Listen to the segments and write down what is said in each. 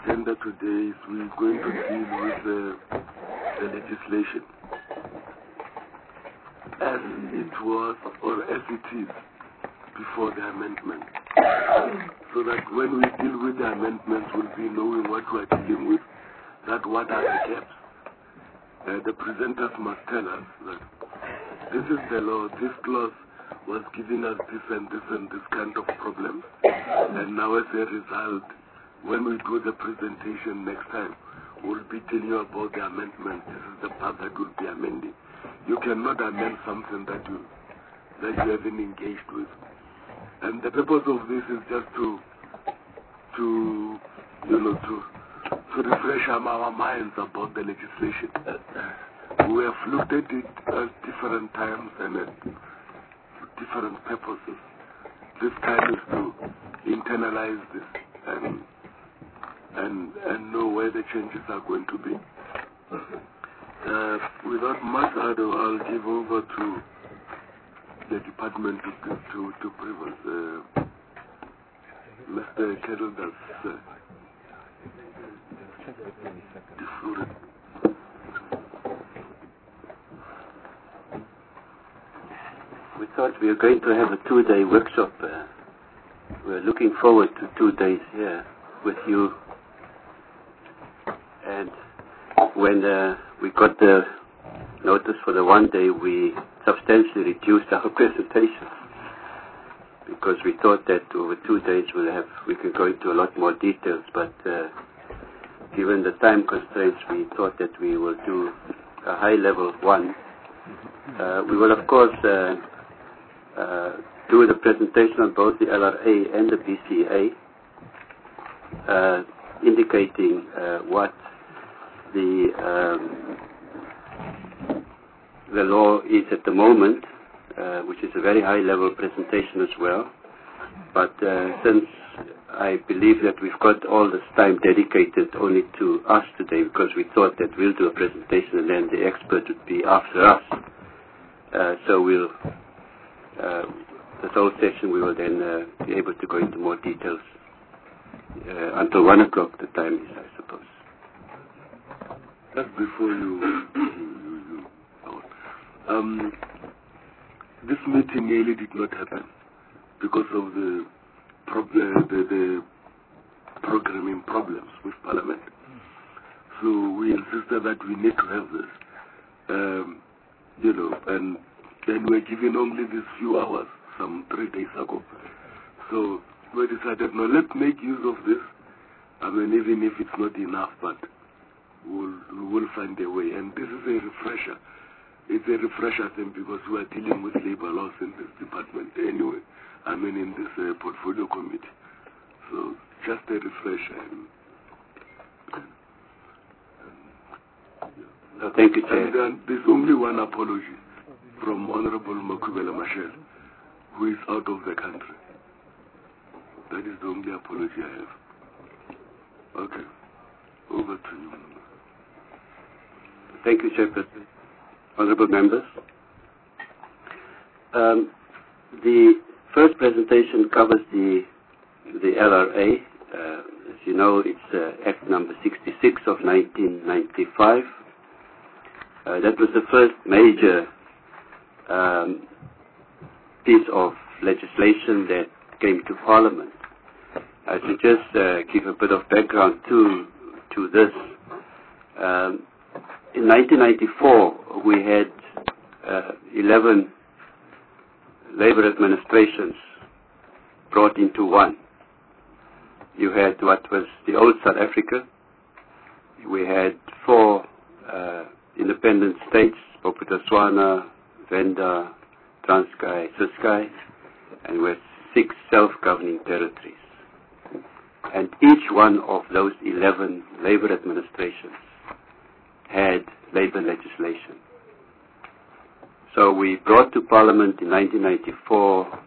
agenda today is we're going to deal with the legislation as it was or as it is before the amendment. So that when we deal with the amendments, we'll be knowing what we're dealing with, that what are the gaps. The presenters must tell us that this is the law, this clause was giving us this and this and this kind of problems. And now as a result, when we do the presentation next time, we'll be telling you about the amendment. This is the part that will be amending. You cannot amend something that you haven't engaged with. And the purpose of this is just to refresh our minds about the legislation. We have looked at it at different times and at different purposes. This time is to internalize this and know where the changes are going to be. Without much ado, I'll give over to the department to Prevost. Mr. Kettle does the floor. We thought we were going to have a 2-day workshop. We're looking forward to 2 days here with you. And when we got the notice for the 1 day, we substantially reduced our presentation because we thought that over 2 days we can go into a lot more details. But given the time constraints, we thought that we will do a high-level one. We will, of course, do the presentation on both the LRA and the BCA, indicating what the law is at the moment, which is a very high-level presentation as well. But since I believe that we've got all this time dedicated only to us today, because we thought that we'll do a presentation and then the expert would be after us. So we'll, this whole session we will then be able to go into more details until 1 o'clock the time is, I suppose. Just before this meeting really did not happen because of the programming problems with Parliament. So we insisted that we need to have this, and then we're given only these few hours, some 3 days ago. So we decided, no, let's make use of this. I mean, even if it's not enough, but we'll find a way. And this is a refresher. It's a refresher thing because we are dealing with labor laws in this department anyway. I mean, in this portfolio committee. So just a refresher. Thank you, Chair. And there's only one apology from Honorable Makubela Mashel, who is out of the country. That is the only apology I have. Okay. Over to you. Thank you, Chairperson. Honorable members. The first presentation covers the LRA. As you know, it's Act number 66 of 1995. That was the first major piece of legislation that came to Parliament. I should just give a bit of background to this. In 1994, we had 11 labor administrations brought into one. You had what was the old South Africa. We had 4 independent states, Bophuthatswana, Venda, Transkei, Ciskei, and we had 6 self-governing territories. And each one of those 11 labor administrations had labor legislation. So we brought to Parliament in 1994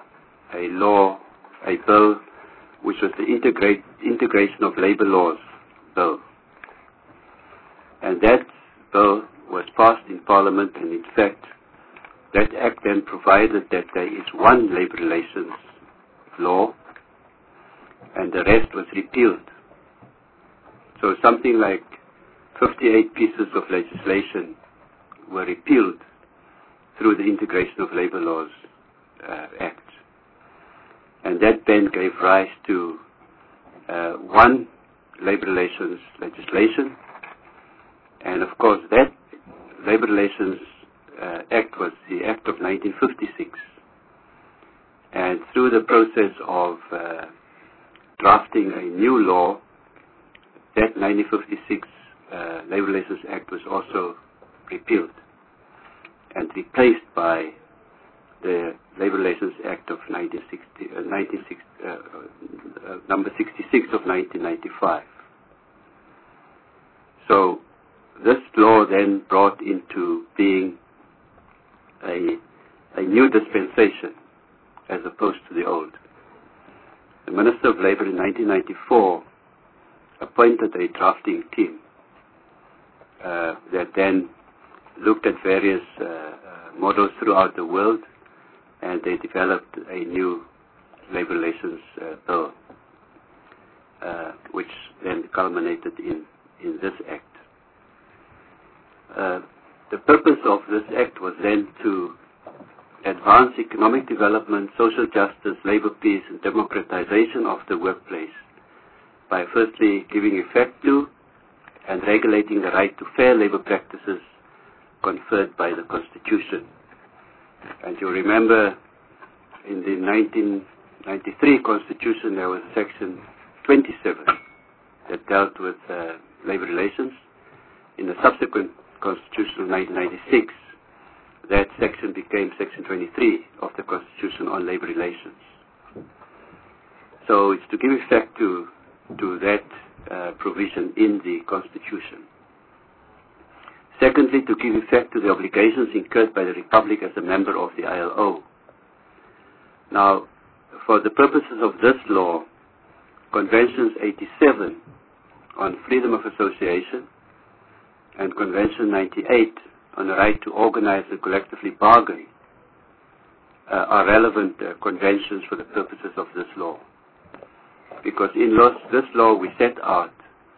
a bill, which was the Integration of Labor Laws Bill. And that bill was passed in Parliament, and in fact, that act then provided that there is one labor relations law, and the rest was repealed. So something like 58 pieces of legislation were repealed through the Integration of Labor Laws Act. And that then gave rise to one labor relations legislation. And of course that Labor Relations Act was the Act of 1956. And through the process of drafting a new law, that 1956 Labor Relations Act was also repealed and replaced by the Labor Relations Act of number 66 of 1995. So this law then brought into being a new dispensation as opposed to the old. The Minister of Labor in 1994 appointed a drafting team that then looked at various models throughout the world, and they developed a new labor relations bill, which then culminated in this act. The purpose of this act was then to advance economic development, social justice, labor peace, and democratization of the workplace by firstly giving effect to and regulating the right to fair labor practices conferred by the Constitution. And you remember in the 1993 Constitution there was Section 27 that dealt with labor relations. In the subsequent Constitution of 1996, that section became Section 23 of the Constitution on labor relations. So it's to give effect to that provision in the Constitution. Secondly, to give effect to the obligations incurred by the Republic as a member of the ILO. Now, for the purposes of this law, Conventions 87 on freedom of association and Convention 98 on the right to organize and collectively bargain are relevant conventions for the purposes of this law. Because in this law we set out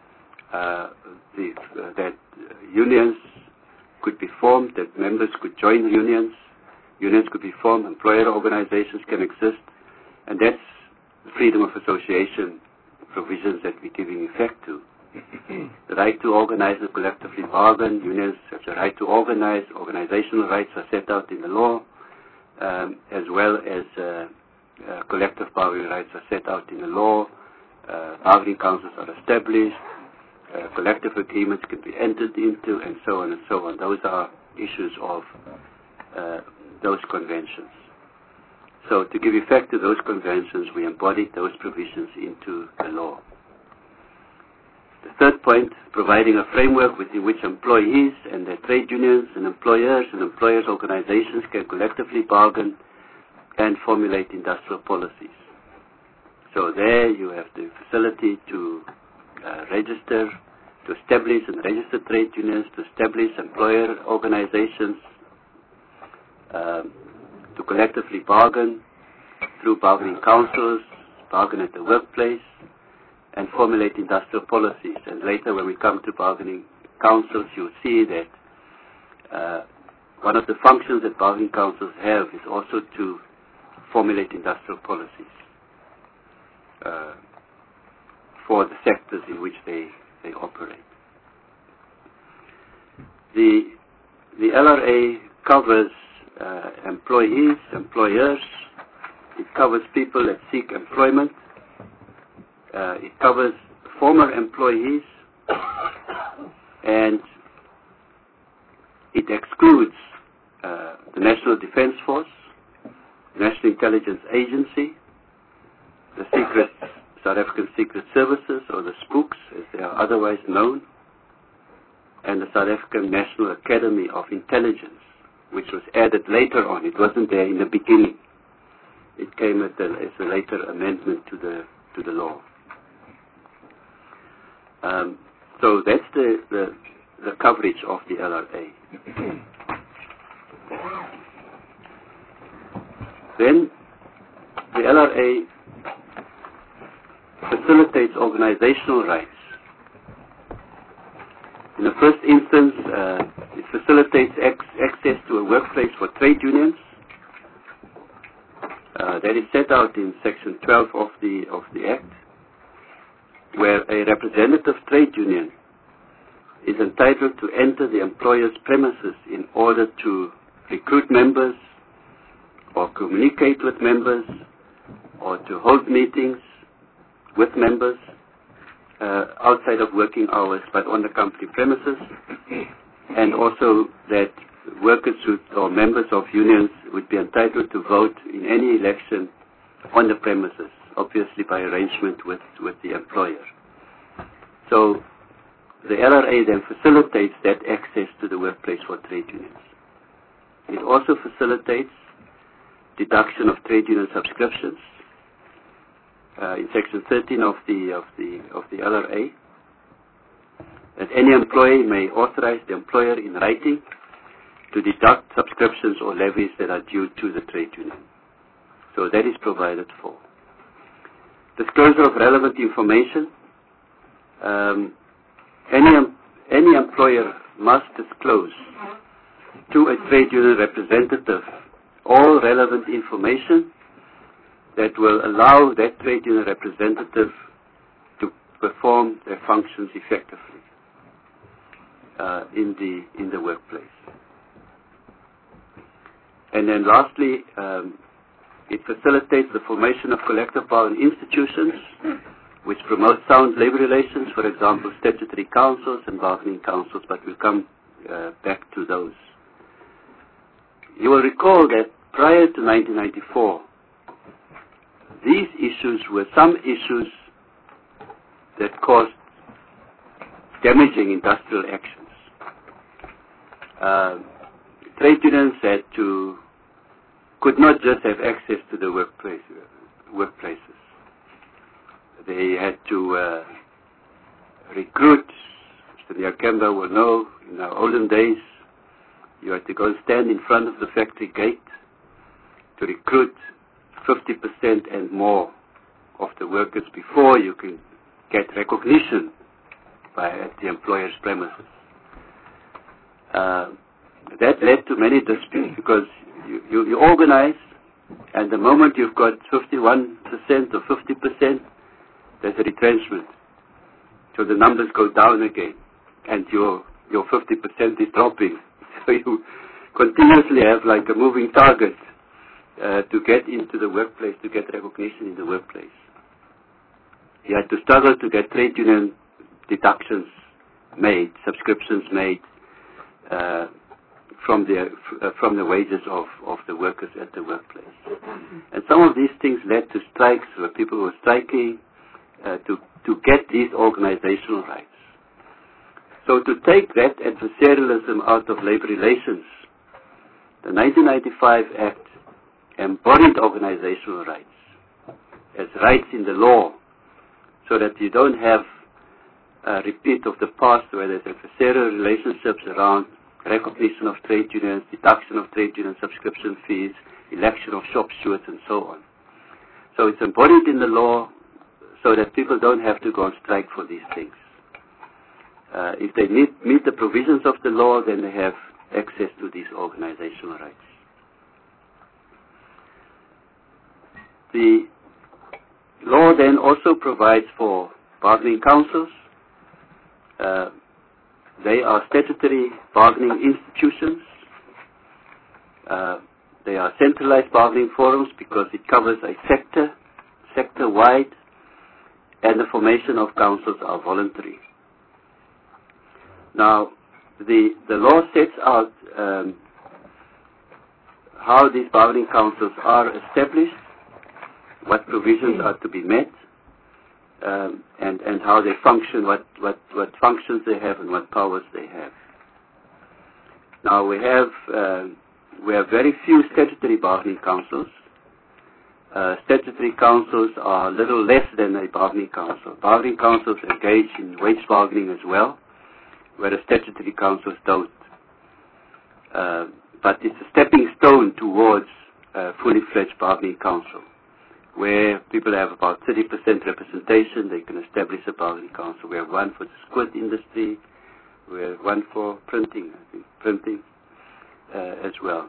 that unions could be formed, that members could join unions could be formed, employer organizations can exist, and that's the freedom of association provisions that we're giving effect to. The right to organize and collectively bargain, unions have the right to organize, organizational rights are set out in the law, as well as collective bargaining rights are set out in the law, bargaining councils are established, collective agreements can be entered into, and so on and so on. Those are issues of those conventions. So to give effect to those conventions, we embodied those provisions into the law. The third point, providing a framework within which employees and their trade unions and employers and employers' organizations can collectively bargain and formulate industrial policies. So there you have the facility to register, to establish and register trade unions, to establish employer organizations, to collectively bargain through bargaining councils, bargain at the workplace, and formulate industrial policies. And later when we come to bargaining councils, you'll see that one of the functions that bargaining councils have is also to formulate industrial policies for the sectors in which they operate. The LRA covers employees, employers, it covers people that seek employment, it covers former employees, and it excludes the National Defense Force, National Intelligence Agency, the South African Secret Services, or the spooks as they are otherwise known, and the South African National Academy of Intelligence, which was added later on. It wasn't there in the beginning. It came as a later amendment to the law. So that's the coverage of the LRA. Then the LRA facilitates organizational rights In the first instance, it facilitates access to a workplace for trade unions. That is set out in Section 12 of the Act, where a representative trade union is entitled to enter the employer's premises in order to recruit members or communicate with members or to hold meetings with members outside of working hours but on the company premises, and also that workers or members of unions would be entitled to vote in any election on the premises, obviously by arrangement with the employer. So the LRA then facilitates that access to the workplace for trade unions. It also facilitates deduction of trade union subscriptions in Section 13 of the LRA, that any employee may authorize the employer in writing to deduct subscriptions or levies that are due to the trade union. So that is provided for. Disclosure of relevant information. Any employer must disclose to a trade union representative all relevant information that will allow that trade union representative to perform their functions effectively in the workplace. And then lastly, it facilitates the formation of collective bargaining institutions which promote sound labor relations, for example, statutory councils and bargaining councils, but we'll come back to those. You will recall that prior to 1994, these issues were some issues that caused damaging industrial actions. Trade unions could not just have access to the workplaces. They had to recruit. Mr. Nyakemba will know, in our olden days, you had to go and stand in front of the factory gate to recruit 50% and more of the workers before you can get recognition at the employer's premises. That led to many disputes because you organize, and the moment you've got 51% or 50%, there's a retrenchment. So the numbers go down again, and your 50% is dropping. So you continuously have like a moving target to get into the workplace, to get recognition in the workplace. You had to struggle to get trade union deductions made, subscriptions made from the wages of the workers at the workplace. And some of these things led to strikes where people were striking to get these organizational rights. So to take that adversarialism out of labor relations, the 1995 Act embodied organizational rights as rights in the law, so that you don't have a repeat of the past where there's adversarial relationships around recognition of trade unions, deduction of trade union subscription fees, election of shop stewards, and so on. So it's embodied in the law so that people don't have to go on strike for these things. If they meet the provisions of the law, then they have access to these organizational rights. The law then also provides for bargaining councils. They are statutory bargaining institutions. They are centralized bargaining forums because it covers a sector-wide, and the formation of councils are voluntary. Now, the law sets out how these bargaining councils are established, what provisions are to be met, and how they function, what functions they have and what powers they have. Now we have very few statutory bargaining councils. Statutory councils are a little less than a bargaining council. Bargaining councils engage in wage bargaining as well, whereas statutory councils don't. But it's a stepping stone towards a fully fledged bargaining council, where people have about 30% representation. They can establish a bargaining council. We have one for the squid industry, We have one for printing, I think, printing as well.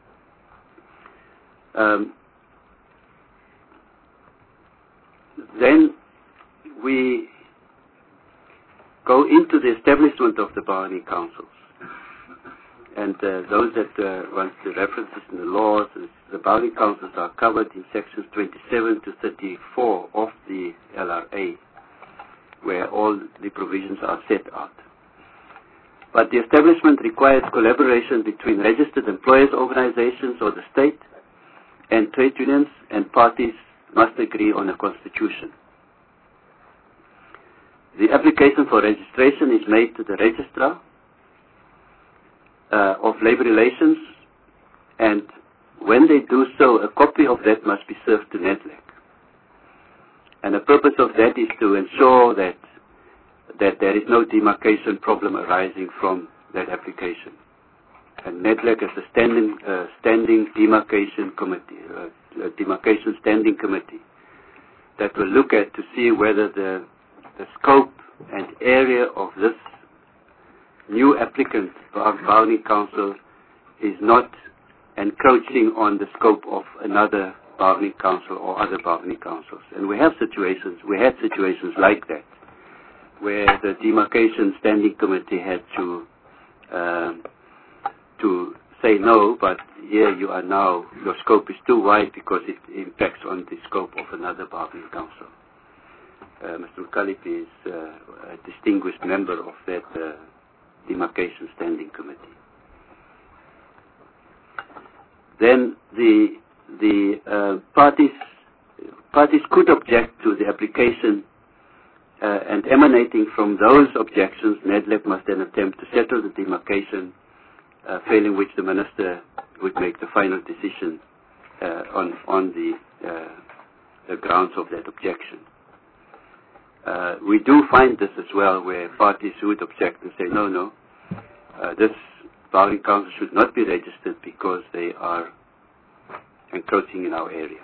Then we go into the establishment of the bargaining councils. And those that want the references in the laws, the bargaining councils are covered in sections 27 to 34 of the LRA, where all the provisions are set out. But the establishment requires collaboration between registered employers organizations or the state and trade unions, and parties must agree on a constitution. The application for registration is made to the registrar of labor relations, and when they do so, a copy of that must be served to NEDLAC. And the purpose of that is to ensure that there is no demarcation problem arising from that application. And NEDLAC is a standing demarcation committee, a demarcation standing committee that will look at to see whether the scope and area of this new applicant bargaining council is not encroaching on the scope of another bargaining council or other bargaining councils. And we had situations like that, where the demarcation standing committee had to say no, but here you are now, your scope is too wide because it impacts on the scope of another bargaining council. Mr. Mkhaliphi is a distinguished member of that demarcation standing committee. Then the parties could object to the application, and emanating from those objections, NEDLAC must then attempt to settle the demarcation, failing which the minister would make the final decision on the grounds of that objection. We do find this as well, where parties would object and say, no, this bargaining council should not be registered because they are encroaching in our area,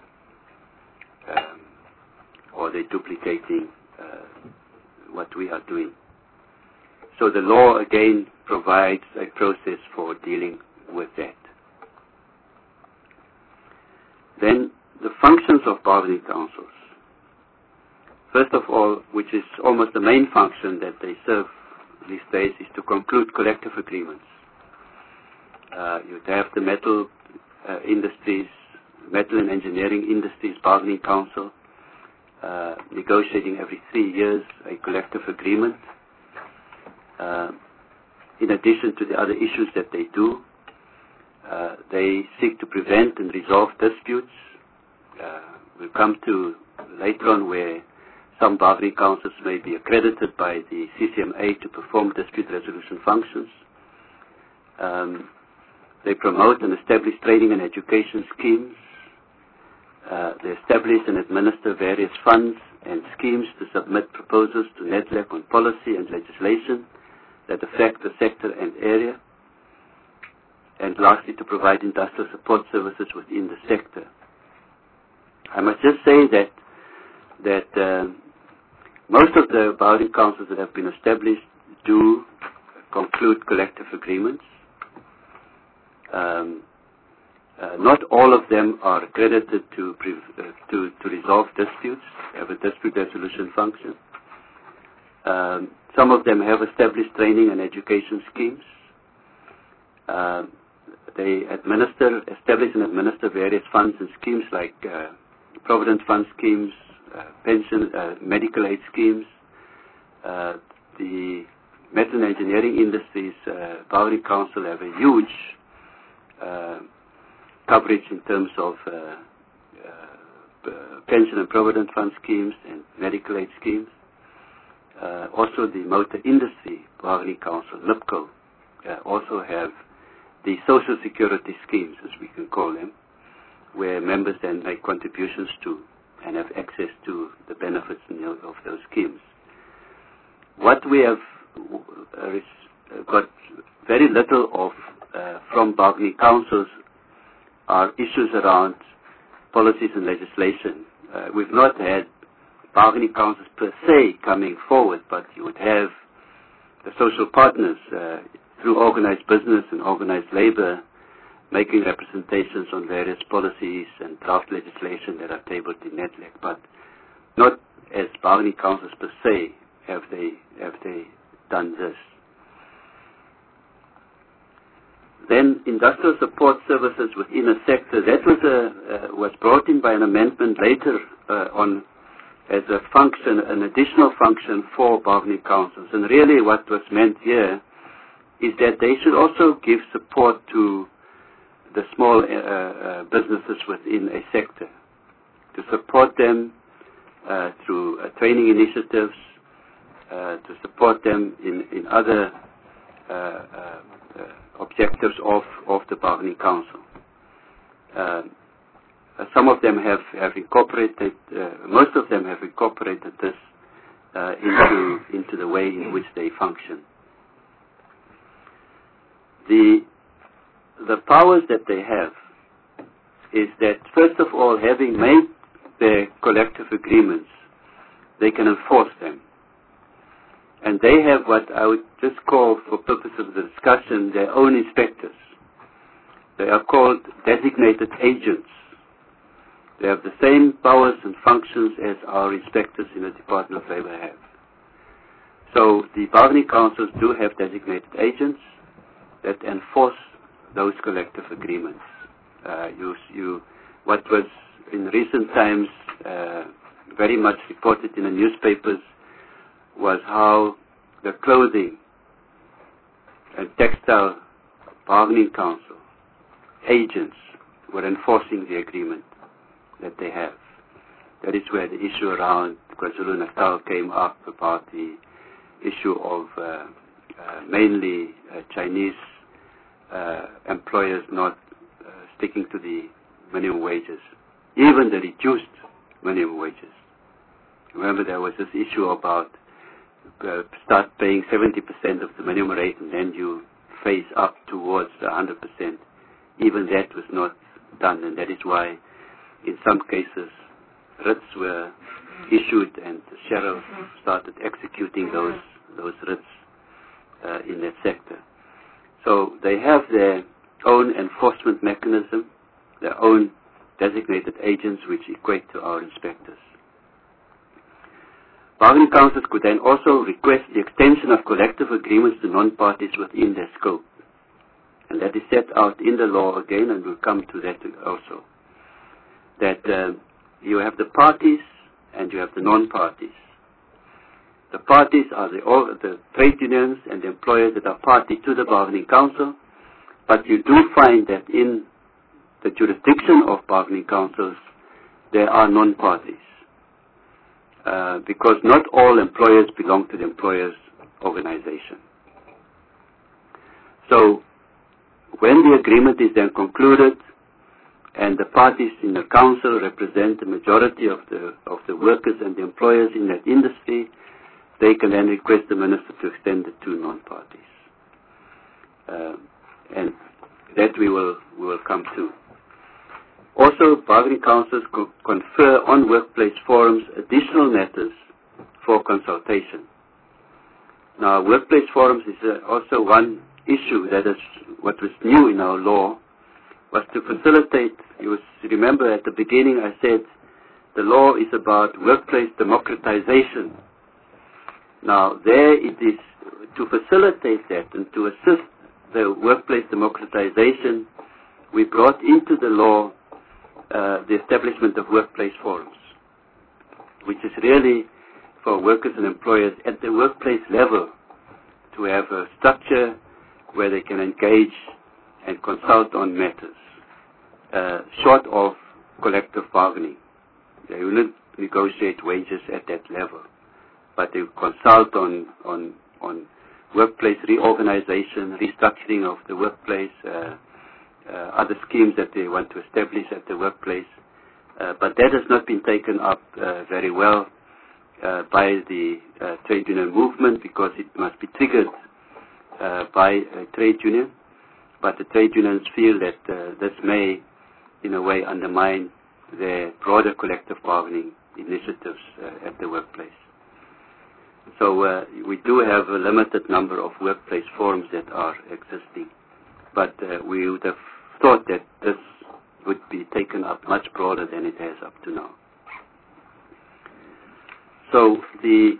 or they're duplicating what we are doing. So the law again provides a process for dealing with that. Then the functions of bargaining councils. First of all, which is almost the main function that they serve these days, is to conclude collective agreements. You'd have the metal and engineering industries bargaining council, negotiating every 3 years a collective agreement. In addition to the other issues that they do, they seek to prevent and resolve disputes. We'll come to later on where some bargaining councils may be accredited by the CCMA to perform dispute resolution functions. They promote and establish training and education schemes. They establish and administer various funds and schemes to submit proposals to NEDLAC on policy and legislation that affect the sector and area. And lastly, to provide industrial support services within the sector. I must just say that most of the bargaining councils that have been established do conclude collective agreements. Not all of them are accredited to resolve disputes, have a dispute resolution function. Some of them have established training and education schemes. They establish and administer various funds and schemes like Provident Fund schemes, pension, medical aid schemes. The metal and engineering industries bargaining council have a huge coverage in terms of pension and provident fund schemes and medical aid schemes. Also the motor industry bargaining council, LIPCO, also have the social security schemes, as we can call them, where members then make contributions to and have access to the benefits of those schemes. What we have got very little of from bargaining councils are issues around policies and legislation. We've not had bargaining councils per se coming forward, but you would have the social partners through organized business and organized labor, making representations on various policies and draft legislation that are tabled in NEDLAC, but not as bargaining councils per se have they done this. Then industrial support services within a sector, that was brought in by an amendment later on as a function, an additional function for bargaining councils. And really what was meant here is that they should also give support to the small businesses within a sector, to support them through training initiatives, to support them in other objectives of the bargaining council. Some of them have incorporated, most of them have incorporated this into the way in which they function. The powers that they have is that, first of all, having made their collective agreements, they can enforce them. And they have what I would just call, for purpose of the discussion, their own inspectors. They are called designated agents. They have the same powers and functions as our inspectors in the Department of Labor have. So the bargaining councils do have designated agents that enforce those collective agreements. What was in recent times very much reported in the newspapers was how the clothing and textile bargaining council agents were enforcing the agreement that they have. That is where the issue around KwaZulu-Natal came up, about the issue of mainly Chinese employers not sticking to the minimum wages, even the reduced minimum wages. Remember, there was this issue about start paying 70% of the minimum rate and then you phase up towards 100%. Even that was not done, and that is why in some cases writs were issued and the sheriff started executing those writs in that sector. So they have their own enforcement mechanism, their own designated agents which equate to our inspectors. Bargaining councils could then also request the extension of collective agreements to non-parties within their scope. And that is set out in the law again, and we'll come to that also. That you have the parties and you have the non-parties. The parties are the trade unions and the employers that are party to the bargaining council, but you do find that in the jurisdiction of bargaining councils, there are non-parties. Because not all employers belong to the employers' organization. So, when the agreement is then concluded, and the parties in the council represent the majority of the workers and the employers in that industry, they can then request the minister to extend it to non-parties. And that we will come to. Also, bargaining councils could confer on workplace forums additional matters for consultation. Now, workplace forums is also one issue that is what was new in our law, was to facilitate. You remember at the beginning I said the law is about workplace democratization. Now, there it is to facilitate that and to assist the workplace democratization, we brought into the law the establishment of workplace forums, which is really for workers and employers at the workplace level to have a structure where they can engage and consult on matters, short of collective bargaining. They will not negotiate wages at that level, but they consult on workplace reorganization, restructuring of the workplace, other schemes that they want to establish at the workplace. But that has not been taken up very well by the trade union movement, because it must be triggered by a trade union. But the trade unions feel that this may, in a way, undermine their broader collective bargaining initiatives at the workplace. So we do have a limited number of workplace forums that are existing, but we would have thought that this would be taken up much broader than it has up to now. So the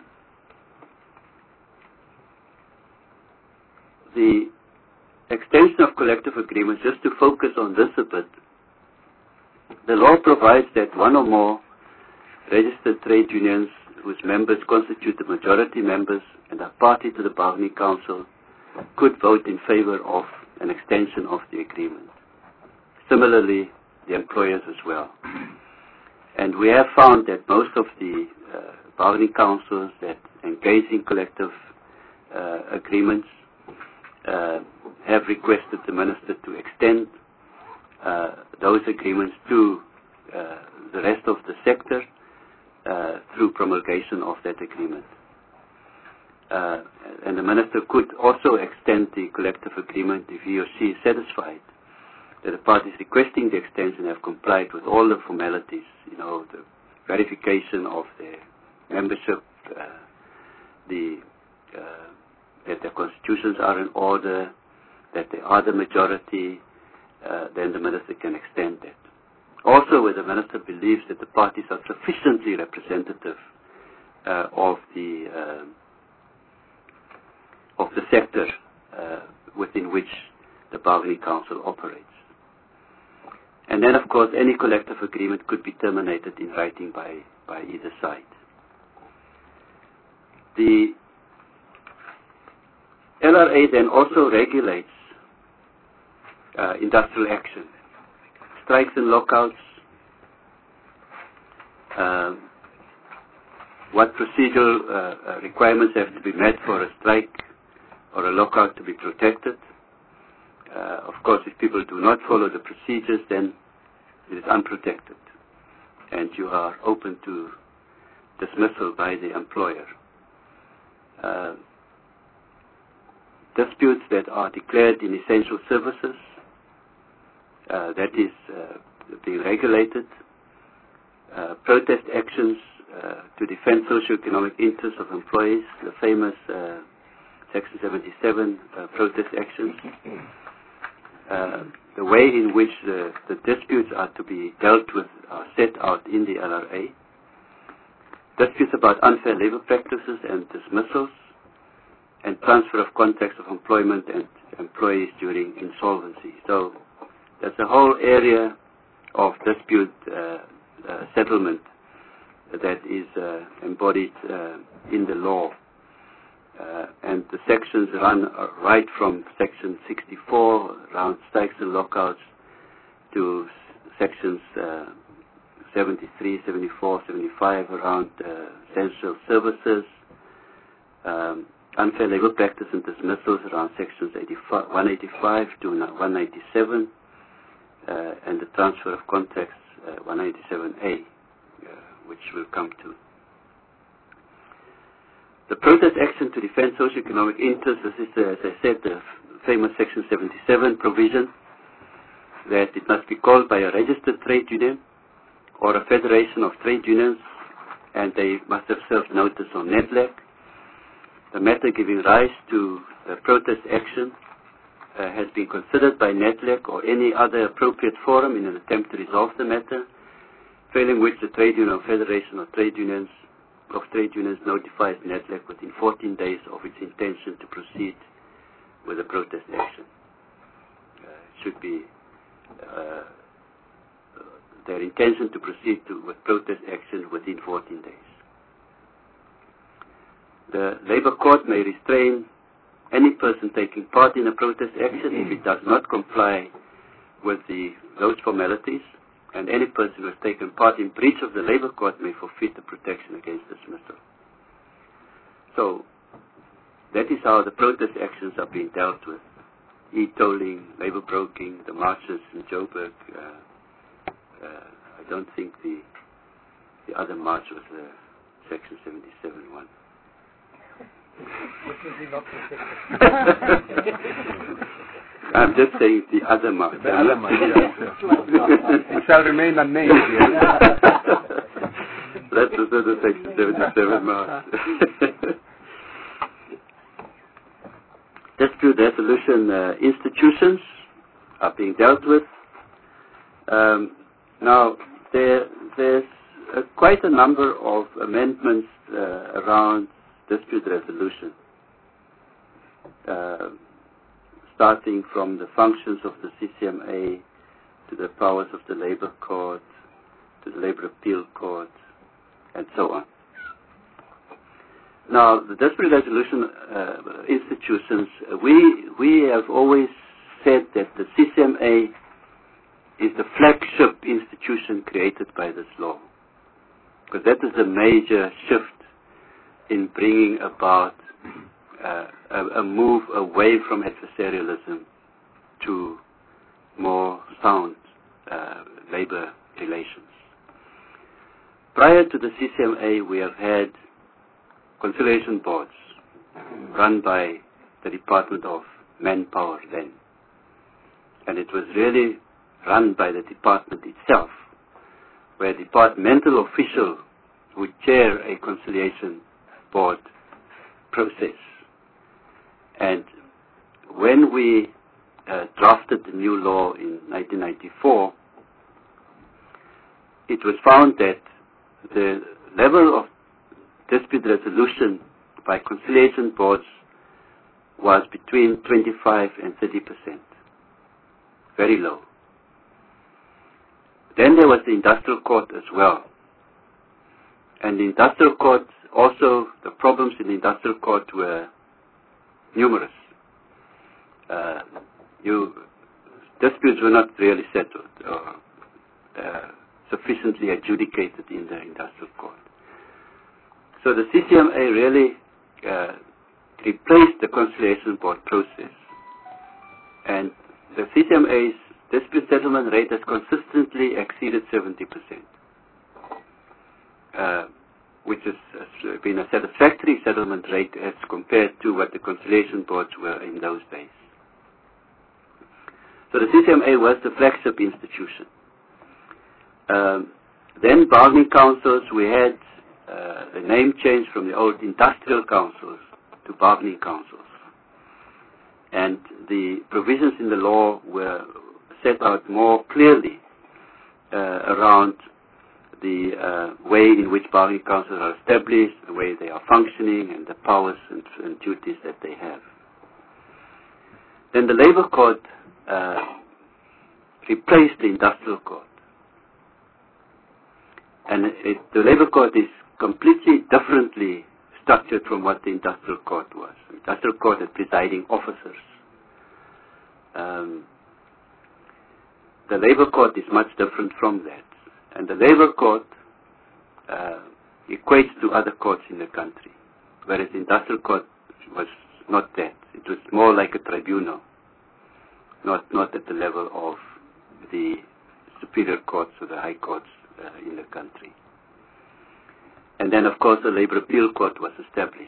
extension of collective agreements, just to focus on this a bit, the law provides that one or more registered trade unions whose members constitute the majority members and are party to the bargaining council could vote in favor of an extension of the agreement. Similarly, the employers as well. And we have found that most of the bargaining councils that engage in collective agreements have requested the minister to extend those agreements to the rest of the sector through promulgation of that agreement. And the minister could also extend the collective agreement if he or she is satisfied that the parties requesting the extension have complied with all the formalities, the verification of their membership, that their constitutions are in order, that they are the majority, then the minister can extend that. Also, where the minister believes that the parties are sufficiently representative of the sector within which the bargaining council operates. And then, of course, any collective agreement could be terminated in writing by either side. The LRA then also regulates industrial action, strikes and lockouts, what procedural requirements have to be met for a strike or a lockout to be protected. Of course, if people do not follow the procedures, then it is unprotected, and you are open to dismissal by the employer. Disputes that are declared in essential services, that is being regulated. Protest actions to defend socio-economic interests of employees, the famous Section 77 protest actions. The way in which the disputes are to be dealt with are set out in the LRA. Disputes about unfair labor practices and dismissals, and transfer of contracts of employment and employees during insolvency. So there's a whole area of dispute settlement that is embodied in the law. And the sections run right from Section 64, around strikes and lockouts, to Sections 73, 74, 75, around essential services, unfair labor practice and dismissals around Sections 185 to 197, and the transfer of contracts 197A, which we'll come to. The protest action to defend socio-economic interests, this is, as I said, the famous Section 77 provision that it must be called by a registered trade union or a federation of trade unions, and they must have served notice on NEDLAC. The matter giving rise to protest action has been considered by NEDLAC or any other appropriate forum in an attempt to resolve the matter, failing which the trade union or federation of trade unions notifies NEDLAC within 14 days of its intention to proceed with the protest action. It should be their intention to proceed with protest action within 14 days. The Labour Court may restrain any person taking part in a protest action if it does not comply with those formalities, and any person who has taken part in breach of the Labour Court may forfeit the protection against dismissal. So that is how the protest actions are being dealt with. E-tolling, labour broking, the marches in Joburg. I don't think the other march was the Section 77 one. I'm just saying the other march. The other march, yeah. It shall remain unnamed. That's also the Section 77 march. dispute resolution institutions are being dealt with. Now, there's quite a number of amendments around dispute resolution, starting from the functions of the CCMA to the powers of the Labour Court, to the Labour Appeal Court, and so on. Now, the dispute resolution institutions, we have always said that the CCMA is the flagship institution created by this law, because that is a major shift in bringing about a move away from adversarialism to more sound labor relations. Prior to the CCMA, we have had conciliation boards run by the Department of Manpower then. And it was really run by the department itself, where a departmental official would chair a conciliation board process. And when we drafted the new law in 1994, it was found that the level of dispute resolution by conciliation boards was between 25 and 30%. Very low. Then there was the industrial court as well. And the industrial court, also the problems in the industrial court were numerous. Disputes were not really settled or sufficiently adjudicated in the industrial court. So the CCMA really replaced the conciliation board process. And the CCMA's dispute settlement rate has consistently exceeded 70%, which has been a satisfactory settlement rate as compared to what the conciliation boards were in those days. So the CCMA was the flagship institution. Then bargaining councils, we had a name change from the old industrial councils to bargaining councils. And the provisions in the law were set out more clearly around the way in which bargaining councils are established, the way they are functioning, and the powers and duties that they have. Then the Labour Court replaced the Industrial Court. And the Labour Court is completely differently structured from what the Industrial Court was. The Industrial Court had presiding officers. The Labour Court is much different from that. And the Labour Court equates to other courts in the country, whereas the Industrial Court was not that. It was more like a tribunal, not at the level of the superior courts or the high courts in the country. And then, of course, the Labour Appeal Court was established.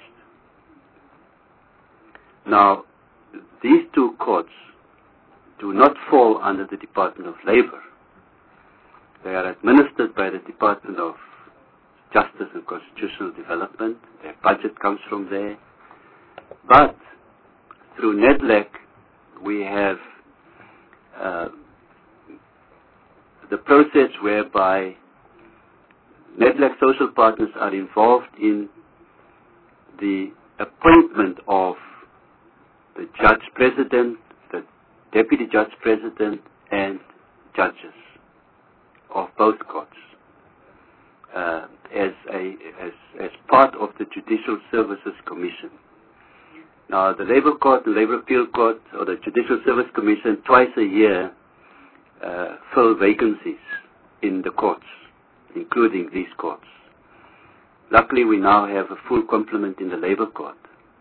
Now, these two courts do not fall under the Department of Labour. They are administered by the Department of Justice and Constitutional Development. Their budget comes from there. But through NEDLAC, we have the process whereby NEDLAC social partners are involved in the appointment of the judge president, the deputy judge president, and judges of both courts as part of the Judicial Services Commission. Now, the Labour Court, the Labour Appeal Court, or the Judicial Service Commission, twice a year fill vacancies in the courts, including these courts. Luckily, we now have a full complement in the Labour Court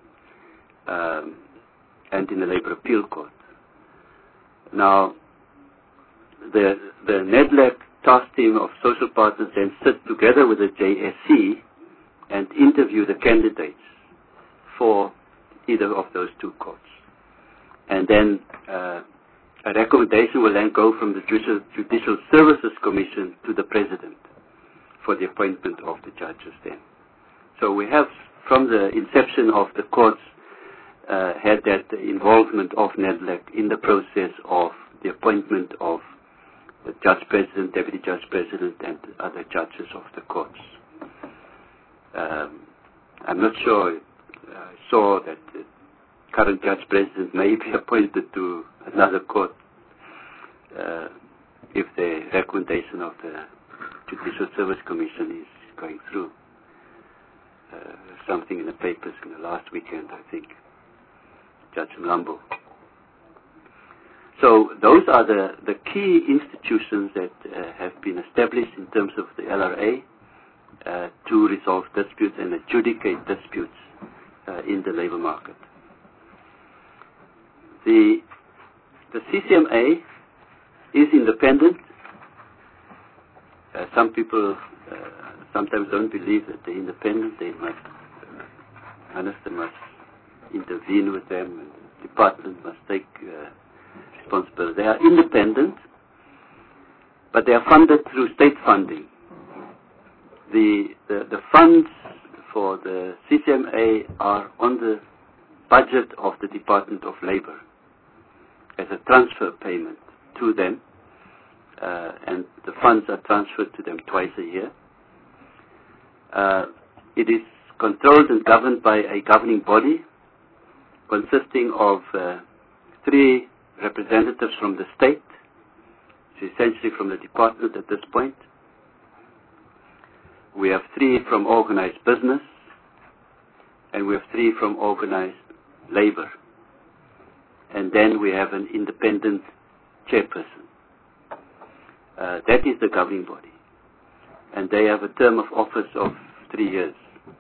and in the Labour Appeal Court. Now, the NEDLAC task team of social partners then sit together with the JSC and interview the candidates for either of those two courts. And then a recommendation will then go from the Judicial Services Commission to the President for the appointment of the judges then. So we have, from the inception of the courts, had that involvement of NEDLAC in the process of the appointment of the Judge President, Deputy Judge President, and other judges of the courts. I'm not sure. I saw that the current Judge President may be appointed to another court if the recommendation of the Judicial Service Commission is going through. Something in the papers in the last weekend, I think, Judge Mlambo. So those are the key institutions that have been established in terms of the LRA to resolve disputes and adjudicate disputes in the labor market. The CCMA is independent. Some people sometimes don't believe that they're independent. They must, minister must intervene with them, and the department must take responsibility. They are independent, but they are funded through state funding. The funds for the CCMA are on the budget of the Department of Labor as a transfer payment to them, and the funds are transferred to them twice a year. It is controlled and governed by a governing body consisting of 3 representatives from the state, which is essentially from the department at this point. We have 3 from organized business, and we have 3 from organized labor. And then we have an independent chairperson. That is the governing body. And they have a term of office of 3 years.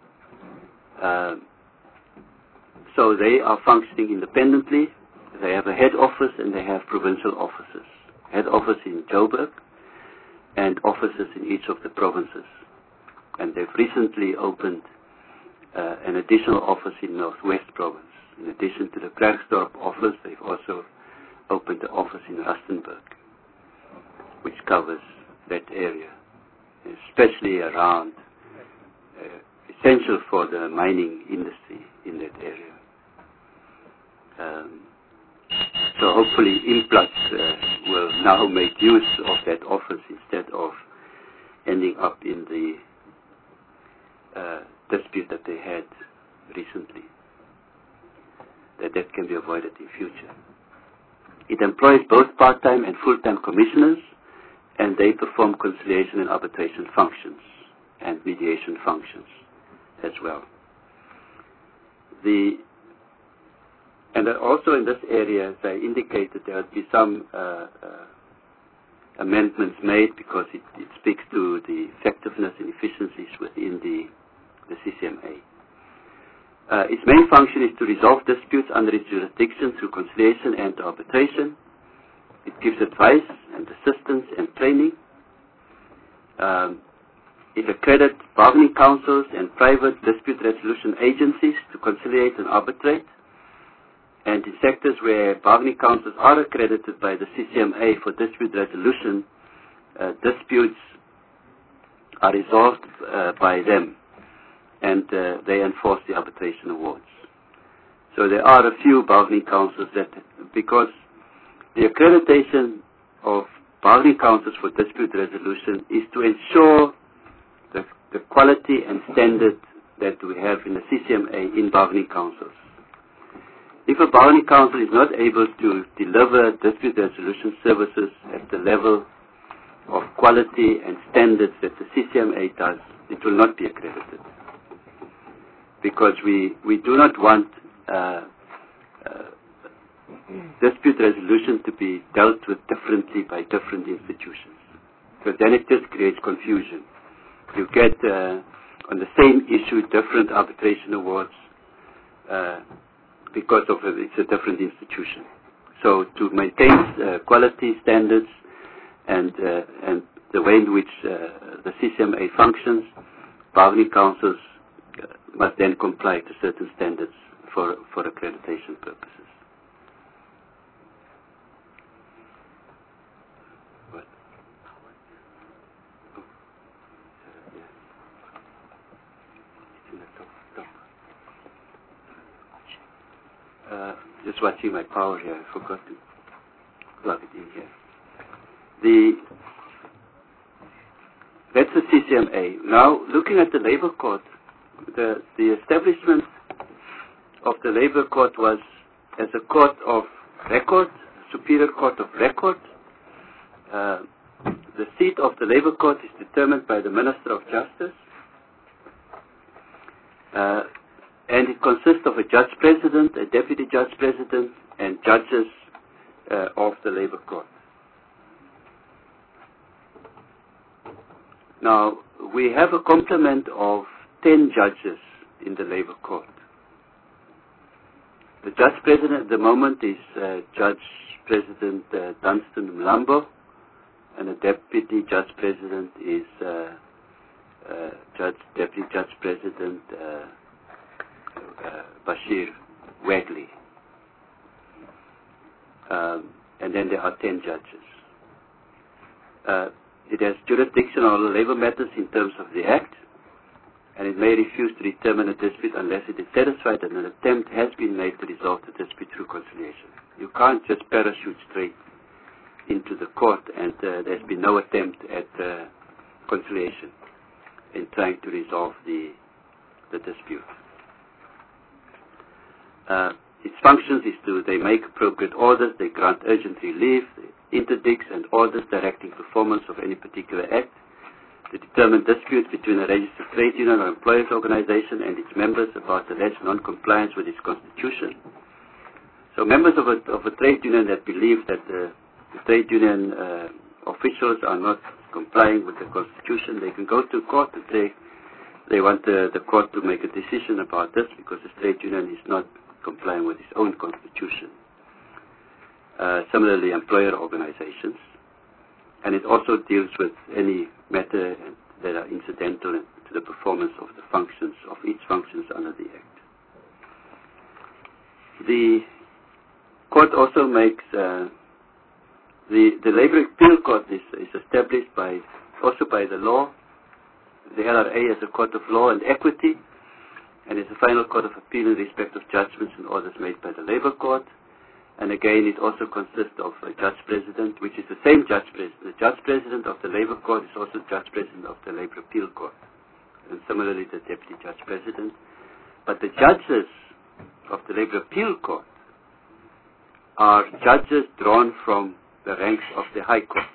So they are functioning independently. They have a head office and they have provincial offices. Head office in Joburg and offices in each of the provinces. And they've recently opened an additional office in Northwest Province. In addition to the Klerksdorp office, they've also opened an office in Rustenburg, which covers that area, especially around, essential for the mining industry in that area. So hopefully Implats will now make use of that office instead of ending up in the dispute that they had recently. That can be avoided in future. It employs both part-time and full-time commissioners, and they perform conciliation and arbitration functions and mediation functions as well. And also in this area, as I indicated, there will be some amendments made because it speaks to the effectiveness and efficiencies within the CCMA. Its main function is to resolve disputes under its jurisdiction through conciliation and arbitration. It gives advice and assistance and training. It accredits bargaining councils and private dispute resolution agencies to conciliate and arbitrate. And in sectors where bargaining councils are accredited by the CCMA for dispute resolution, disputes are resolved by them, and they enforce the arbitration awards. So there are a few bargaining councils that, because the accreditation of bargaining councils for dispute resolution is to ensure the quality and standard that we have in the CCMA in bargaining councils. If a bargaining council is not able to deliver dispute resolution services at the level of quality and standards that the CCMA does, it will not be accredited. Because we do not want dispute resolution to be dealt with differently by different institutions. Because then it just creates confusion. You get, on the same issue, different arbitration awards because of it's a different institution. So to maintain quality standards and the way in which the CCMA functions, bargaining councils must then comply to certain standards for accreditation purposes. just watching my power here. I forgot to plug it in here. That's the CCMA. Now, looking at the Labour Court, the establishment of the Labour Court was as a court of record, superior court of record. The seat of the Labour Court is determined by the Minister of Justice, and it consists of a Judge President, a Deputy Judge President, and judges of the Labour Court. Now, we have a complement of 10 judges in the Labour Court. The Judge President at the moment is Judge President Dunstan Mlambo, and the Deputy Judge President is Deputy Judge President Bashir Wagley. And then there are 10 judges. It has jurisdiction on all labour matters in terms of the Act, and it may refuse to determine a dispute unless it is satisfied that an attempt has been made to resolve the dispute through conciliation. You can't just parachute straight into the court and there's been no attempt at conciliation in trying to resolve the dispute. Its functions is they make appropriate orders, they grant urgent relief, they interdicts and orders directing performance of any particular act, to determine disputes between a registered trade union or employers organization and its members about alleged non-compliance with its constitution. So members of a trade union that believe that the trade union officials are not complying with the constitution, they can go to court and say they want the court to make a decision about this because the trade union is not complying with its own constitution. Similarly, employer organizations. And it also deals with any matter that are incidental to the performance of the functions, of each functions under the Act. The court also makes, the Labour Appeal Court is established also by the law, the LRA as a court of law and equity, and is a final court of appeal in respect of judgments and orders made by the Labour Court. And again, it also consists of a Judge President, which is the same Judge President. The Judge President of the Labour Court is also Judge President of the Labour Appeal Court, and similarly the Deputy Judge President. But the judges of the Labour Appeal Court are judges drawn from the ranks of the High Courts.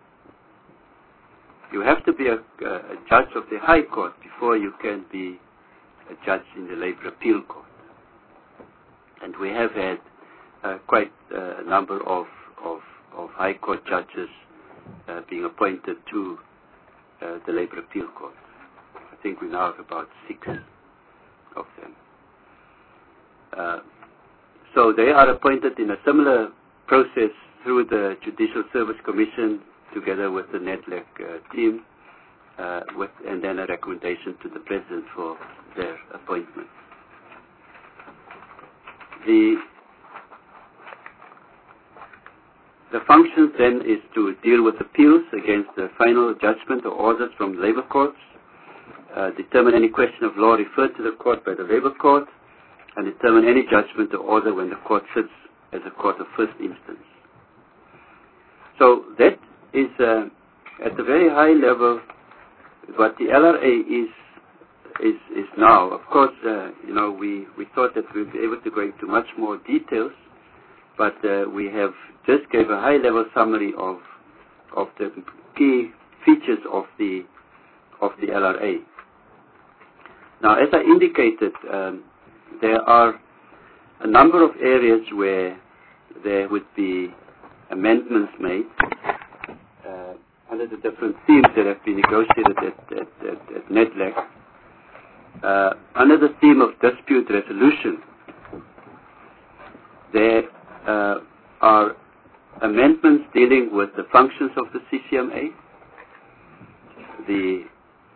You have to be a judge of the High Court before you can be a judge in the Labour Appeal Court. And we have had quite a number of High Court judges being appointed to the Labour Appeal Court. I think we now have about 6 of them. So they are appointed in a similar process through the Judicial Service Commission together with the NEDLAC team, and then a recommendation to the President for their appointment. The function then is to deal with appeals against the final judgment or orders from Labour Courts, determine any question of law referred to the court by the Labour Court, and determine any judgment or order when the court sits as a court of first instance. So that is, at a very high level, what the LRA is now. Of course, we thought that we would be able to go into much more details, but we have just gave a high-level summary of the key features of the LRA. Now, as I indicated, there are a number of areas where there would be amendments made under the different themes that have been negotiated at NEDLAC. Under the theme of dispute resolution, there are amendments dealing with the functions of the CCMA, the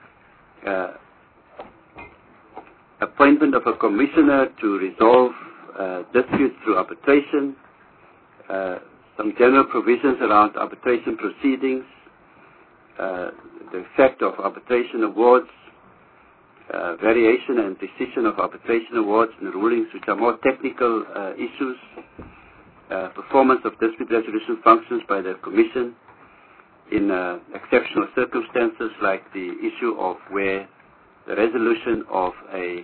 appointment of a commissioner to resolve disputes through arbitration, some general provisions around arbitration proceedings, the effect of arbitration awards, variation and decision of arbitration awards and rulings, which are more technical issues, performance of dispute resolution functions by the Commission in exceptional circumstances, like the issue of where the resolution of a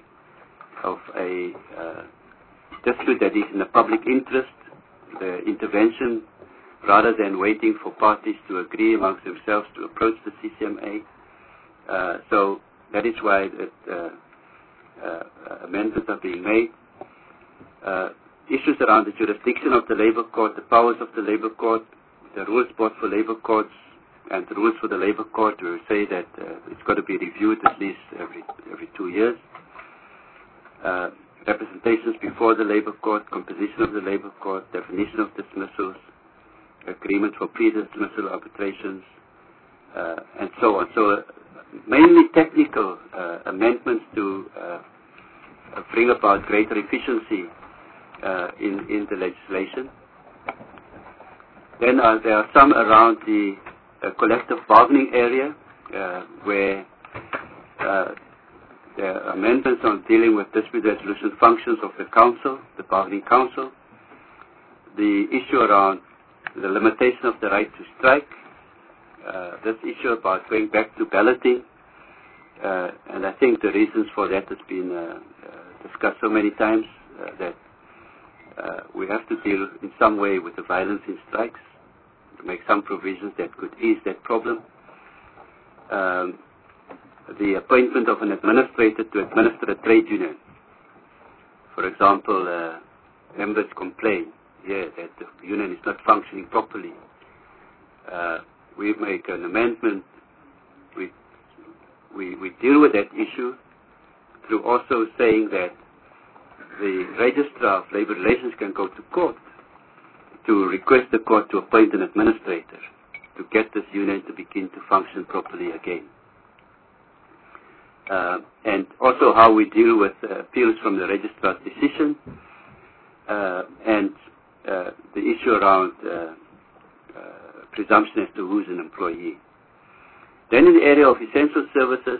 dispute that is in the public interest, the intervention, rather than waiting for parties to agree amongst themselves to approach the CCMA. So that is why amendments are being made. Issues around the jurisdiction of the Labour Court, the powers of the Labour Court, the rules both for Labour Courts and the rules for the Labour Court, we say that it's got to be reviewed at least every 2 years. Representations before the Labour Court, composition of the Labour Court, definition of dismissals, agreement for pre-dismissal arbitrations, and so on. So mainly technical amendments to bring about greater efficiency in the legislation. Then there are some around the collective bargaining area where there are amendments on dealing with dispute resolution functions of the council, the bargaining council, the issue around the limitation of the right to strike, this issue about going back to balloting, and I think the reasons for that has been discussed so many times that we have to deal in some way with the violence in strikes, to make some provisions that could ease that problem. The appointment of an administrator to administer a trade union. For example, members complain that the union is not functioning properly. We make an amendment. We deal with that issue through also saying that the Registrar of Labour Relations can go to court to request the court to appoint an administrator to get this union to begin to function properly again. And also how we deal with appeals from the Registrar's decision, and the issue around presumption as to who's an employee. Then in the area of essential services,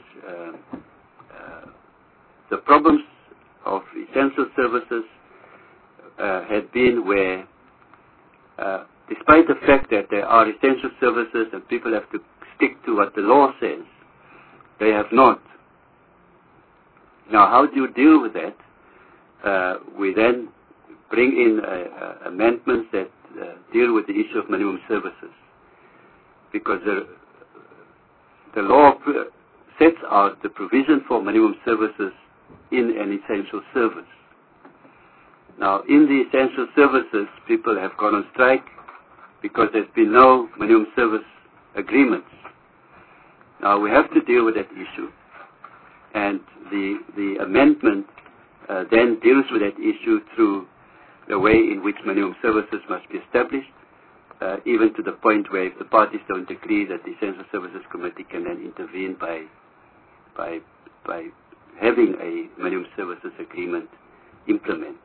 the problems of essential services had been where, despite the fact that there are essential services and people have to stick to what the law says, they have not. Now, how do you deal with that? We then bring in amendments that deal with the issue of minimum services, because the law sets out the provision for minimum services in an essential service. Now, in the essential services, people have gone on strike because there's been no minimum service agreements. Now, we have to deal with that issue, and the amendment then deals with that issue through the way in which minimum services must be established, even to the point where if the parties don't agree, that the Essential Services Committee can then intervene by having a minimum services agreement implemented.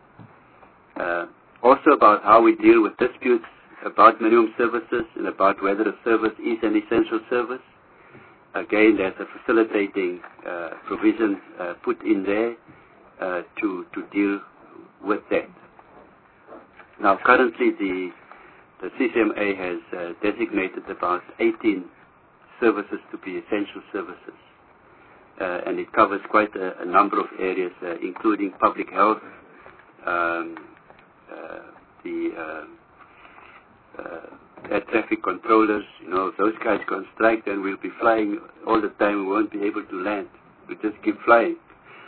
Also about how we deal with disputes about minimum services and about whether a service is an essential service. Again, there's a facilitating provision put in there to deal with that. Now, currently the CCMA has designated about 18 services to be essential services, and it covers quite a number of areas, including public health, air traffic controllers. You know, if those guys go on strike, then we'll be flying all the time. We won't be able to land. We just keep flying.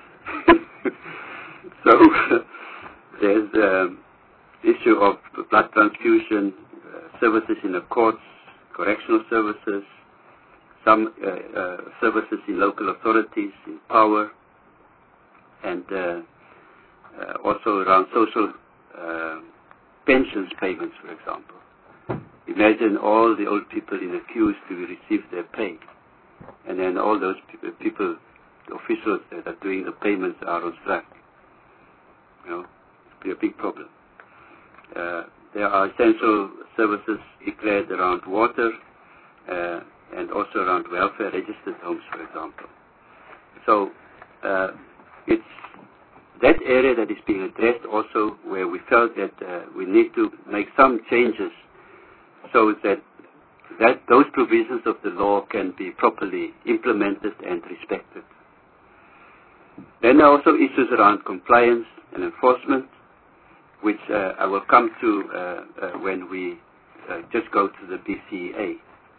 So there's the issue of blood transfusion, services in the courts, correctional services, some services in local authorities, in power, and also around social pensions payments, for example. Imagine all the old people in the queues to receive their pay, and then all those people, the officials that are doing the payments are on strike. You know, it'll be a big problem. There are essential services declared around water and also around welfare registered homes, for example. So it's that area that is being addressed also, where we felt that we need to make some changes so that those provisions of the law can be properly implemented and respected. Then there are also issues around compliance and enforcement, which I will come to when we just go to the BCEA.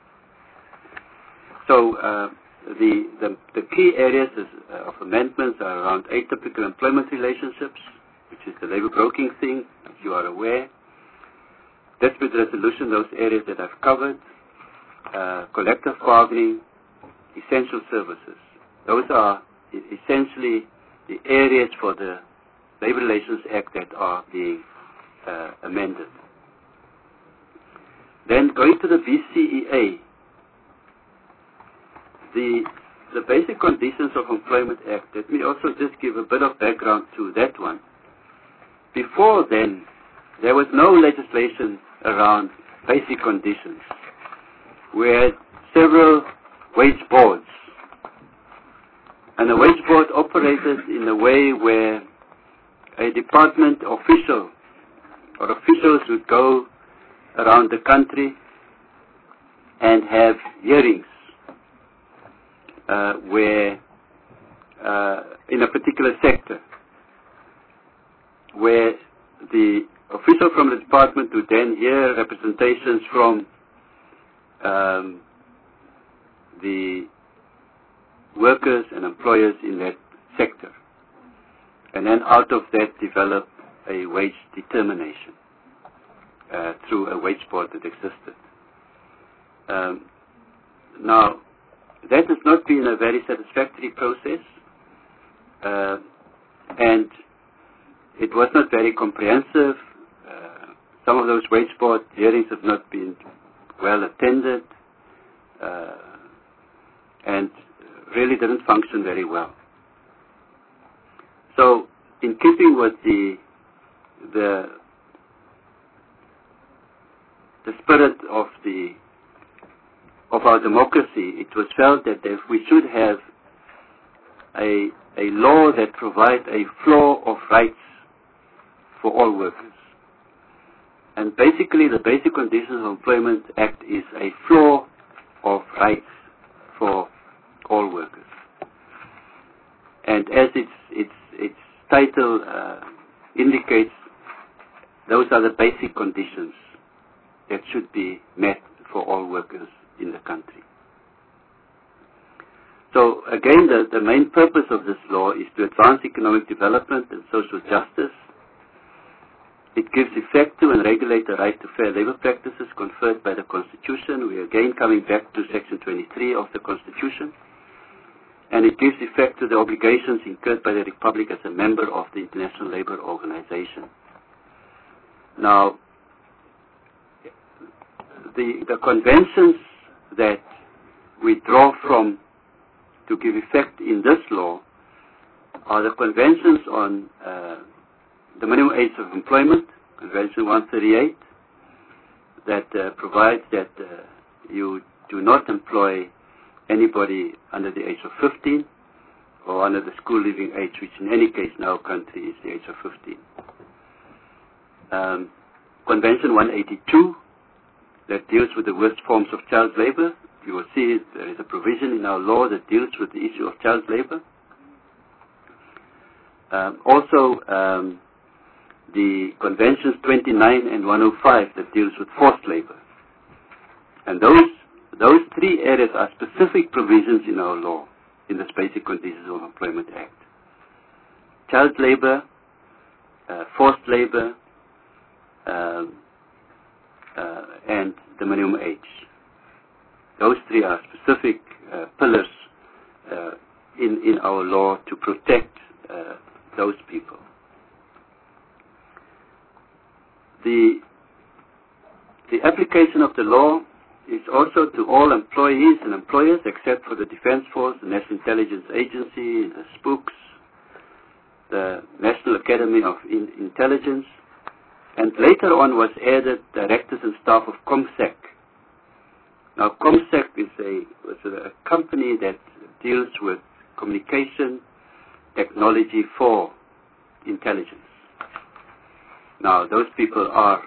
So the key areas of amendments are around atypical employment relationships, which is the labor broking thing, as you are aware. Dispute resolution, those areas that I've covered. Collective bargaining, essential services. Those are essentially the areas for the Labor Relations Act that are being amended. Then going to the BCEA, the Basic Conditions of Employment Act, let me also just give a bit of background to that one. Before then, there was no legislation around basic conditions. We had several wage boards, and the wage board operated in a way where a department official or officials would go around the country and have hearings where in a particular sector, where the official from the department would then hear representations from the workers and employers in that sector, and then out of that develop a wage determination through a wage board that existed. Now, that has not been a very satisfactory process, and it was not very comprehensive. Some of those wage board hearings have not been well attended, and really didn't function very well. So, in keeping with the spirit of our democracy, it was felt that if we should have a law that provides a floor of rights for all workers. And basically, the Basic Conditions of Employment Act is a floor of rights for all workers. And as its title indicates, those are the basic conditions that should be met for all workers in the country. So again, the main purpose of this law is to advance economic development and social justice. It gives effect to and regulates the right to fair labor practices conferred by the Constitution. We are again coming back to Section 23 of the Constitution. And it gives effect to the obligations incurred by the Republic as a member of the International Labour Organization. Now, the conventions that we draw from to give effect in this law are the conventions on the minimum age of employment, Convention 138, that provides that you do not employ anybody under the age of 15 or under the school leaving age, which in any case in our country is the age of 15. Convention 182 that deals with the worst forms of child labor. You will see there is a provision in our law that deals with the issue of child labor. Also, the Conventions 29 and 105 that deals with forced labor. And those three areas are specific provisions in our law, in the Basic Conditions of Employment Act. Child labor, forced labor, and the minimum age. Those three are specific pillars in our law to protect those people. The application of the law is also to all employees and employers except for the Defense Force, the National Intelligence Agency, the spooks, the National Academy of Intelligence, and later on was added directors and staff of COMSEC. Now, COMSEC was a company that deals with communication technology for intelligence. Now, those people are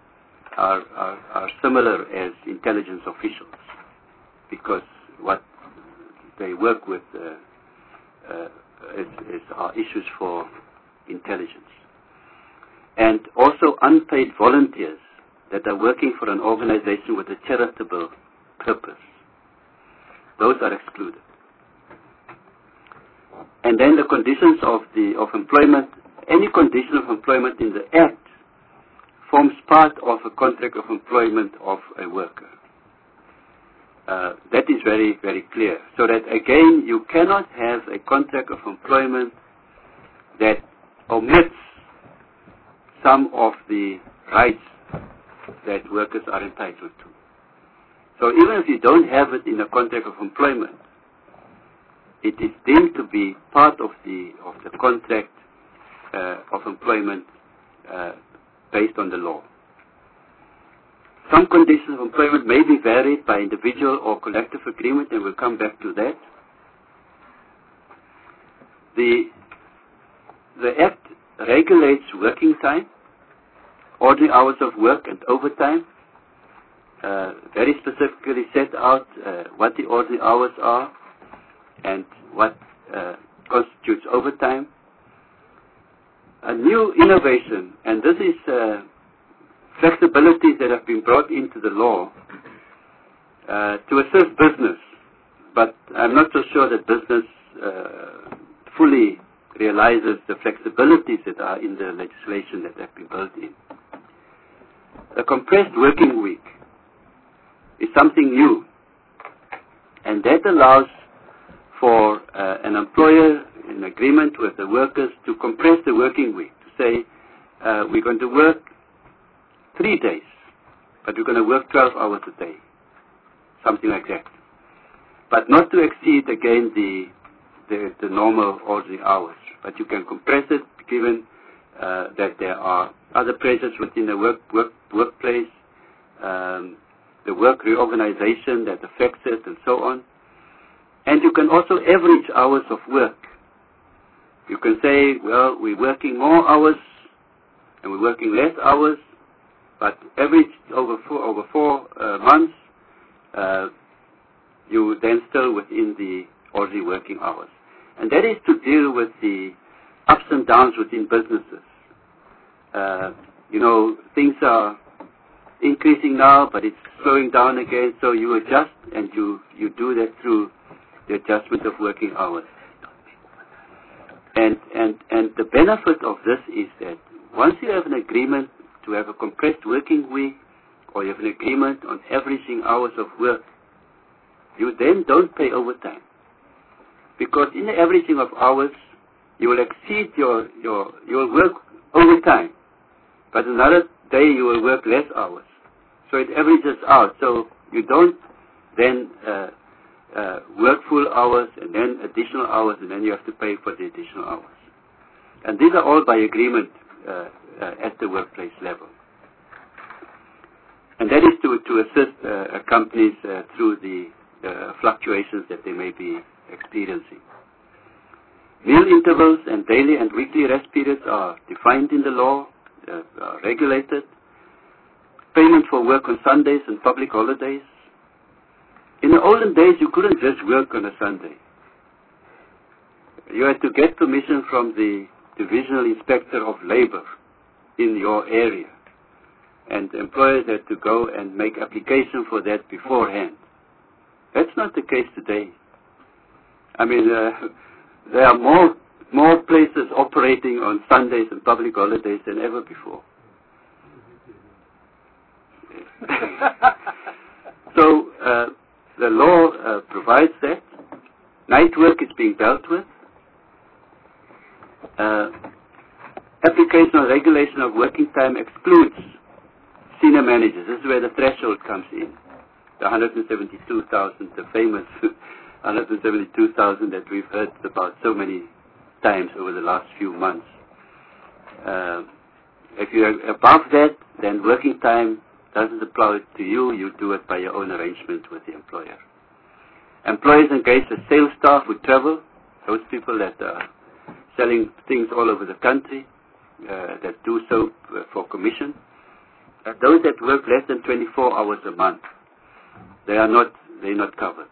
similar as intelligence officials, because what they work with are issues for intelligence. And also unpaid volunteers that are working for an organization with a charitable purpose. Those are excluded. And then the conditions of employment, any condition of employment in the Act forms part of a contract of employment of a worker. That is very, very clear. So that again, you cannot have a contract of employment that omits some of the rights that workers are entitled to. So even if you don't have it in a contract of employment, it is deemed to be part of the contract of employment based on the law. Some conditions of employment may be varied by individual or collective agreement, and we'll come back to that. The Act regulates working time, ordinary hours of work, and overtime. Very specifically set out what the ordinary hours are and what constitutes overtime. A new innovation, and this is flexibilities that have been brought into the law to assist business, but I'm not so sure that business fully realizes the flexibilities that are in the legislation that have been built in. A compressed working week is something new, and that allows for an employer in agreement with the workers to compress the working week, to say we're going to work 3 days, but we're going to work 12 hours a day, something like that, but not to exceed again the normal ordinary hours, but you can compress it given that there are other pressures within the workplace, the work reorganization that affects it, and so on. And you can also average hours of work. You can say, well, we're working more hours and we're working less hours, but average over four months, you then still within the ordinary working hours. And that is to deal with the ups and downs within businesses. Things are increasing now, but it's slowing down again, so you adjust, and you do that through the adjustment of working hours. And the benefit of this is that once you have an agreement to have a compressed working week, or you have an agreement on averaging hours of work, you then don't pay overtime. Because in the averaging of hours, you will exceed you will work overtime, but another day you will work less hours. So it averages out. So you don't then work full hours and then additional hours, and then you have to pay for the additional hours. And these are all by agreement at the workplace level. And that is to assist companies through the fluctuations that they may be experiencing. Meal intervals and daily and weekly rest periods are defined in the law, are regulated. Payment for work on Sundays and public holidays. In the olden days, you couldn't just work on a Sunday. You had to get permission from the Divisional Inspector of Labor in your area. And employers had to go and make application for that beforehand. That's not the case today. I mean, there are more places operating on Sundays and public holidays than ever before. So the law provides that. Night work is being dealt with. Application or regulation of working time excludes senior managers. This is where the threshold comes in. The 172,000, the famous 172,000 that we've heard about so many times over the last few months. If you're above that, then working time doesn't apply to you. You do it by your own arrangement with the employer. Employers engage the sales staff who travel, those people that are selling things all over the country that do so for commission. Those that work less than 24 hours a month, they're not covered.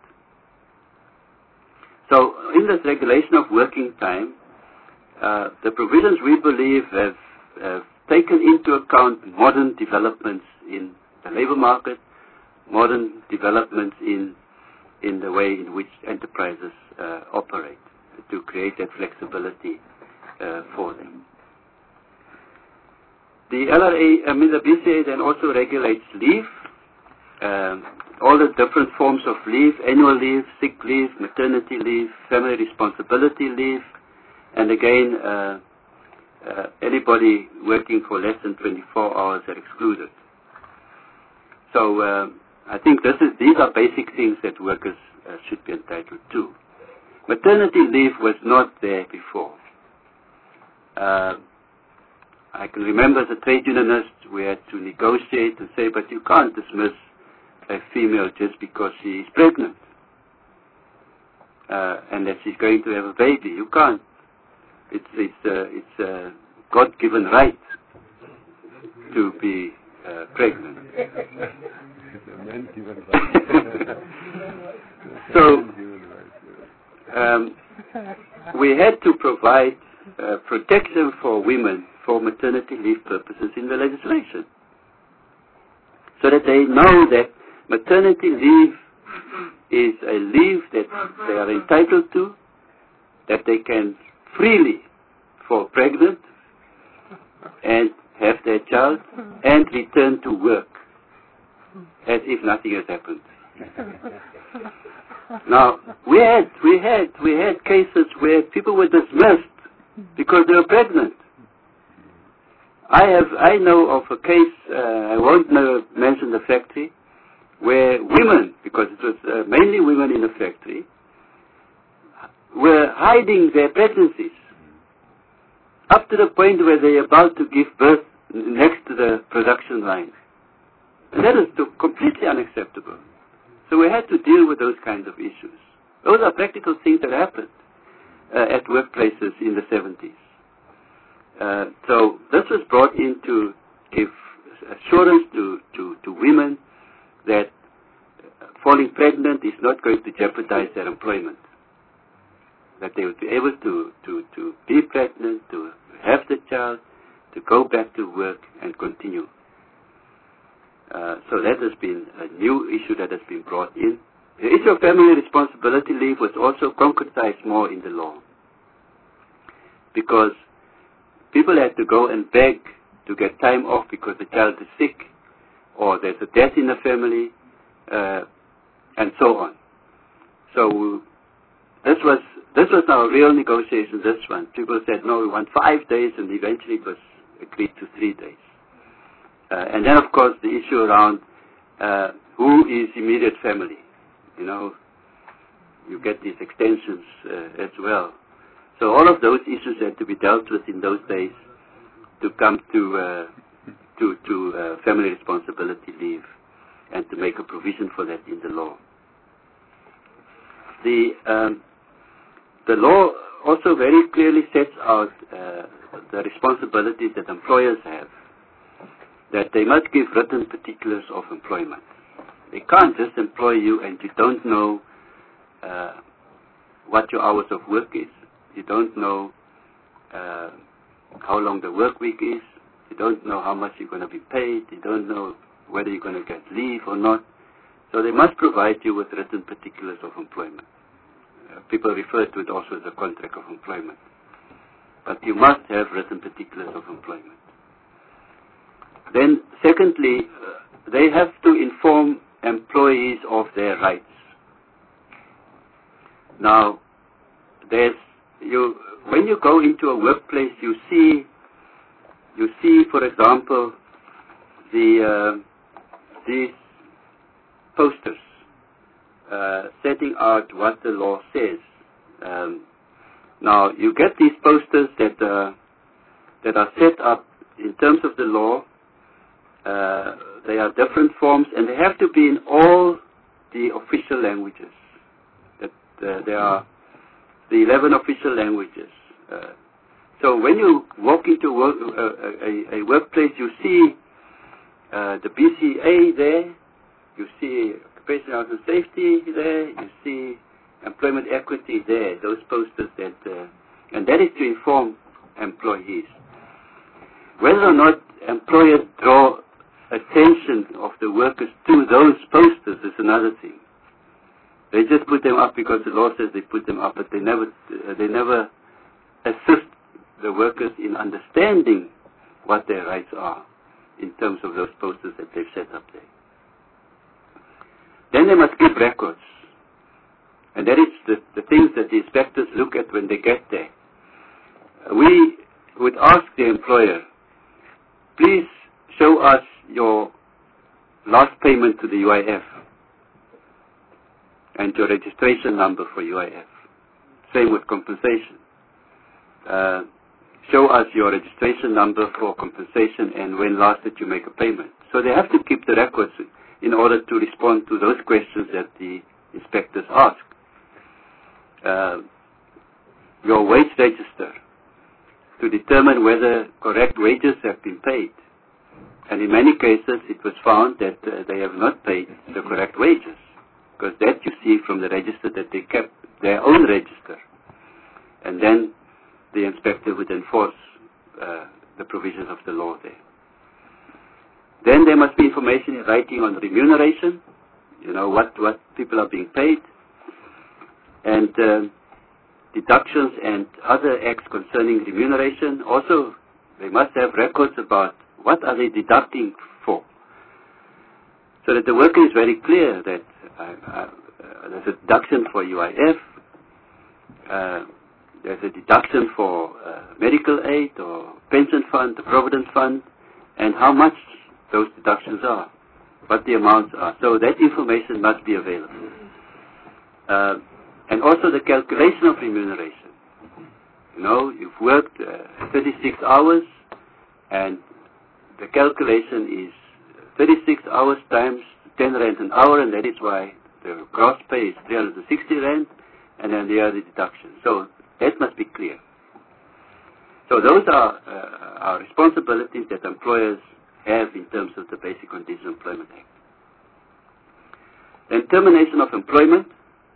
So in this regulation of working time, the provisions we believe have taken into account modern developments in the labor market, modern developments in the way in which enterprises operate, to create that flexibility for them. The the BCA then also regulates leave, all the different forms of leave: annual leave, sick leave, maternity leave, family responsibility leave, and again, anybody working for less than 24 hours are excluded. So I think these are basic things that workers should be entitled to. Maternity leave was not there before. I can remember as a trade unionist, we had to negotiate and say, but you can't dismiss a female just because she is pregnant and that she's going to have a baby. You can't. It's a God-given right to be pregnant. So we had to provide protection for women for maternity leave purposes in the legislation, so that they know that maternity leave is a leave that they are entitled to, that they can freely fall pregnant and have their child and return to work as if nothing has happened. Now, we had cases where people were dismissed because they were pregnant. I know of a case, I won't mention the factory, where women, because it was mainly women in the factory, were hiding their pregnancies up to the point where they are about to give birth next to the production line. And that is completely unacceptable. So we had to deal with those kinds of issues. Those are practical things that happened at workplaces in the 70s. So this was brought in to give assurance to women that falling pregnant is not going to jeopardize their employment. That they would be able to be pregnant, to have the child, to go back to work and continue. So that has been a new issue that has been brought in. The issue of family responsibility leave was also concretized more in the law, because people had to go and beg to get time off because the child is sick or there's a death in the family, and so on. So this was our real negotiation, this one. People said, no, we want 5 days, and eventually it was agreed to 3 days. And then, of course, the issue around who is immediate family. You know, you get these extensions as well. So all of those issues had to be dealt with in those days to come to family responsibility leave and to make a provision for that in the law. The law also very clearly sets out the responsibilities that employers have, that they must give written particulars of employment. They can't just employ you and you don't know what your hours of work is. You don't know how long the work week is. You don't know how much you're going to be paid. You don't know whether you're going to get leave or not. So they must provide you with written particulars of employment. People refer to it also as a contract of employment. But you must have written particulars of employment. Then, secondly, they have to inform employees of their rights. Now, when you go into a workplace, you see, for example, these posters setting out what the law says. Now, you get these posters that are set up in terms of the law. They are different forms, and they have to be in all the official languages. There are the 11 official languages. So when you walk into a workplace, you see the BCA there, you see occupational health and safety there, you see employment equity there, those posters that, and that is to inform employees. Whether or not employers draw attention of the workers to those posters is another thing. They just put them up because the law says they put them up, but they never assist the workers in understanding what their rights are in terms of those posters that they've set up there. Then they must keep records. And that is the things that the inspectors look at when they get there. We would ask the employer, please show us your last payment to the UIF and your registration number for UIF. Same with compensation. Show us your registration number for compensation and when last did you make a payment. So they have to keep the records in order to respond to those questions that the inspectors ask. Your wage register to determine whether correct wages have been paid. And in many cases it was found that they have not paid the correct wages, because that you see from the register that they kept their own register. And then the inspector would enforce the provisions of the law there. Then there must be information in writing on remuneration, what people are being paid, and deductions and other acts concerning remuneration. Also, they must have records about what are they deducting for, so that the worker is very clear that there's a deduction for UIF, there's a deduction for medical aid or pension fund, the provident fund, and how much those deductions are, what the amounts are. So that information must be available. And also the calculation of remuneration. You've worked 36 hours, and the calculation is 36 hours times 10 rand an hour, and that is why the gross pay is 360 rand, and then the other deductions. So that must be clear. So those are responsibilities that employers have in terms of the Basic Conditions of Employment Act. Then termination of employment.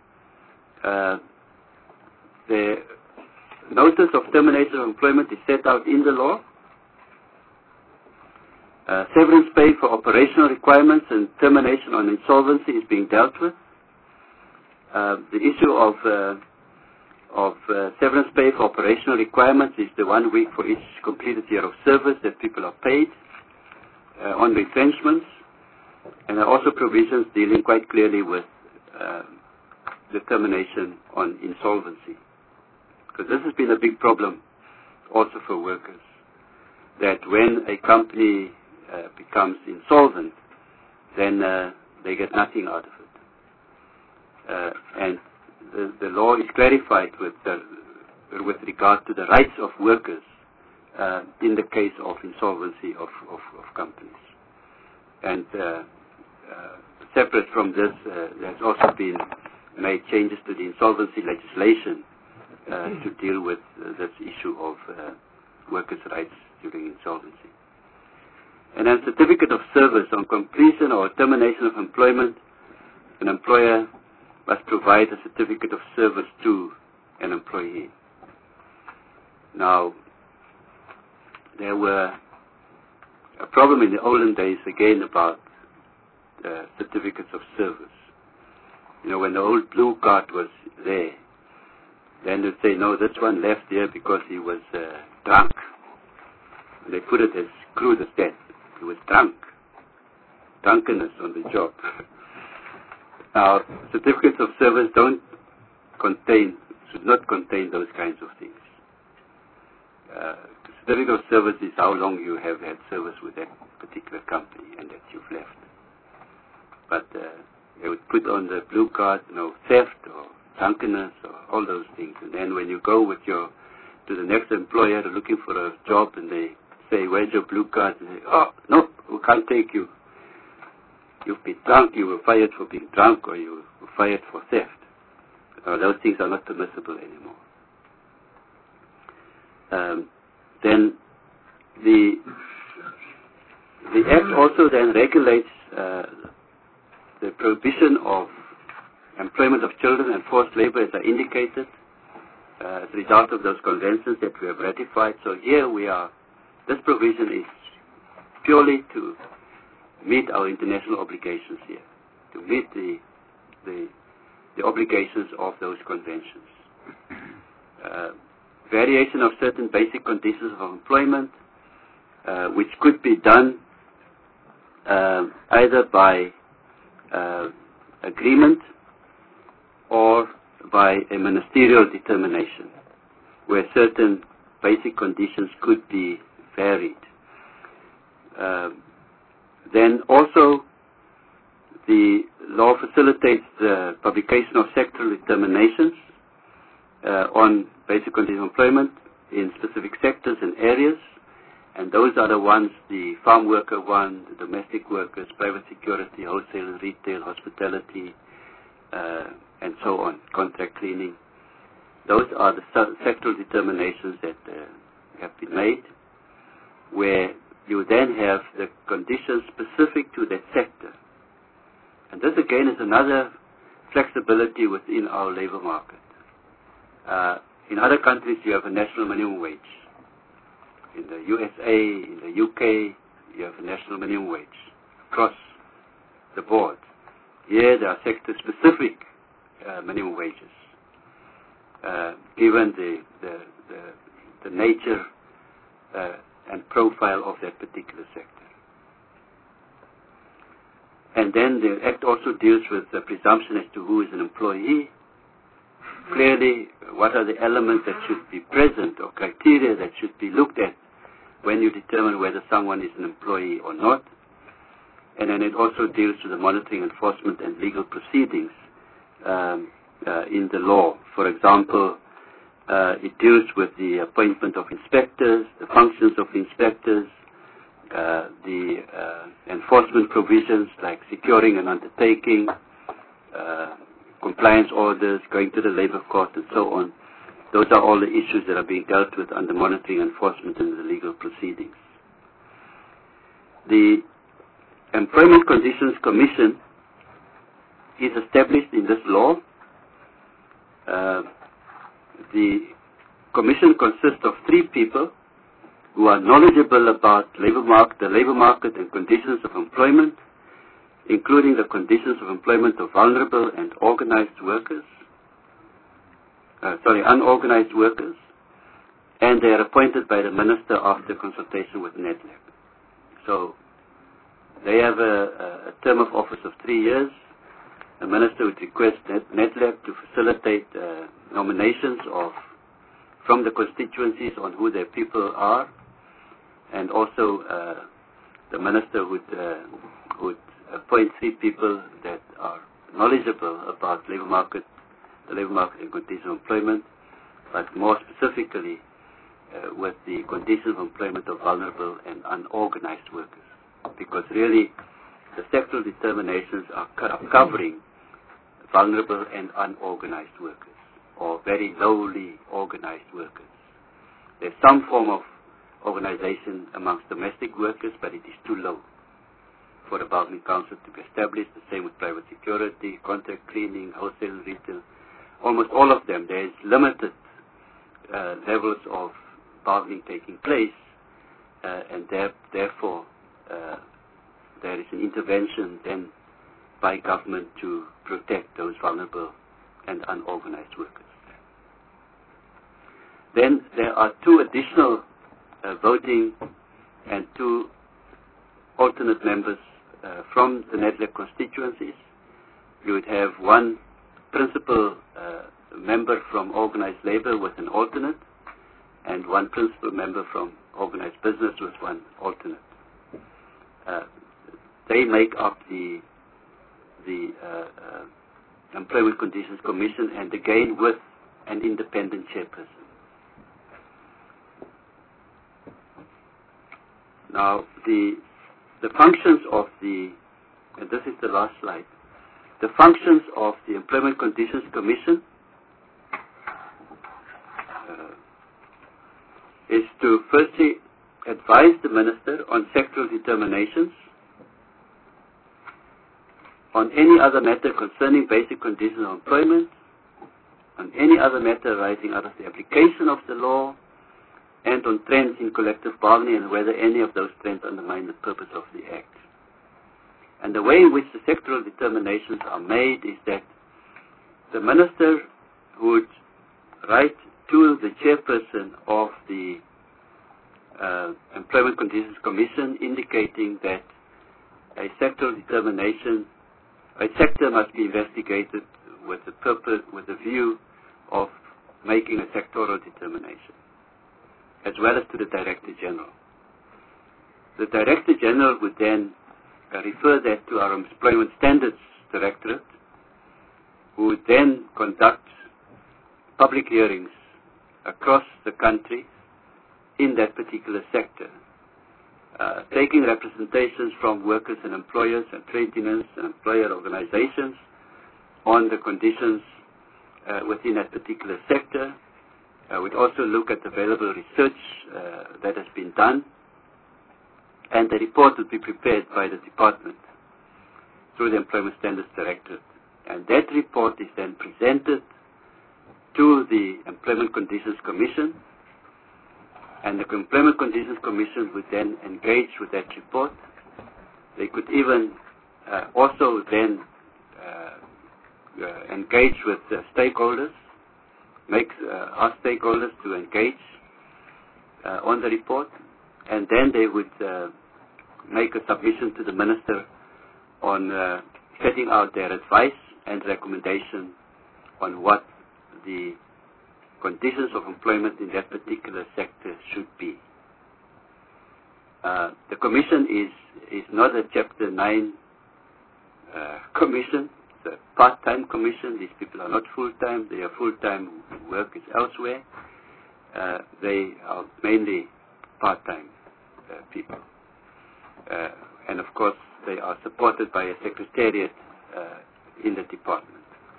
The notice of termination of employment is set out in the law. Severance pay for operational requirements and termination on insolvency is being dealt with. The issue of severance pay for operational requirements is the 1 week for each completed year of service that people are paid on retrenchments. And there are also provisions dealing quite clearly with determination on insolvency. Because this has been a big problem also for workers, that when a company becomes insolvent, then they get nothing out of it. And the law is clarified with regard to the rights of workers in the case of insolvency of companies. And separate from this, there's also been made changes to the insolvency legislation to deal with this issue of workers' rights during insolvency. And then certificate of service on completion or termination of employment, an employer must provide a certificate of service to an employee. Now, there were a problem in the olden days again about certificates of service. When the old blue card was there, then they'd say, no, this one left here because he was drunk. And they put it as crude as that. He was drunk. Drunkenness on the job. Now, certificates of service should not contain those kinds of things. Certificate of service is how long you have had service with that particular company and that you've left. But they would put on the blue card, theft or drunkenness or all those things. And then when you go to the next employer looking for a job and they say, where's your blue card? And they say, oh, no, we can't take you. You've been drunk, you were fired for being drunk, or you were fired for theft. Those things are not permissible anymore. then the Act also then regulates the prohibition of employment of children and forced labor, as I indicated, as a result of those conventions that we have ratified. So here we are, this provision is purely to meet our international obligations here, to meet the obligations of those conventions. Variation of certain basic conditions of employment, which could be done either by agreement or by a ministerial determination, where certain basic conditions could be varied. Then also the law facilitates the publication of sectoral determinations on basic conditions of employment in specific sectors and areas, and those are the ones, the farm worker one, the domestic workers, private security, wholesale and retail, hospitality, and so on, contract cleaning. Those are the sectoral determinations that have been made, where you then have the conditions specific to that sector. And this again is another flexibility within our labor market. In other countries you have a national minimum wage. In the USA, in the UK, you have a national minimum wage across the board. Here there are sector-specific minimum wages, given the nature and profile of that particular sector. And then the Act also deals with the presumption as to who is an employee. Clearly, what are the elements that should be present or criteria that should be looked at when you determine whether someone is an employee or not. And then it also deals with the monitoring, enforcement, and legal proceedings in the law. For example, it deals with the appointment of inspectors, the functions of the inspectors, the enforcement provisions like securing an undertaking, compliance orders, going to the labor court, and so on. Those are all the issues that are being dealt with under monitoring, enforcement, and the legal proceedings. The Employment Conditions Commission is established in this law. The Commission consists of 3 people who are knowledgeable about the labor market and conditions of employment, including the conditions of employment of vulnerable and unorganized workers, and they are appointed by the Minister after consultation with NEDLAC. So they have a term of office of 3 years. The Minister would request NEDLAC to facilitate nominations from the constituencies on who their people are, and also the Minister would appoint 3 people that are knowledgeable about the labor market and conditions of employment, but more specifically with the conditions of employment of vulnerable and unorganized workers. Because really the sectoral determinations are covering vulnerable and unorganized workers, or very lowly organized workers. There's some form of organization amongst domestic workers, but it is too low for the bargaining council to be established. The same with private security, contract cleaning, wholesale and retail. Almost all of them, there is limited levels of bargaining taking place, and therefore there is an intervention then by government to protect those vulnerable and unorganized workers. Then there are 2 additional voting and 2 alternate members from the NEDLAC constituencies. You would have 1 principal member from organized labor with an alternate, and 1 principal member from organized business with 1 alternate. They make up the Employment Conditions Commission, and again with an independent chairperson. Now, the functions of and this is the last slide, the functions of the Employment Conditions Commission to firstly advise the Minister on sectoral determinations, on any other matter concerning basic conditions of employment, on any other matter arising out of the application of the law, and on trends in collective bargaining and whether any of those trends undermine the purpose of the Act. And the way in which the sectoral determinations are made is that the Minister would write to the chairperson of the Employment Conditions Commission indicating that a sectoral determination, a sector must be investigated with the purpose, with the view of making a sectoral determination, as well as to the Director General. The Director General would then refer that to our Employment Standards Directorate, who would then conduct public hearings across the country in that particular sector, taking representations from workers and employers and trade unions and employer organizations on the conditions within that particular sector. We'd also look at available research that has been done, and the report would be prepared by the department through the Employment Standards Directorate. And that report is then presented to the Employment Conditions Commission, and the Employment Conditions Commission would then engage with that report. They could even also then engage with stakeholders, ask stakeholders to engage on the report, and then they would make a submission to the Minister on setting out their advice and recommendation on what the conditions of employment in that particular sector should be. The Commission is not a Chapter 9 Commission. It's a part-time Commission. These people are not full-time. Their full-time work is elsewhere. They are mainly part-time people. And of course, they are supported by a secretariat in the department.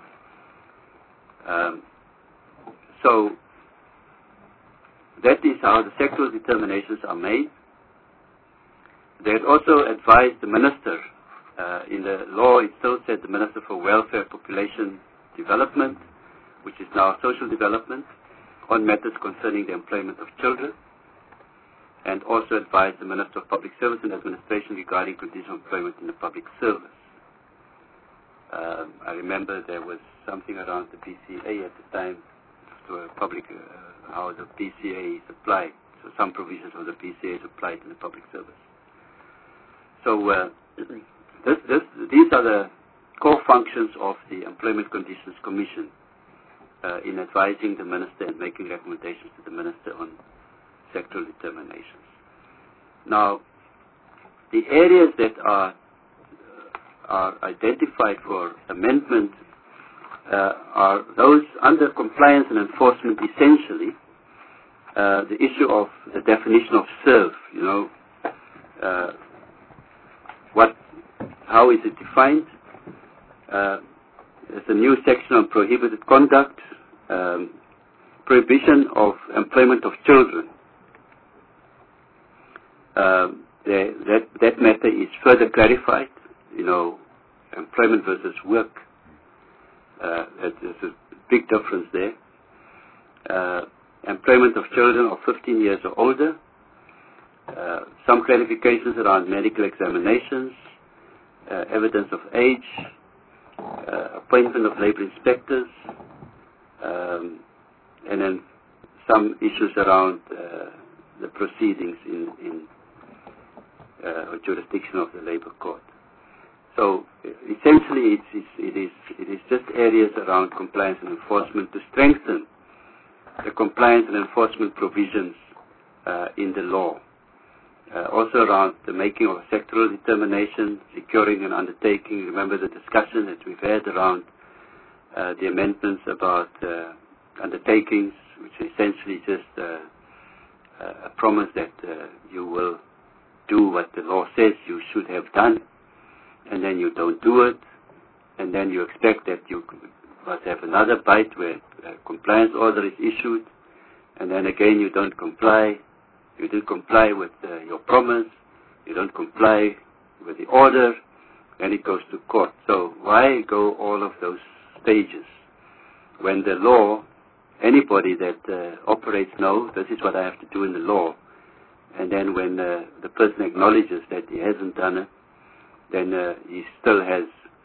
So that is how the sectoral determinations are made. They had also advised the Minister, in the law it still said the Minister for Welfare, Population Development, which is now Social Development, on matters concerning the employment of children, and also advised the Minister of Public Service and Administration regarding conditions of employment in the public service. I remember there was something around the PCA at the time, to a public, how the PCA is applied. So some provisions of the PCA is applied to the public service. So these are the core functions of the Employment Conditions Commission in advising the Minister and making recommendations to the Minister on sectoral determinations. Now, the areas that are identified for amendment are those under compliance and enforcement, essentially. The issue of the definition of serve, how is it defined? There's a new section on prohibited conduct, prohibition of employment of children. That matter is further clarified, employment versus work. There's a big difference there. Employment of children of 15 years or older. Some clarifications around medical examinations, evidence of age, appointment of labor inspectors, and then some issues around the proceedings in jurisdiction of the labor court. So essentially, it is just areas around compliance and enforcement to strengthen the compliance and enforcement provisions in the law. Also around the making of a sectoral determination, securing an undertaking. Remember the discussion that we've had around the amendments about undertakings, which is essentially just a promise that you will do what the law says you should have done, and then you don't do it, and then you expect that you must have another bite where a compliance order is issued, and then again you don't comply, you didn't comply with your promise, you don't comply with the order, and it goes to court. So why go all of those stages when the law, anybody that operates knows this is what I have to do in the law, and then when the person acknowledges that he hasn't done it, then he still has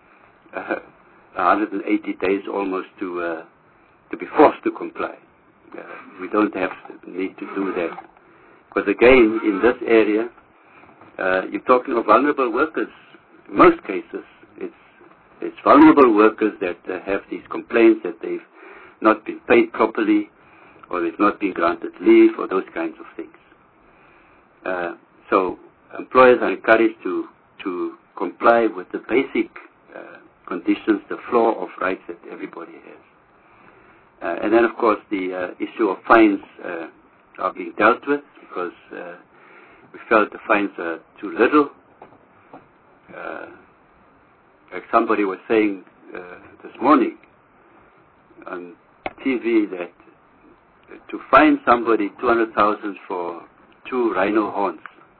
180 days almost to be forced to comply. We don't need to do that. Because again, in this area, you're talking of vulnerable workers. In most cases, it's vulnerable workers that have these complaints that they've not been paid properly, or they've not been granted leave, or those kinds of things. So employers are encouraged to comply with the basic conditions, the floor of rights that everybody has. And then, of course, the issue of fines are being dealt with, because we felt the fines are too little. Like somebody was saying this morning on TV that to fine somebody 200,000 for 2 rhino horns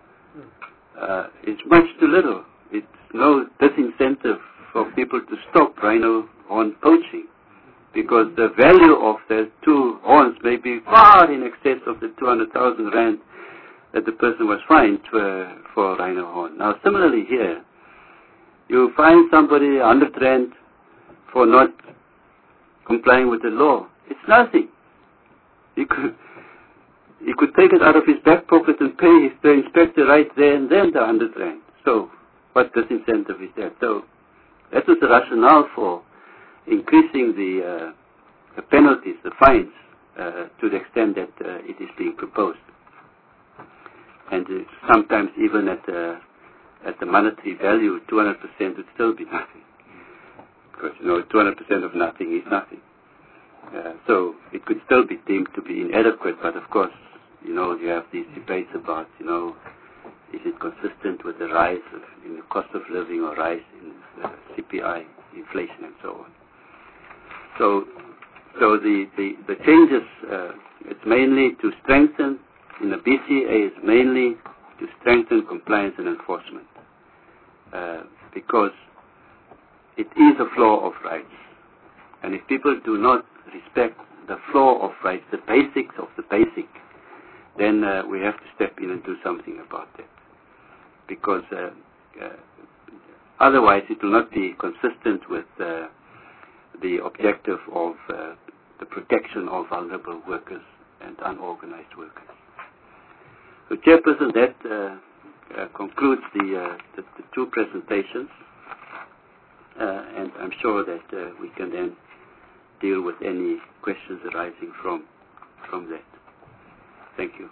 is much too little. It's no disincentive for people to stop rhino horn poaching, because the value of the 2 horns may be far in excess of the 200,000 rand that the person was fined for rhino horn. Now, similarly here, you fine somebody 100 rand for not complying with the law. It's nothing. He could take it out of his back pocket and pay the inspector right there and then the 100 rand. So, what disincentive is that? So, that was the rationale for increasing the penalties, the fines, to the extent that it is being proposed. And sometimes even at the monetary value, 200% would still be nothing. Because, 200% of nothing is nothing. So it could still be deemed to be inadequate, but of course, you have these debates about, is it consistent with the rise in the cost of living or rise in CPI, inflation, and so on. So the changes, it's mainly to strengthen, in the BCA, it's mainly to strengthen compliance and enforcement, because it is a flaw of rights. And if people do not respect the flaw of rights, the basics of the basic, then we have to step in and do something about that. Because otherwise it will not be consistent with the objective of the protection of vulnerable workers and unorganized workers. So, Chairperson, that concludes the 2 presentations, and I'm sure that we can then deal with any questions arising from that. Thank you.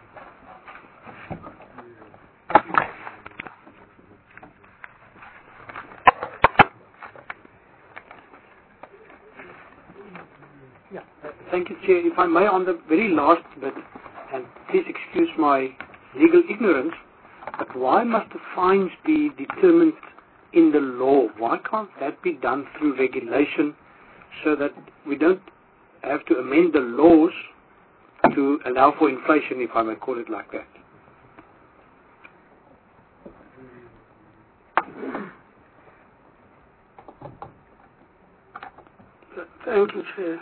Yeah. Thank you, Chair. If I may, on the very last bit, and please excuse my legal ignorance, but why must the fines be determined in the law? Why can't that be done through regulation, so that we don't have to amend the laws to allow for inflation, if I may call it like that? Thank you, Chair.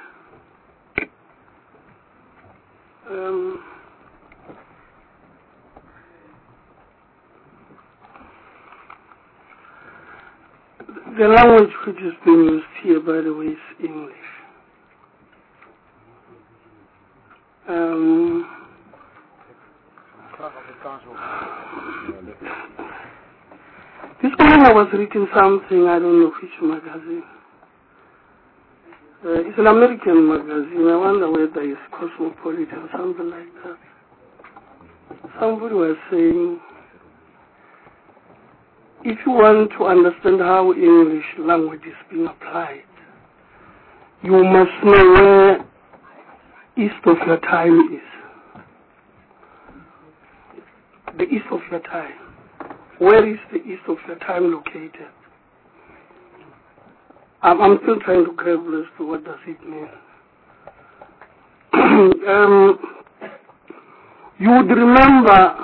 The language which is being used here, by the way, is English. This morning I was reading something, I don't know which magazine. It's an American magazine. I wonder whether it's Cosmopolitan or something like that. Somebody was saying, if you want to understand how English language is being applied, you must know where east of your time is. The east of your time. Where is the east of your time located? I'm still trying to grapple as to what does it mean. You would remember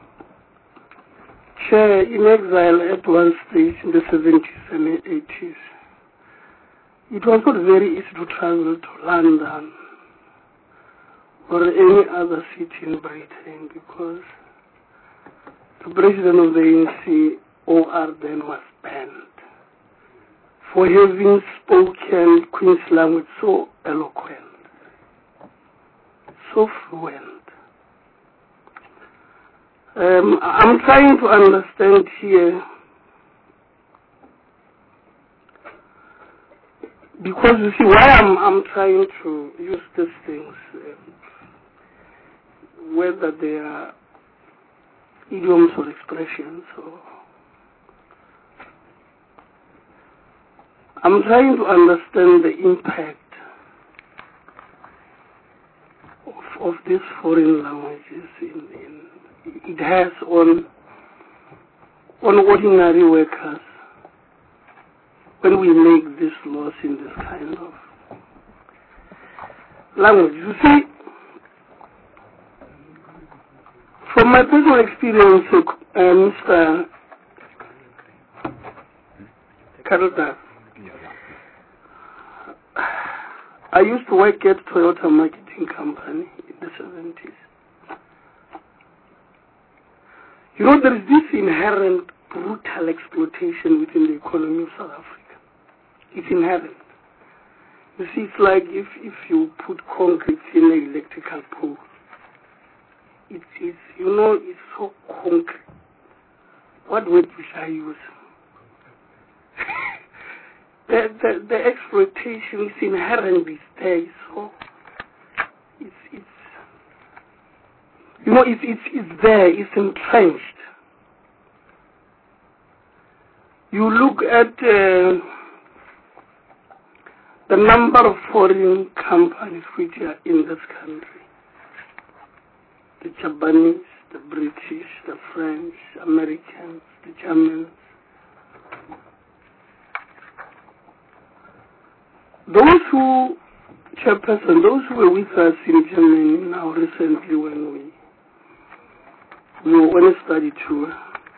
Chair in exile at one stage in the 70s and 80s. It was not very easy to travel to London or any other city in Britain because the president of the ANC, OR, then was banned for having spoken Queen's language so eloquent, so fluent. I'm trying to understand here, because you see why I'm trying to use these things, whether they are idioms or expressions, or I'm trying to understand the impact of these foreign languages it has on ordinary workers when we make these laws in this kind of language. You see, from my personal experience, Mr. Karuta, I used to work at Toyota Marketing Company in the 70s. You know, there is this inherent brutal exploitation within the economy of South Africa. It's inherent. You see, it's like if you put concrete in an electrical pole. It's so concrete. What word should I use? the exploitation is inherent these days. So it's there, it's entrenched. You look at the number of foreign companies which are in this country. The Japanese, the British, the French, Americans, the Germans. Those who were with us in Germany now recently when we were on a study tour,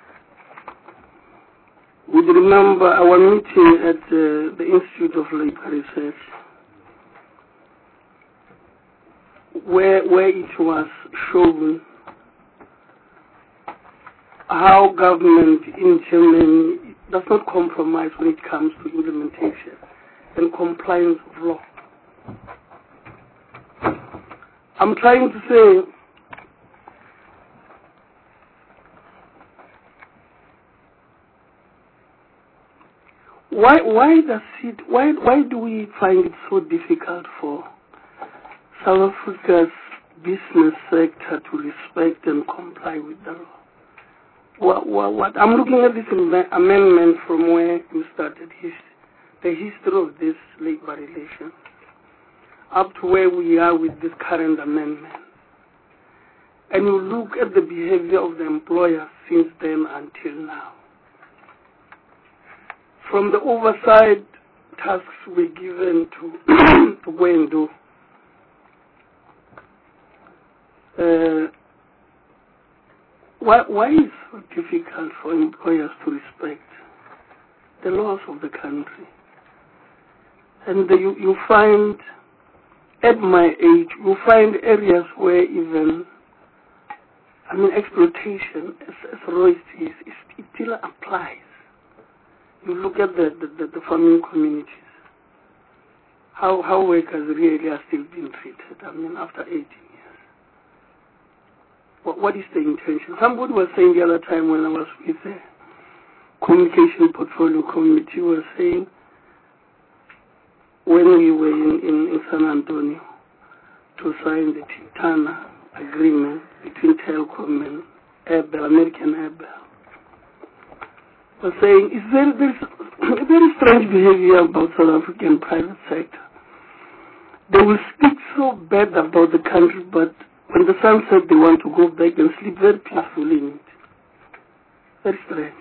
would remember our meeting at the Institute of Labor Research, where it was shown how government in Germany does not compromise when it comes to implementation and compliance of law. I'm trying to say why do we find it so difficult for South Africa's business sector to respect and comply with the law? What I'm looking at this amendment from where you started, the history of this labor relations, up to where we are with this current amendment. And you look at the behavior of the employer since then until now. From the oversight tasks we're given to go and do, why is it so difficult for employers to respect the laws of the country? And you find, at my age, you find areas where even, exploitation as royalties, it still applies. You look at the farming communities, how workers really are still being treated, after 18 years. What is the intention? Somebody was saying the other time when I was with the Communication Portfolio Committee, was saying when we were in San Antonio to sign the Titana agreement between Telkom and Airtel, American Airtel, was saying there's a very strange behavior about South African private sector. They will speak so bad about the country, but when the sun sets, they want to go back and sleep very peacefully in it. Very strange.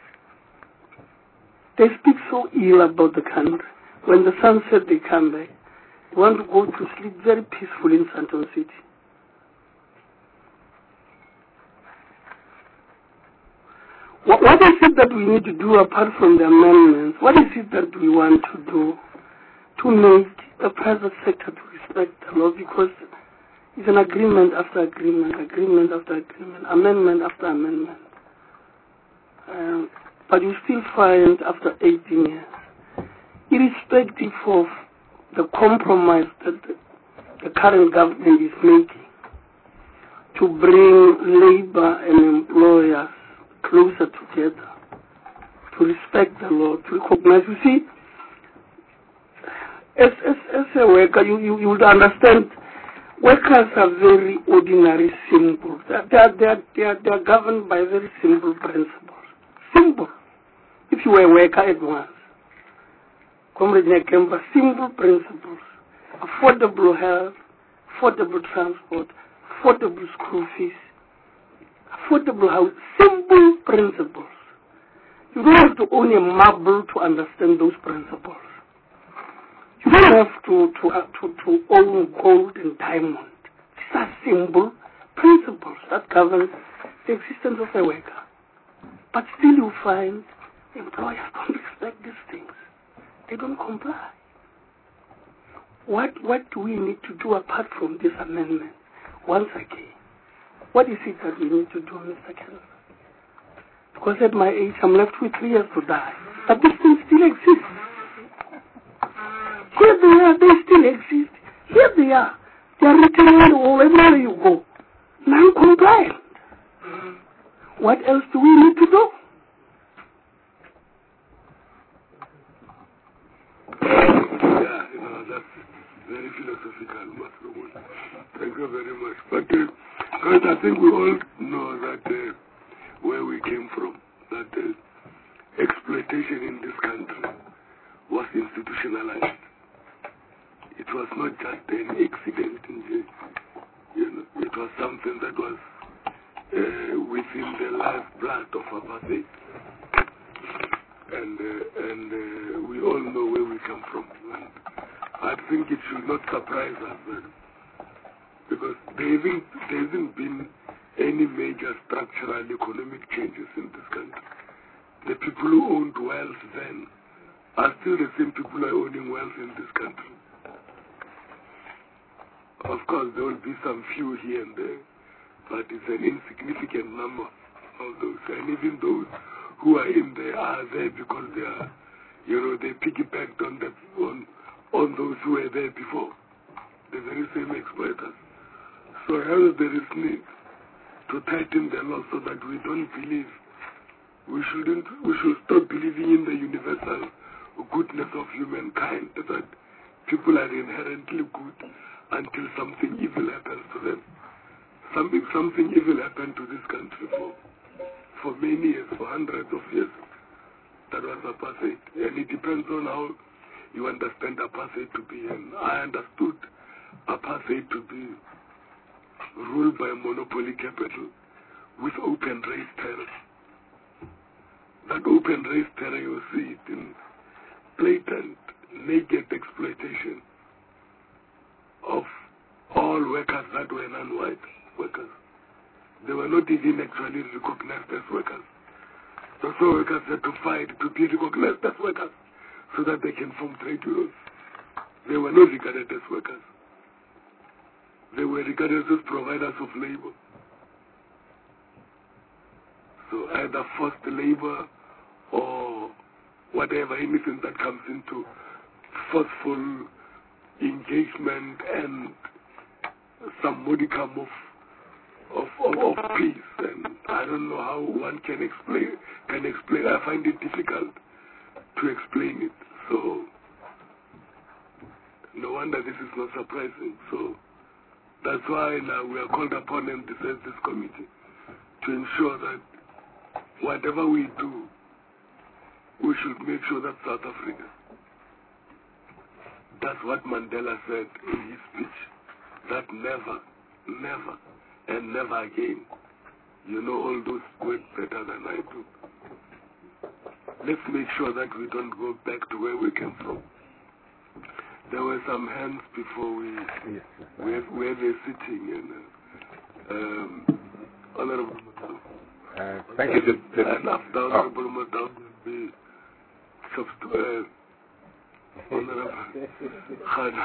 They speak so ill about the country. When the sun sets, they come back. They want to go to sleep very peacefully in Sandton City. What is it that we need to do apart from the amendments? What is it that we want to do to make the private sector to respect the law? Because it's an agreement after agreement, agreement after agreement, amendment after amendment. But you still find after 18 years, irrespective of the compromise that the current government is making to bring labor and employers closer together, to respect the law, to recognize. You see, as a worker, you would understand, workers are very ordinary, simple. They are governed by very simple principles. Simple. If you were a worker at once, Comrade Nyakemba, simple principles. Affordable health, affordable transport, affordable school fees, affordable house, simple principles. You don't have to own a marble to understand those principles. You don't have to own gold and diamond. These are simple principles that govern the existence of a worker. But still you find employers don't respect these things. They don't comply. What do we need to do apart from this amendment? Once again, what is it that we need to do, Mr. Kelly? Because at my age, I'm left with 3 years to die. But these things still exist. Here they are, they still exist. Here they are. They are written on the wall everywhere you go. Non-compliant. What else do we need to do? Yeah, that's very philosophical, Master Wood. Thank you very much. But because I think we all know that where we came from, that exploitation in this country was institutionalized. It was not just an accident. It was something that was within the lifeblood of apartheid. And we all know where we come from. And I think it should not surprise us because there hasn't been any major structural economic changes in this country. The people who owned wealth then are still the same people who are owning wealth in this country. Of course, there will be some few here and there, but it's an insignificant number of those. And even those who are in there are there because they are, they piggybacked on those who were there before. The very same exploiters. So hence there is need to tighten the law so that we don't believe, we should stop believing in the universal goodness of humankind, that people are inherently good until something evil happens to them. Something evil happened to this country for many years, for hundreds of years. That was apartheid. And it depends on how you understand apartheid to be. And I understood apartheid to be ruled by monopoly capital with open race terror. That open race terror, you see it in blatant, naked exploitation of all workers that were non-white workers. They were not even actually recognized as workers. So workers had to fight to be recognized as workers so that they can form trade unions. They were not regarded as workers. They were regarded as providers of labor. So either forced labor or whatever, anything that comes into forceful engagement and some modicum of peace. And I don't know how one can explain. I find it difficult to explain it. So no wonder this is not surprising. So that's why now we are called upon and this committee to ensure that whatever we do, we should make sure that South Africa. That's what Mandela said in his speech. That never, never, and never again. You know all those words better than I do. Let's make sure that we don't go back to where we came from. There were some hands before where they're sitting, and Honorable Thank you. And after Honorable Madam will be Honorable Khan.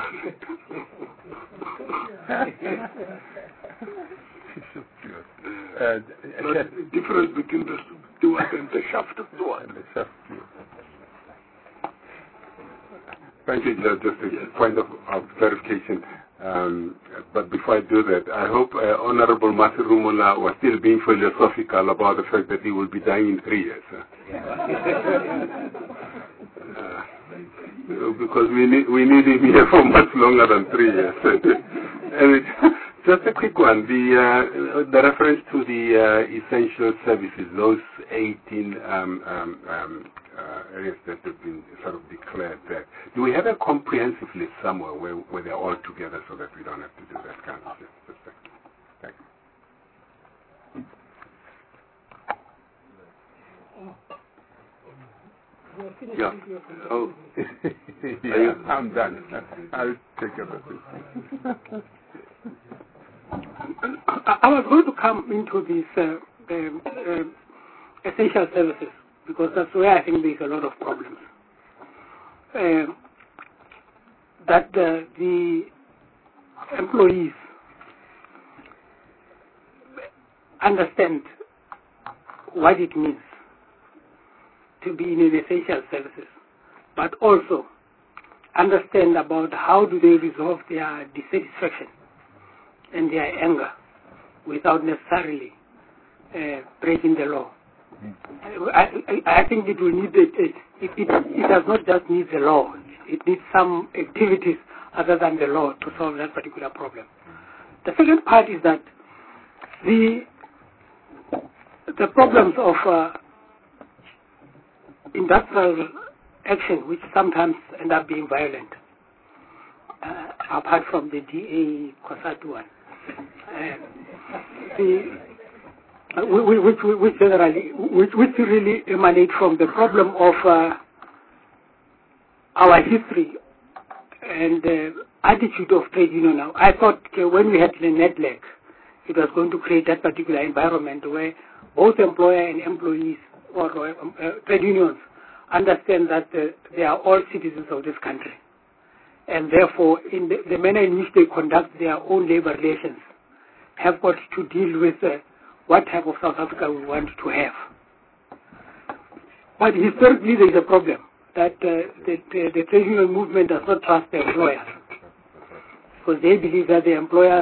The difference between the steward and the shaft steward. Thank you, Judge. Just a point of clarification. But before I do that, I hope Honorable Matthew Rumola was still being philosophical about the fact that he will be dying in 3 years. Because we need him here for much longer than 3 years. And just a quick one, the reference to the essential services, those 18 areas that have been sort of declared there. Do we have a comprehensive list somewhere where they're all together so that we don't have to do that kind of thing? Thank you. Yeah. Oh. Yeah, I'm done. I'll take care of it. I was going to come into this essential services because that's where I think there's a lot of problems. That the employees understand what it means to be in essential services, but also understand about how do they resolve their dissatisfaction and their anger without necessarily breaking the law. I think it will need it does not just need the law. It needs some activities other than the law to solve that particular problem. The second part is that the problems of industrial action, which sometimes end up being violent, apart from the DA COSATU one, which really emanate from the problem of our history and attitude of trade union now. I thought when we had the NEDLEC, it was going to create that particular environment where both employer and employees or trade unions understand that they are all citizens of this country. And therefore, in the manner in which they conduct their own labor relations, have got to deal with what type of South Africa we want to have. But historically, there is a problem that the trade union movement does not trust the employers, because they believe that the employers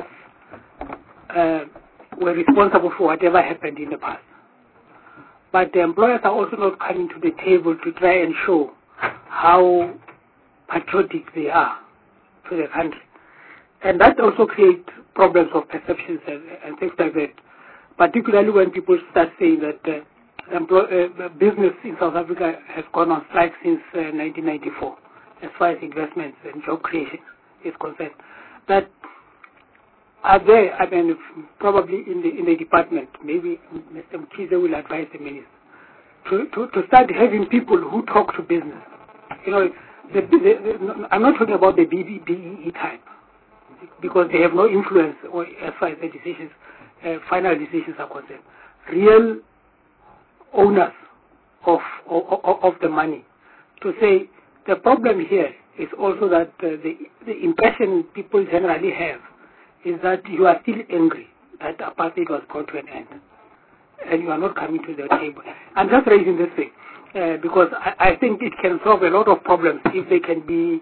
were responsible for whatever happened in the past. But the employers are also not coming to the table to try and show how patriotic they are to the country. And that also creates problems of perceptions and things like that, particularly when people start saying that business in South Africa has gone on strike since 1994, as far as investments and job creation is concerned. That are there, I mean, probably in the department, maybe Mr. Mkhize will advise the minister to start having people who talk to business. You know, I'm not talking about the BEE type, because they have no influence as far as the decisions, final decisions are concerned. Real owners of the money, to say the problem here is also that the impression people generally have is that you are still angry that apartheid was brought to an end, and you are not coming to the table. I'm just raising this thing because I think it can solve a lot of problems if they can be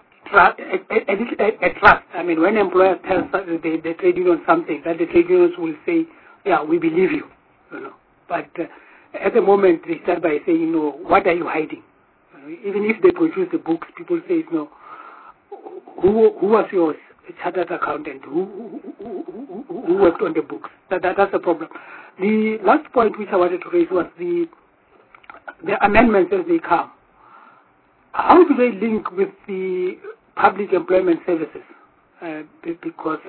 a trust. I mean, when employers tell the trade union something, that the trade unions will say, yeah, we believe you, you know. But at the moment, they start by saying, you know, what are you hiding? Even if they produce the books, people say, you know, who was your chartered accountant? Who worked on the books? That's the problem. The last point which I wanted to raise was the amendments as they come. How do they link with the public employment services? Because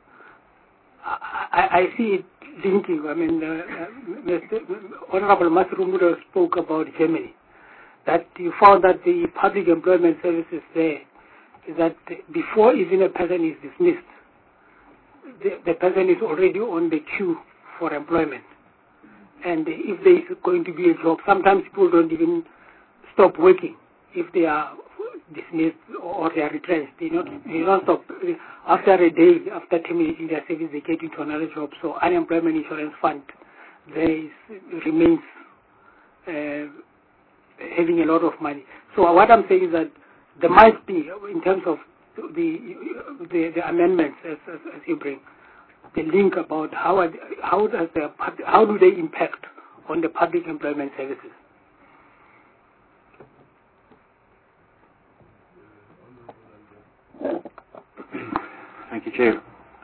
I see it linking. I mean, Honorable Masrumudo spoke about Germany, that you found that the public employment services there is that before even a person is dismissed, the person is already on the queue for employment. And if there is going to be a job, sometimes people don't even stop working if they are dismissed or they are retrenched. They don't stop. After a day, after terminating their service, they get into another job. So unemployment insurance fund remains having a lot of money. So what I'm saying is that there might be, in terms of the amendments as you bring, the link about how do they impact on the public employment services. Thank you, Chair.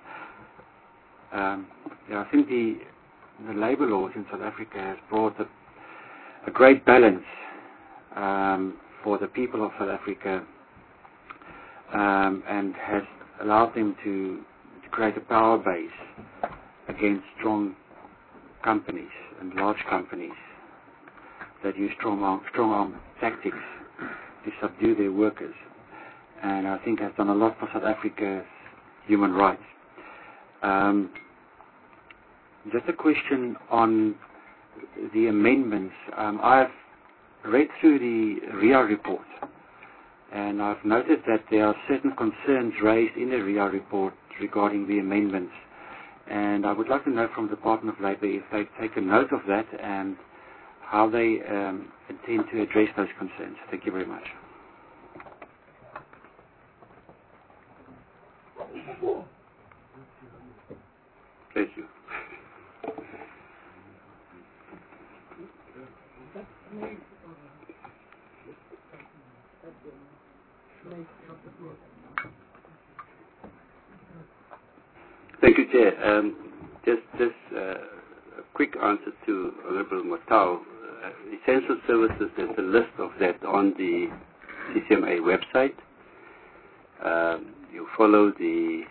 I think the labour laws in South Africa has brought a great balance for the people of South Africa and has allowed them to create a power base against strong companies and large companies that use strong arm tactics to subdue their workers. And I think has done a lot for South Africa's human rights. Just a question on the amendments. I've read through the RIA report, and I've noted that there are certain concerns raised in the RIA report regarding the amendments. And I would like to know from the Department of Labour if they've taken note of that and how they intend to address those concerns. Thank you very much. Thank you. Thank you, Chair. Just a quick answer to Honorable Matau. Essential services, there's a list of that on the CCMA website. You follow the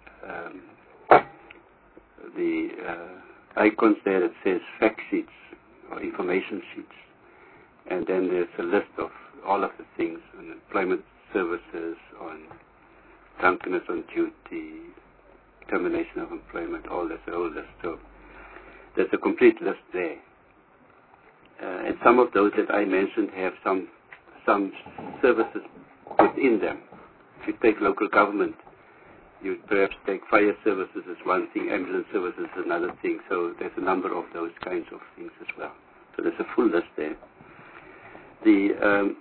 icons there that says fact sheets or information sheets, and then there's a list of all of the things on employment services, on drunkenness on duty, termination of employment, all that's a whole list. So there's a complete list there. And some of those that I mentioned have some services within them. If you take local government, you perhaps take fire services as one thing, ambulance services as another thing. So there's a number of those kinds of things as well. So there's a full list there. The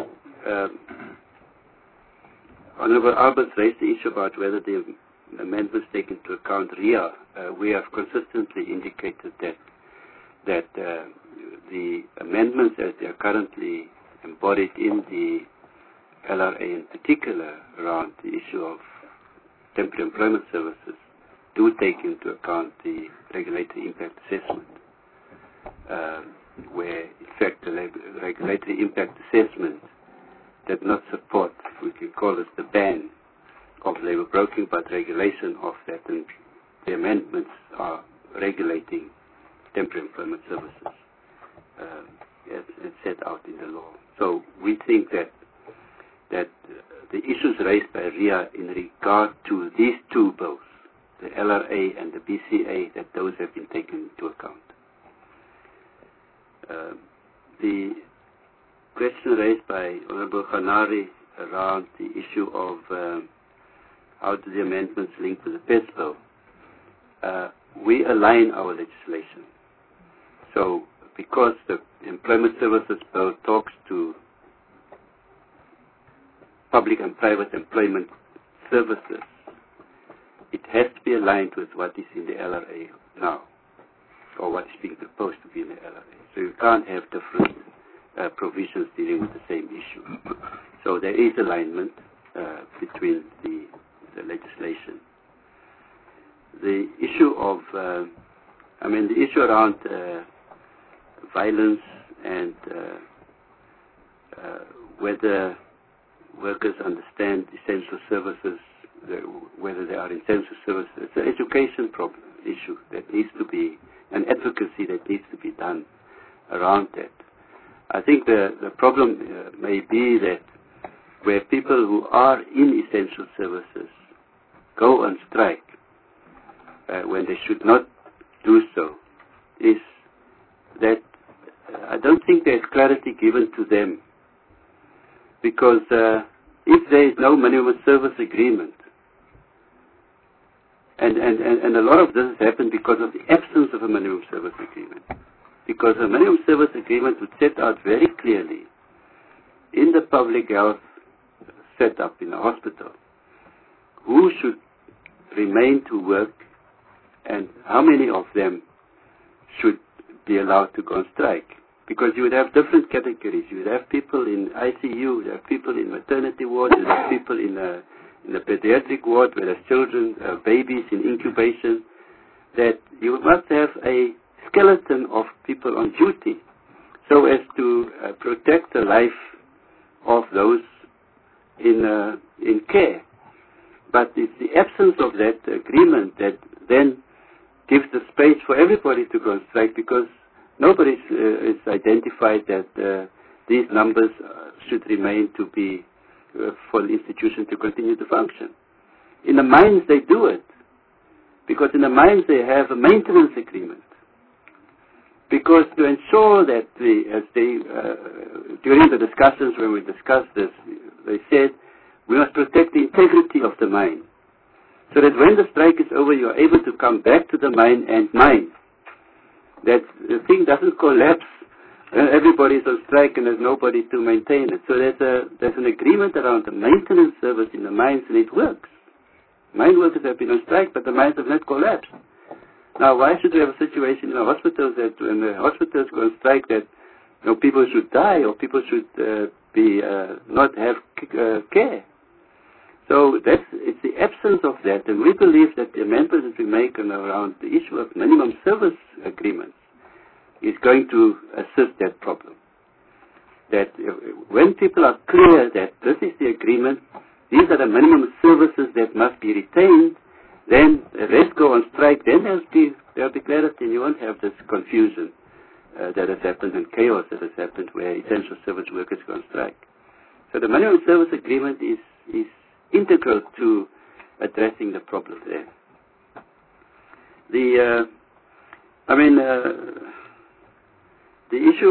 Honorable Alberts raised the issue about whether the amendments take into account RIA. We have consistently indicated that the amendments as they are currently embodied in the LRA in particular around the issue of temporary employment services do take into account the regulatory impact assessment, where in fact the regulatory impact assessment did not support, we can call it the ban of labour broking, but regulation of that, and the amendments are regulating temporary employment services as set out in the law. So we think that the issues raised by RIA in regard to these two bills, the LRA and the BCA, that those have been taken into account. The question raised by Honorable Khanari around the issue of how do the amendments link to the PES bill, we align our legislation. So because the Employment Services Bill talks to public and private employment services, it has to be aligned with what is in the LRA now, or what is being proposed to be in the LRA. So you can't have different provisions dealing with the same issue. So there is alignment between the legislation. The issue of, the issue around violence and whether workers understand essential services, whether they are essential services, it's an education problem issue that needs to be, an advocacy that needs to be done around that. I think the problem may be that where people who are in essential services go on strike when they should not do so is that I don't think there's clarity given to them, because if there is no minimum service agreement, and a lot of this has happened because of the absence of a minimum service agreement, because a minimum service agreement would set out very clearly in the public health setup in the hospital who should remain to work and how many of them should be allowed to go on strike. Because you would have different categories. You would have people in ICU, you would have people in maternity ward, you would have people in the pediatric ward where there's children, babies in incubation, that you must have a skeleton of people on duty so as to protect the life of those in care. But it's the absence of that agreement that then gives the space for everybody to go on strike, because nobody is identified that these numbers should remain to be for the institution to continue to function. In the mines they do it, because in the mines they have a maintenance agreement. Because to ensure that during the discussions when we discussed this, they said we must protect the integrity of the mine, so that when the strike is over, you are able to come back to the mine and mine. That the thing doesn't collapse when everybody is on strike and there's nobody to maintain it. So there's an agreement around the maintenance service in the mines, and it works. Mine workers have been on strike, but the mines have not collapsed. Now, why should we have a situation in the hospitals that when the hospitals go on strike that people should die or people should not have care? So it's the absence of that, and we believe that the amendments that we make around the issue of minimum service agreements is going to assist that problem. That when people are clear that this is the agreement, these are the minimum services that must be retained, then the rest go on strike, then there'll be clarity, and you won't have this confusion that has happened and chaos that has happened where essential service workers go on strike. So the minimum service agreement is integral to addressing the problem there. The issue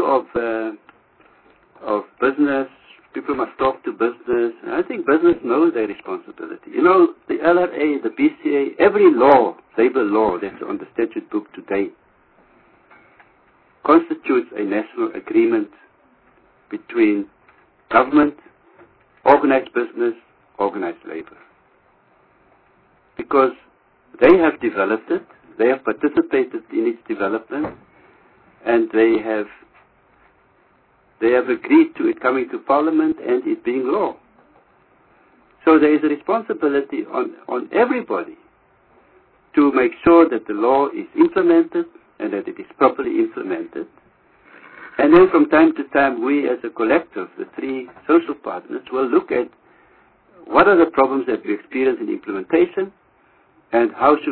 of business, people must talk to business. I think business knows their responsibility. The LRA, the BCA, every law, labor law that's on the statute book today constitutes a national agreement between government, organized business, organized labor. Because they have developed it, they have participated in its development, and they have agreed to it coming to Parliament and it being law. So there is a responsibility on everybody to make sure that the law is implemented and that it is properly implemented. And then from time to time, we as a collective, the three social partners, will look at what are the problems that we experience in implementation, and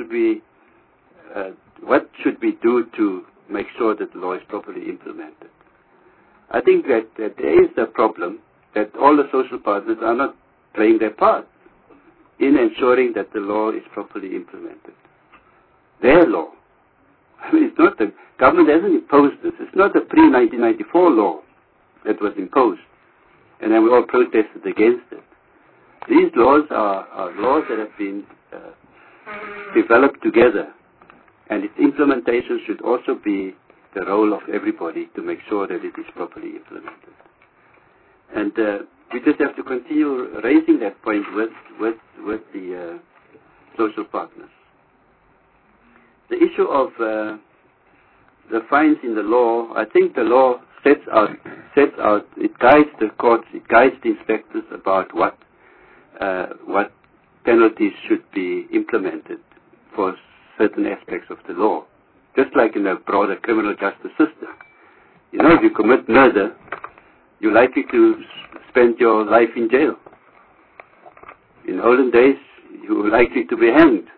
what should we do to make sure that the law is properly implemented. I think that there is a problem that all the social partners are not playing their part in ensuring that the law is properly implemented. Their law. It's not the government hasn't imposed this. It's not a pre-1994 law that was imposed, and then we all protested against it. These laws are laws that have been developed together, and its implementation should also be the role of everybody to make sure that it is properly implemented. And we just have to continue raising that point with the social partners. The issue of the fines in the law, I think the law sets out, it guides the courts, it guides the inspectors about what penalties should be implemented for certain aspects of the law. Just like in the broader criminal justice system. If you commit murder, you're likely to spend your life in jail. In olden days, you were likely to be hanged.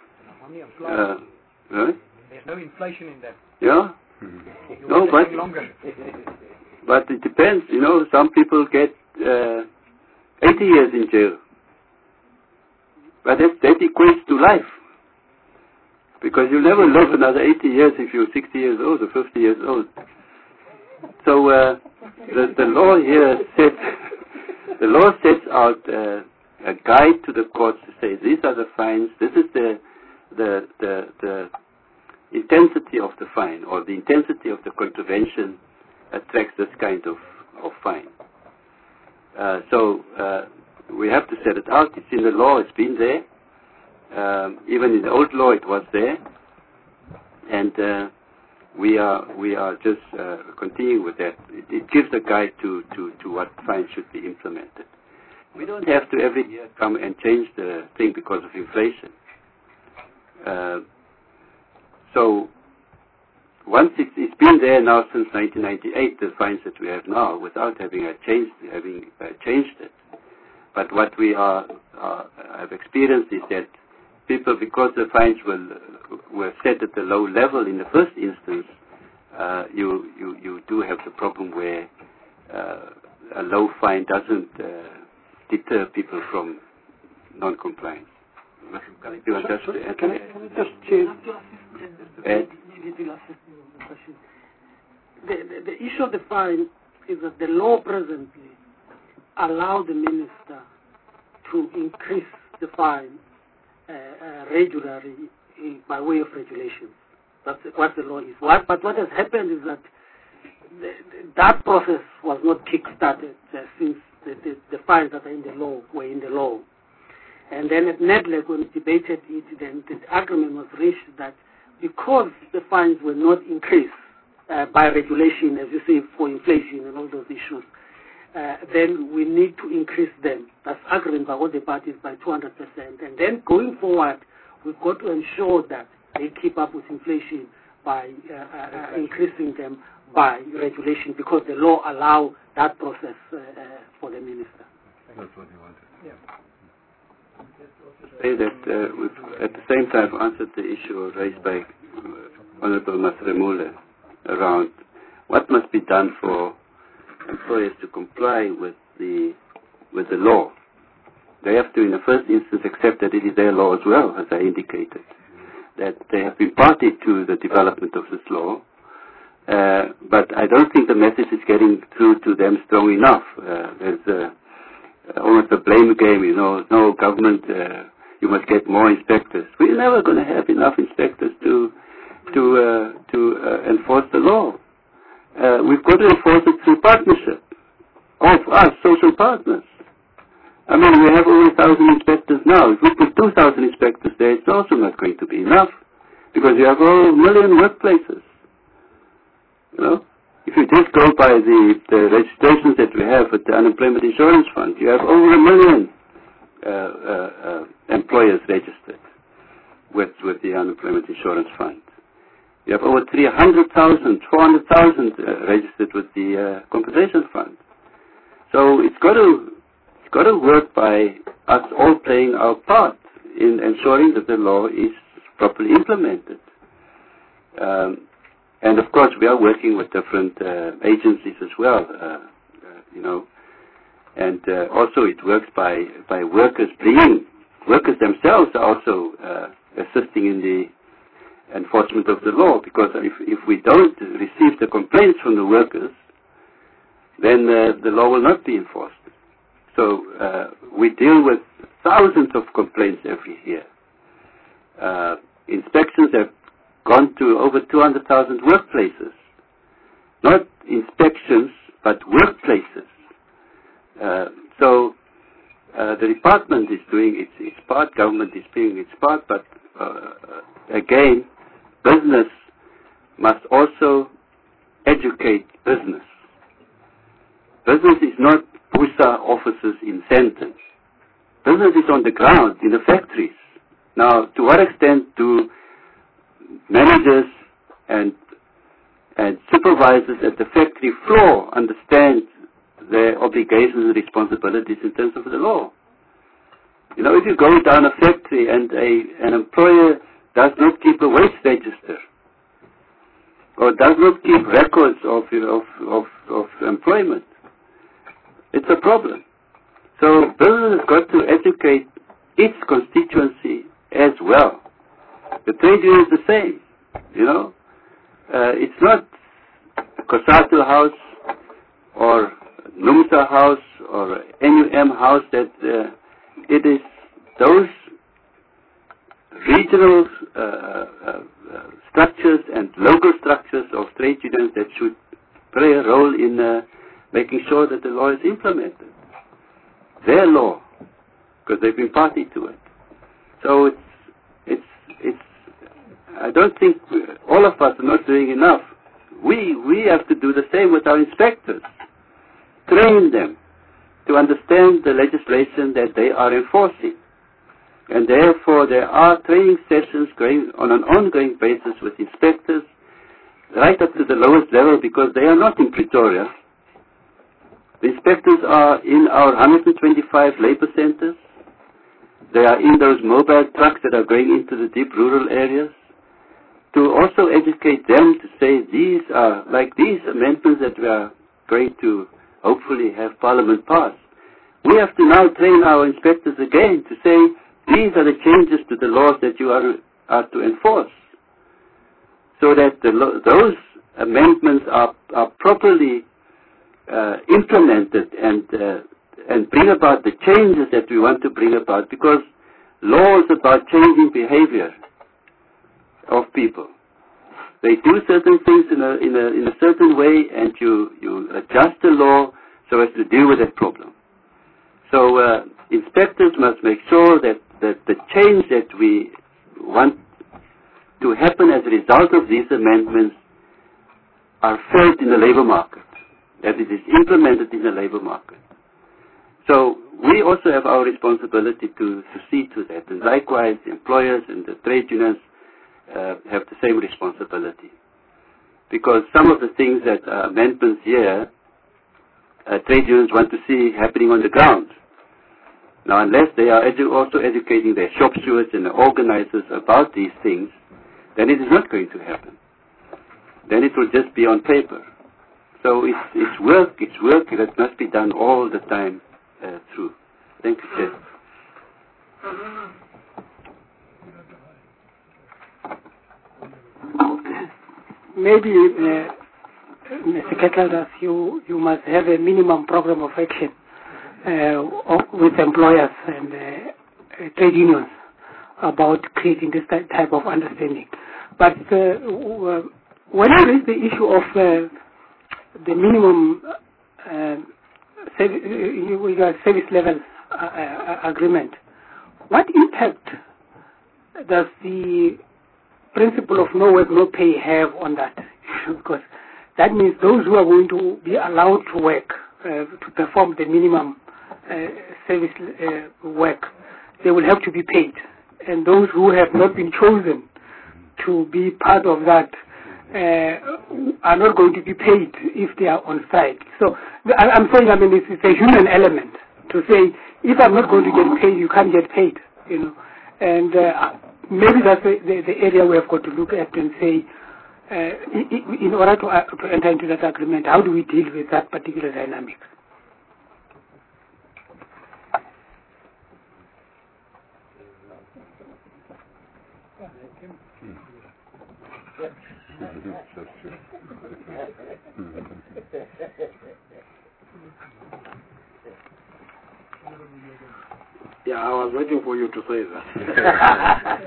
Right? There's no inflation in that. Yeah? No, but it depends. Some people get 80 years in jail. But that equates to life. because you'll never live another 80 years if you're 60 years old or 50 years old. So the law here sets out a guide to the courts to say these are the fines. This is the intensity of the fine, or the intensity of the contravention attracts this kind of fine. So we have to set it out. It's in the law. It's been there. Even in the old law, it was there, and we are just continuing with that. It gives a guide to what fines should be implemented. We don't have to every year come and change the thing because of inflation. So once it's been there now since 1998, the fines that we have now, without having changed it. But what we have experienced is that people, because the fines were set at a low level in the first instance, you do have the problem where a low fine doesn't deter people from non-compliance. Can I just change? The issue of the fine is that the law presently allows the minister to increase the fine regularly by way of regulation. That's what the law is. But what has happened is that that process was not kick-started since the fines that are in the law were in the law. And then at NEDLAC, when we debated it, then the agreement was reached that because the fines were not increased by regulation, as you say, for inflation and all those issues, then we need to increase them. That's agreed by all the parties by 200%. And then going forward, we've got to ensure that they keep up with inflation by increasing them by regulation, because the law allows that process for the minister. That's what he wanted. Yeah. Say that we've at the same time answered the issue raised by Honorable Masremule around what must be done for employers to comply with the law. They have to, in the first instance, accept that it is their law as well, as I indicated, that they have been party to the development of this law. But I don't think the message is getting through to them strong enough. There's almost a blame game, no government, you must get more inspectors. We're never going to have enough inspectors to enforce the law. We've got to enforce it through partnership of us, social partners. I mean, we have over 1,000 inspectors now. If we put 2,000 inspectors there, it's also not going to be enough, because you have over 1 million workplaces. If you just go by the registrations that we have at the Unemployment Insurance Fund, you have over 1 million employers registered with the Unemployment Insurance Fund. You have over 300,000, 400,000 registered with the Compensation Fund. So it's got to work by us all playing our part in ensuring that the law is properly implemented. And of course, we are working with different agencies as well, and also it works by workers workers themselves are also assisting in the enforcement of the law, because if we don't receive the complaints from the workers, then the law will not be enforced. So we deal with thousands of complaints every year. Inspections have gone to over 200,000 workplaces. Not inspections, but workplaces. So the department is doing its part, government is doing its part, but again, business must also educate business. Business is not PUSA offices in Sandton. Business is on the ground, in the factories. Now, to what extent do managers and supervisors at the factory floor understand their obligations and responsibilities in terms of the law? If you go down a factory and an employer does not keep a wage register or does not keep records of employment, it's a problem. So business has got to educate its constituency as well. The trade union is the same, you know. It's not COSATU House or NUMSA House or NUM House that it is those regional structures and local structures of trade unions that should play a role in making sure that the law is implemented. Their law, because they've been party to it. So it's I don't think all of us are not doing enough. We have to do the same with our inspectors. Train them to understand the legislation that they are enforcing. And therefore there are training sessions going on an ongoing basis with inspectors right up to the lowest level, because they are not in Pretoria. The inspectors are in our 125 labor centers. They are in those mobile trucks that are going into the deep rural areas, to also educate them to say these are, like these amendments that we are going to hopefully have Parliament pass. We have to now train our inspectors again to say these are the changes to the laws that you are to enforce, so that those amendments are properly implemented and bring about the changes that we want to bring about, because law is about changing behavior of people. They do certain things in a certain way, and you adjust the law so as to deal with that problem. So inspectors must make sure that the change that we want to happen as a result of these amendments are felt in the labor market, that it is implemented in the labor market. So we also have our responsibility to see to that. And likewise, the employers and the trade unions have the same responsibility. Because some of the things that are amendments here, trade unions want to see happening on the ground. Now, unless they are also educating their shop stewards and the organizers about these things, then it is not going to happen. Then it will just be on paper. So it's work that must be done all the time through. Thank you, Chair. Maybe, Mr. Kettlers, you must have a minimum program of action with employers and trade unions about creating this type of understanding. But when I raise the issue of the minimum service level agreement, what impact does the principle of no work, no pay have on that issue? Because that means those who are going to be allowed to work, to perform the minimum service work, they will have to be paid. And those who have not been chosen to be part of that are not going to be paid if they are on site. So I'm saying, it's a human element to say, if I'm not going to get paid, you can't get paid, you know. And maybe that's the area we have got to look at and say, in order to enter into that agreement, how do we deal with that particular dynamic? Yeah, I was waiting for you to say that.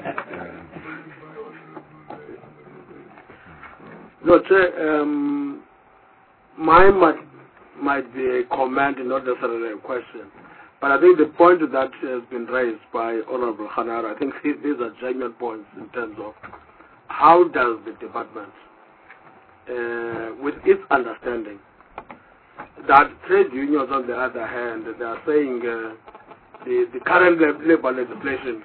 No, Chair, mine might be a comment and not necessarily a question. But I think the point that has been raised by Honorable Hanara, I think these are genuine points in terms of how does the department, with its understanding that trade unions, on the other hand, they are saying the current labor legislations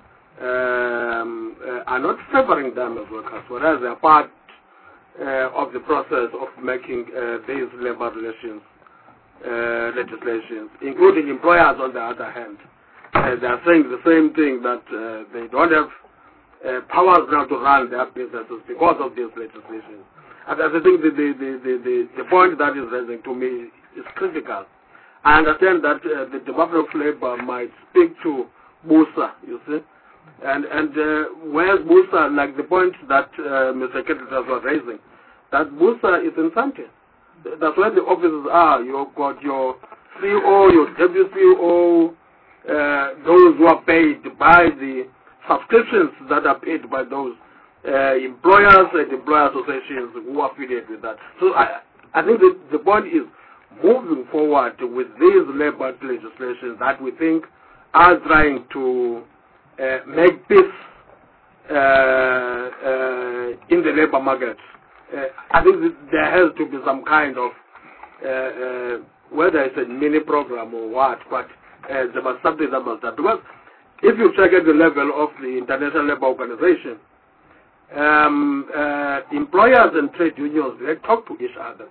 are not favoring them as workers, whereas they are part of the process of making these labor relations legislations, including employers on the other hand. They are saying the same thing, that they don't have powers now to run their businesses because of this legislation. And I think the point that is raising to me is critical. I understand that the Department of Labor might speak to BUSA, you see, And where's Busa, like the point that Mr. Kettleton was raising, that Busa is in Sante. That's where the offices are. You've got your CO, your WCO, those who are paid by the subscriptions that are paid by those employers and employer associations who are affiliated with that. So I think the point is moving forward with these labor legislation that we think are trying to make peace in the labor market. I think there has to be some kind of, whether it's a mini program or what, but there must something that must happen. Because if you check at the level of the International Labour Organization, employers and trade unions, they talk to each other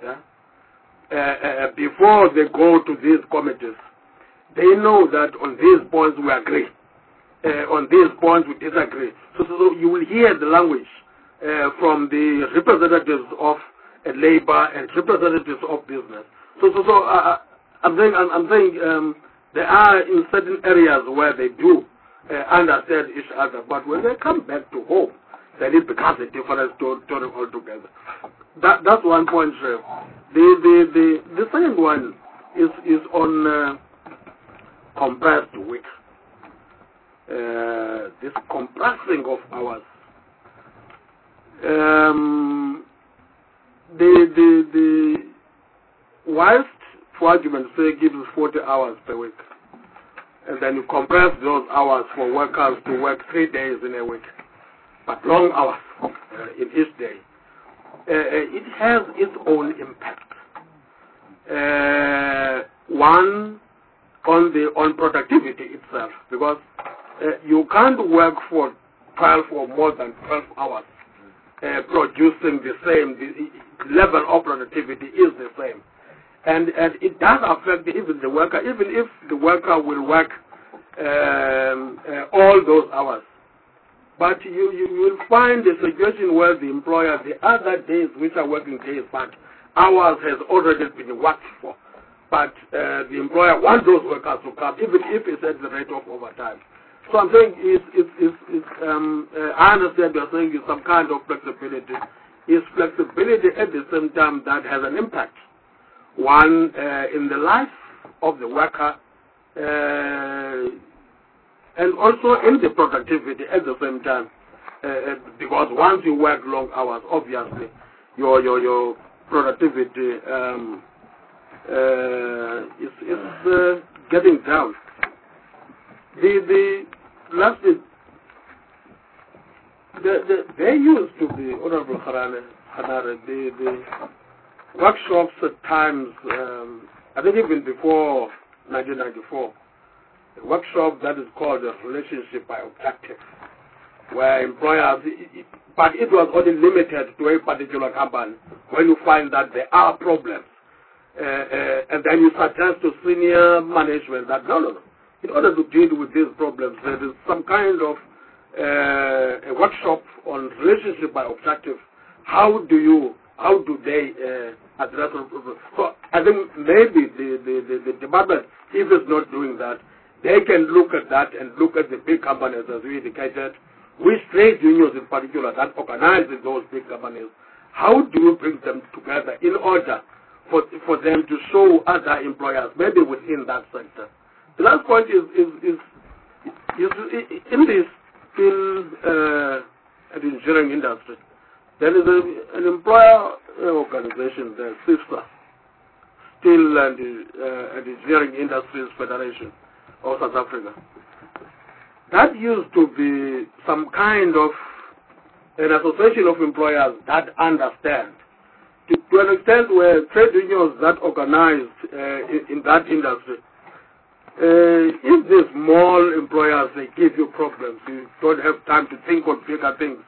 before they go to these committees. They know that on these points we agree, on these points we disagree. So you will hear the language from the representatives of labor and representatives of business. I'm saying there are in certain areas where they do understand each other, but when they come back to home, then it becomes a different story altogether. That's one point. The second one is on compressed week. This compressing of hours. The whilst, for argument's sake, gives 40 hours per week, and then you compress those hours for workers to work 3 days in a week, but long hours in each day. It has its own impact. One, on productivity itself, because you can't work for 12 or more than 12 hours producing the same. The level of productivity is the same. And it does affect even the worker, even if the worker will work all those hours. But you will find a situation where the employer, the other days which are working days, but hours has already been worked for. But the employer wants those workers to come, even if it's at the rate of overtime. So I'm saying I understand you're saying it's some kind of flexibility. It's flexibility at the same time that has an impact. One, in the life of the worker, and also in the productivity at the same time. Because once you work long hours, obviously, your productivity is getting down. The last thing, there used to be, Honorable Hanare, the workshops at times, I think even before 1994, a workshop that is called a relationship by objective, where employers, but it was only limited to a particular company. When you find that there are problems, and then you suggest to senior management that no. In order to deal with these problems, there is some kind of a workshop on relationship by objective. How do they address the problem? So I think maybe the department, if it's not doing that, they can look at that and look at the big companies, as we indicated, which trade unions in particular that organize those big companies. How do you bring them together in order for them to show other employers, maybe within that sector? The last point is in this steel and engineering industry, there is an employer organization, the SIFSA, Steel and Engineering Industries Federation of South Africa. That used to be some kind of an association of employers that understand, to an extent where trade unions that organized in that industry, if the small employers, they give you problems, you don't have time to think on bigger things.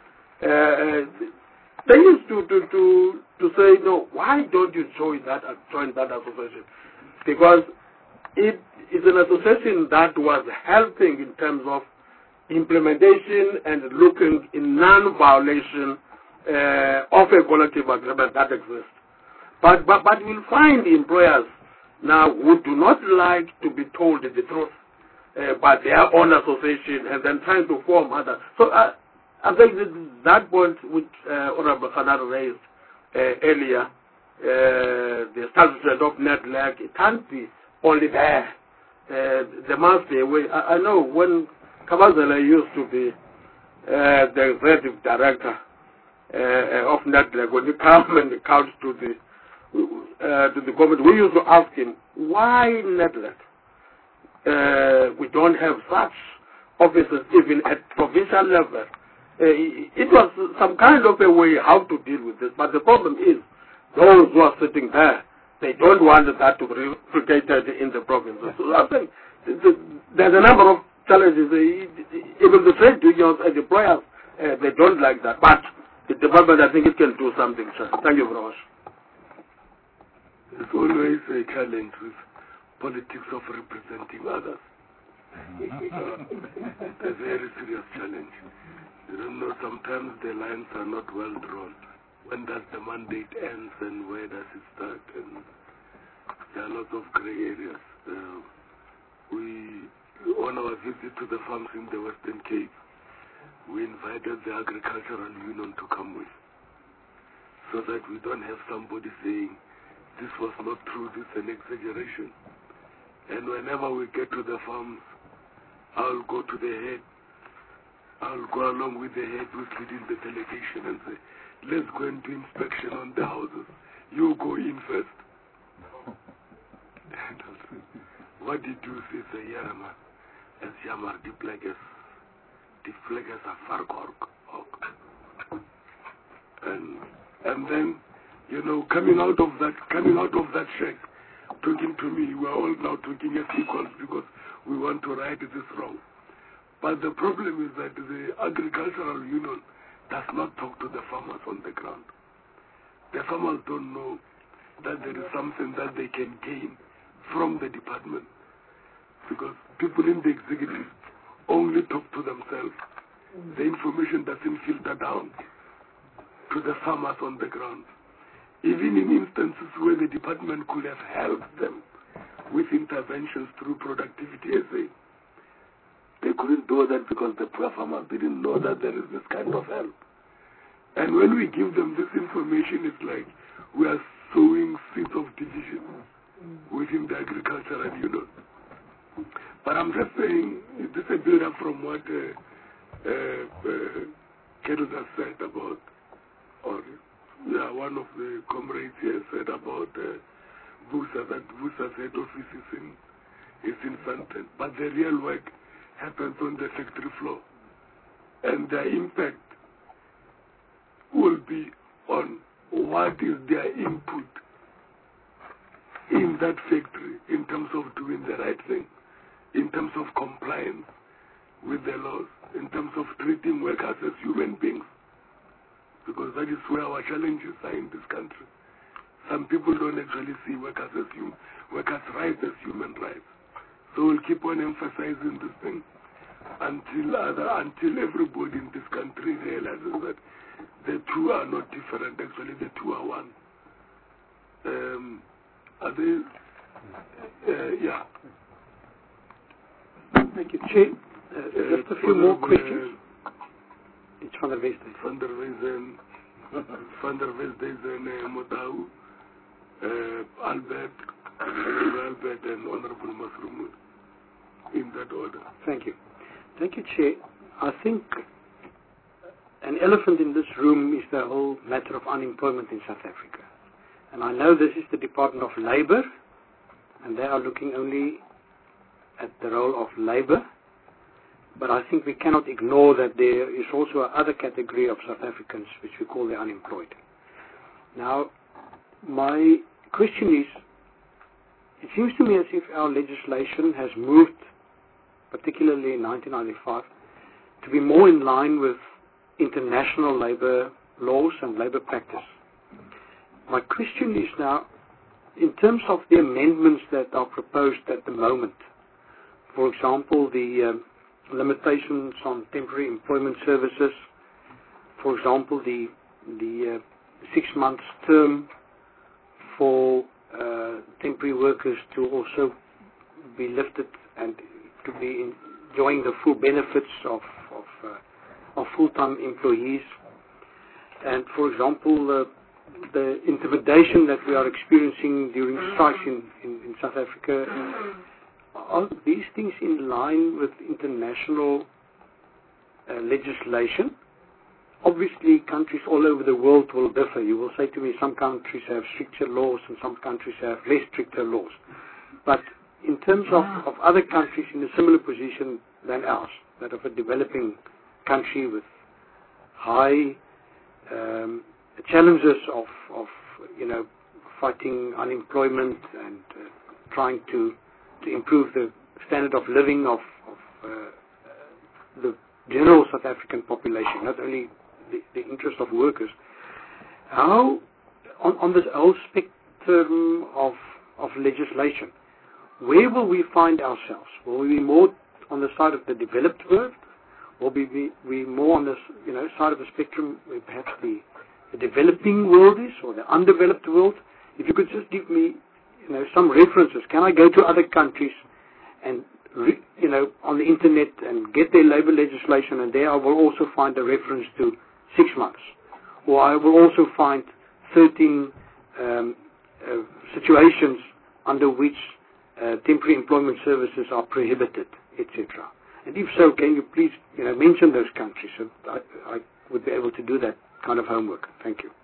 They used to say, no, why don't you join that association? Because it is an association that was helping in terms of implementation and looking in non-violation of a collective agreement that exists. But we'll find employers now who do not like to be told the truth. by their own association and then trying to form others. So I think that point which Honorable Khanar raised earlier, the establishment of NEDLAC, it can't be only there. There must be a way. I know when Kabazela used to be the executive director of NEDLAC, when he come and comes to the government, we used to ask him, why NEDLAC? We don't have such officers even at provincial level. It was some kind of a way how to deal with this, but the problem is those who are sitting there, they don't want that to be replicated in the provinces. So I think there's a number of challenges. Even the trade unions and employers, they don't like that. But the department, I think it can do something, sir. Thank you very much. It's always a challenge with politics of representing others. A very serious challenge. You don't know, sometimes the lines are not well drawn. When does the mandate end and where does it start? And there are lots of gray areas. On our visit to the farms in the Western Cape, we invited the Agricultural Union to come with, so that we don't have somebody saying, this was not true, this is an exaggeration. And whenever we get to the farms, I'll go to the head. I'll go along with the head who's leading the delegation and say, let's go and do inspection on the houses. You go in first. And I'll say, what did you say? Say, Yarama, as Yamar, the flaggers are Farkork. And then, you know, coming out of that shack, talking to me, we're all now talking as equals because we want to right this wrong. But the problem is that the Agricultural Union does not talk to the farmers on the ground. The farmers don't know that there is something that they can gain from the department, because people in the executive only talk to themselves. The information doesn't filter down to the farmers on the ground. Even in instances where the department could have helped them with interventions through productivity essay, they couldn't do that because the poor farmers didn't know that there is this kind of help. And when we give them this information, it's like we are sowing seeds of division within the Agricultural Union. But I'm just saying, this is a build-up from what Kedu has said about, or one of the comrades here said about Vusa, that Vusa's head office is in Sandton. But the real work happens on the factory floor. And the impact will be on what is their input in that factory in terms of doing the right thing, in terms of compliance with the laws, in terms of treating workers as human beings. Because that is where our challenges are in this country. Some people don't actually see workers' rights as human rights. So we'll keep on emphasizing this thing until everybody in this country realizes that the two are not different. Actually, the two are one. Are they? Yeah. Thank you, Chair. Just a few more questions. It's Van der Westhuizen. Van der Westhuizen, Motau, Albert, and Honorable Masrumud, in that order. Thank you. Thank you, Chair. I think an elephant in this room is the whole matter of unemployment in South Africa. And I know this is the Department of Labour, and they are looking only at the role of labour. But I think we cannot ignore that there is also another category of South Africans which we call the unemployed. Now, my question is, it seems to me as if our legislation has moved, particularly in 1995, to be more in line with international labour laws and labour practice. My question is now, in terms of the amendments that are proposed at the moment, for example, the limitations on temporary employment services, for example, the 6 months term for temporary workers to also be lifted and to be enjoying the full benefits of full-time employees. And for example, the intimidation that we are experiencing during strikes in South Africa, are these things in line with international legislation? Obviously, countries all over the world will differ. You will say to me, some countries have stricter laws and some countries have less stricter laws. But in terms of other countries in a similar position than ours, that of a developing country with high challenges of fighting unemployment and trying to improve the standard of living of the general South African population, not only the interest of workers. How, on this whole spectrum of legislation, where will we find ourselves? Will we be more on the side of the developed world? Will we be more on the side of the spectrum where perhaps the developing world is, or the undeveloped world? If you could just give me some references. Can I go to other countries and on the internet and get their labor legislation, and there I will also find a reference to 6 months, or I will also find 13 situations under which temporary employment services are prohibited, etc. And if so, can you please mention those countries, so I would be able to do that kind of homework. Thank you.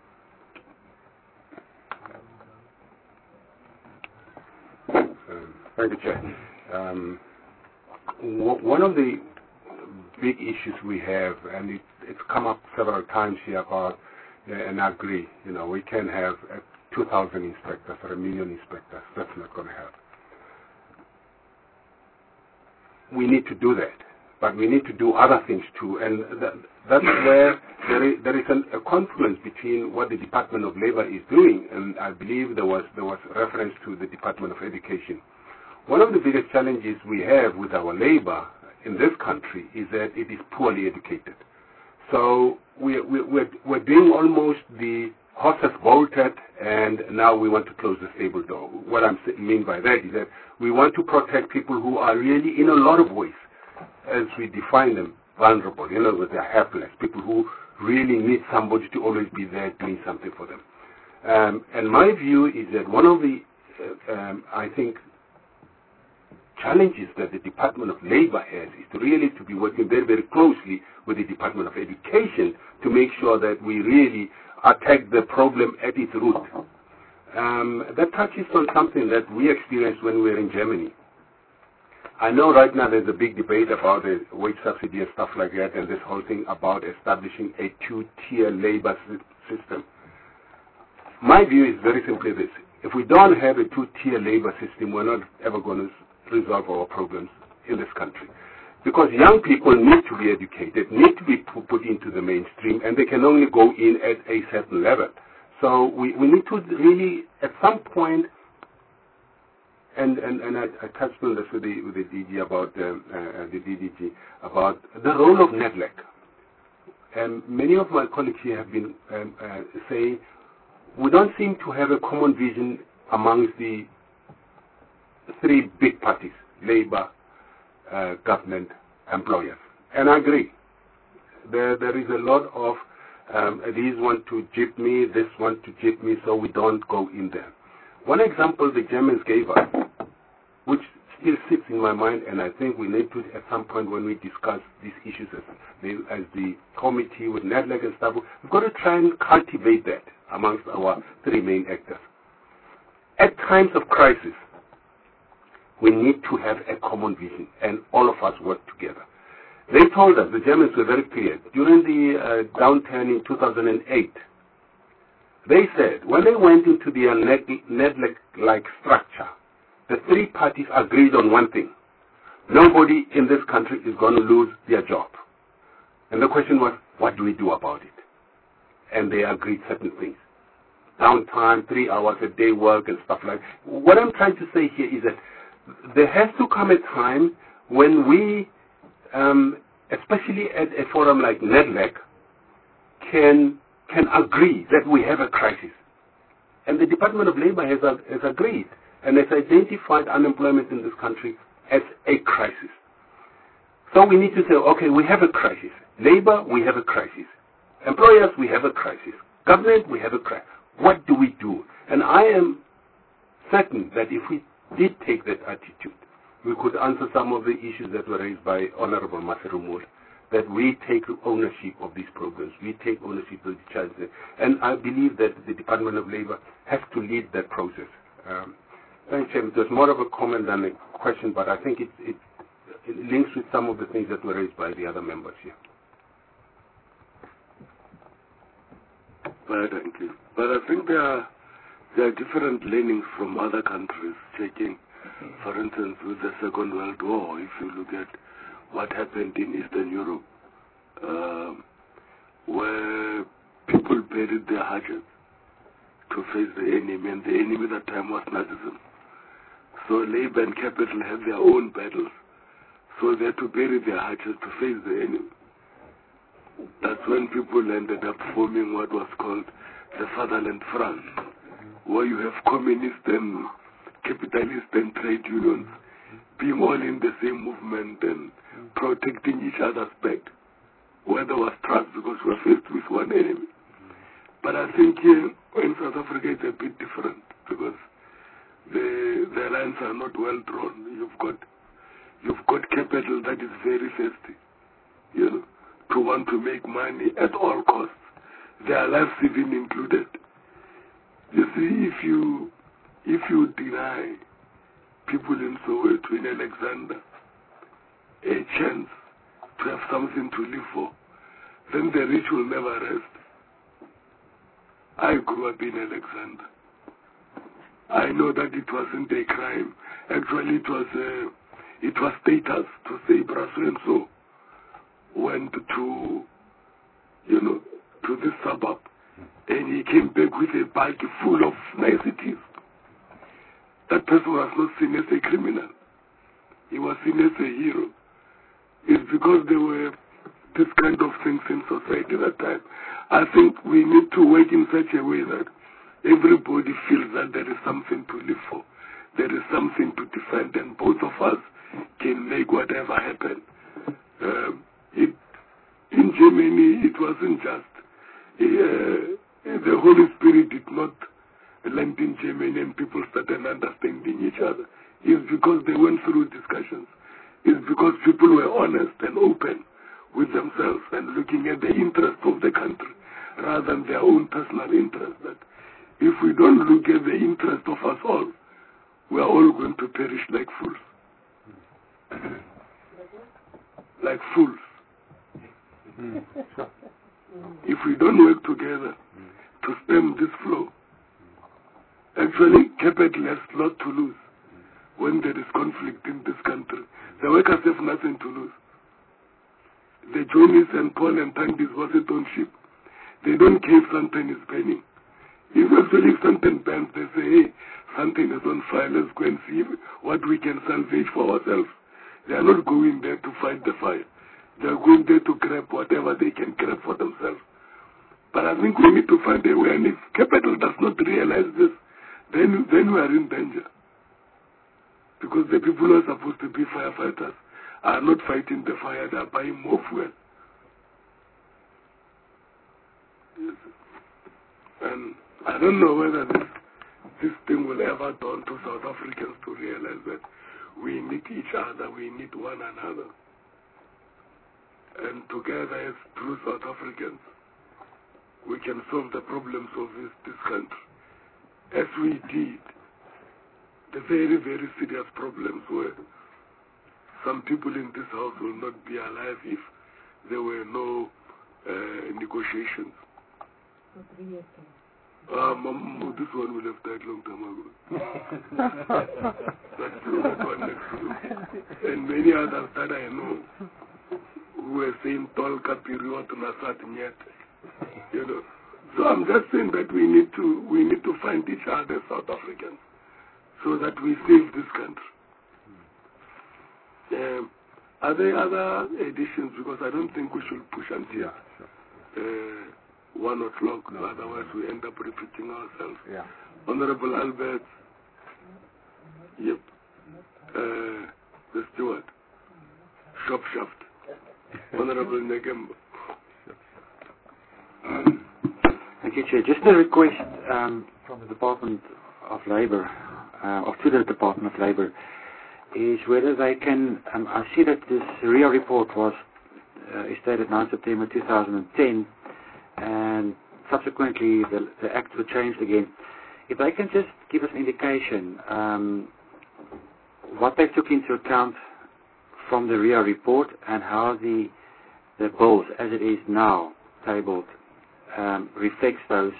Thank you, Chair. One of the big issues we have, and it's come up several times here about, and I agree, we can have 2,000 inspectors or 1 million inspectors. That's not going to happen. We need to do that, but we need to do other things too, and that's where there is a confluence between what the Department of Labor is doing, and I believe there was reference to the Department of Education. One of the biggest challenges we have with our labor in this country is that it is poorly educated. So we're doing almost the horse has bolted, and now we want to close the stable door. What I mean by that is that we want to protect people who are really, in a lot of ways, as we define them, vulnerable. They're helpless, people who really need somebody to always be there doing something for them. And my view is that one of the, I think, challenges that the Department of Labor has is to be working very, very closely with the Department of Education to make sure that we really attack the problem at its root. That touches on something that we experienced when we were in Germany. I know right now there's a big debate about the wage subsidy and stuff like that, and this whole thing about establishing a two-tier labor system. My view is very simply this. If we don't have a two-tier labor system, we're not ever going to resolve our problems in this country. Because young people need to be educated, need to be put into the mainstream, and they can only go in at a certain level. So we need to really, at some point, and I touched on this with the DG about the DDG, about the role of NEDLAC. And many of my colleagues here have been saying we don't seem to have a common vision amongst the 3 big parties, labor, government, employers. And I agree. There is a lot of these want to jip me, this want to jip me, so we don't go in there. One example the Germans gave us, which still sits in my mind, and I think we need to, at some point when we discuss these issues as the committee with NEDLAC and stuff, we've got to try and cultivate that amongst our 3 main actors. At times of crisis, we need to have a common vision, and all of us work together. They told us, the Germans were very clear, during the downturn in 2008, they said, when they went into the NEDLAC-like structure, the 3 parties agreed on one thing. Nobody in this country is going to lose their job. And the question was, what do we do about it? And they agreed certain things. Downtime, 3 hours a day work and stuff like that. What I'm trying to say here is that there has to come a time when we, especially at a forum like NEDLAC, can agree that we have a crisis. And the Department of Labor has agreed and has identified unemployment in this country as a crisis. So we need to say, okay, we have a crisis. Labor, we have a crisis. Employers, we have a crisis. Government, we have a crisis. What do we do? And I am certain that if we did take that attitude, we could answer some of the issues that were raised by Honorable Maserumula, that we take ownership of these programs, we take ownership of the challenges. And I believe that the Department of Labor has to lead that process. Thanks, Chairman. There's more of a comment than a question, but I think it links with some of the things that were raised by the other members here. Well, thank you. But I think there are different learnings from other countries taking, for instance, with the Second World War. If you look at what happened in Eastern Europe, where people buried their hatchets to face the enemy, and the enemy at that time was Nazism. So labor and capital had their own battles, so they had to bury their hatchets to face the enemy. That's when people ended up forming what was called the Fatherland Front, where you have communist and capitalist and trade unions being all in the same movement and protecting each other's back, where there was trust because we were faced with one enemy. But I think here in South Africa it's a bit different because the lines are not well drawn. You've got capital that is very thirsty, to want to make money at all costs, their lives even included. You see, if you deny people in Soweto, in Alexander, a chance to have something to live for, then the rich will never rest. I grew up in Alexander. I know that it wasn't a crime. Actually, it was status to say Brasso and so went to this suburb, and he came back with a bag full of niceties. That person was not seen as a criminal. He was seen as a hero. It's because there were this kind of things in society at that time. I think we need to work in such a way that everybody feels that there is something to live for. There is something to defend, and both of us can make whatever happen. In Germany, it wasn't just the Holy Spirit did not land in Germany and people started understanding each other. It's because they went through discussions. It's because people were honest and open with themselves and looking at the interests of the country rather than their own personal interests. That if we don't look at the interest of us all, we are all going to perish like fools. Like fools. If we don't work together to stem this flow, actually capital has a lot to lose when there is conflict in this country. The workers have nothing to lose. The Johnnies and Paul and Tandis was it on ship. They don't care if something is burning. If actually something burns, they say, hey, something is on fire, let's go and see what we can salvage for ourselves. They are not going there to fight the fire. They are going there to grab whatever they can grab for themselves. But I think we need to find a way, and if capital does not realize this, then we are in danger. Because the people who are supposed to be firefighters are not fighting the fire, they are buying more fuel. Yes. And I don't know whether this thing will ever dawn to South Africans to realize that we need each other, we need one another. And together as true South Africans, we can solve the problems of this country. As we did the very, very serious problems where some people in this house will not be alive if there were no negotiations. This one will have died long time ago. That's true, that one next to you. And many others that I know who were saying Tolka period Nasat Nyet. So I'm just saying that we need to find each other, South Africans, so that we save this country. Are there other additions? Because I don't think we should push until 1 o'clock, otherwise we end up repeating ourselves. Yeah. Honorable Albert, yep, the steward. shop shaft. Honorable Nekembo. Thank you, Chair. Just a request from the Department of Labour, or to the Department of Labour, is whether they can, I see that this RIA report was dated 9 September 2010, and subsequently the Act was changed again. If they can just give us an indication what they took into account from the RIA report and how the bills, as it is now tabled, reflects those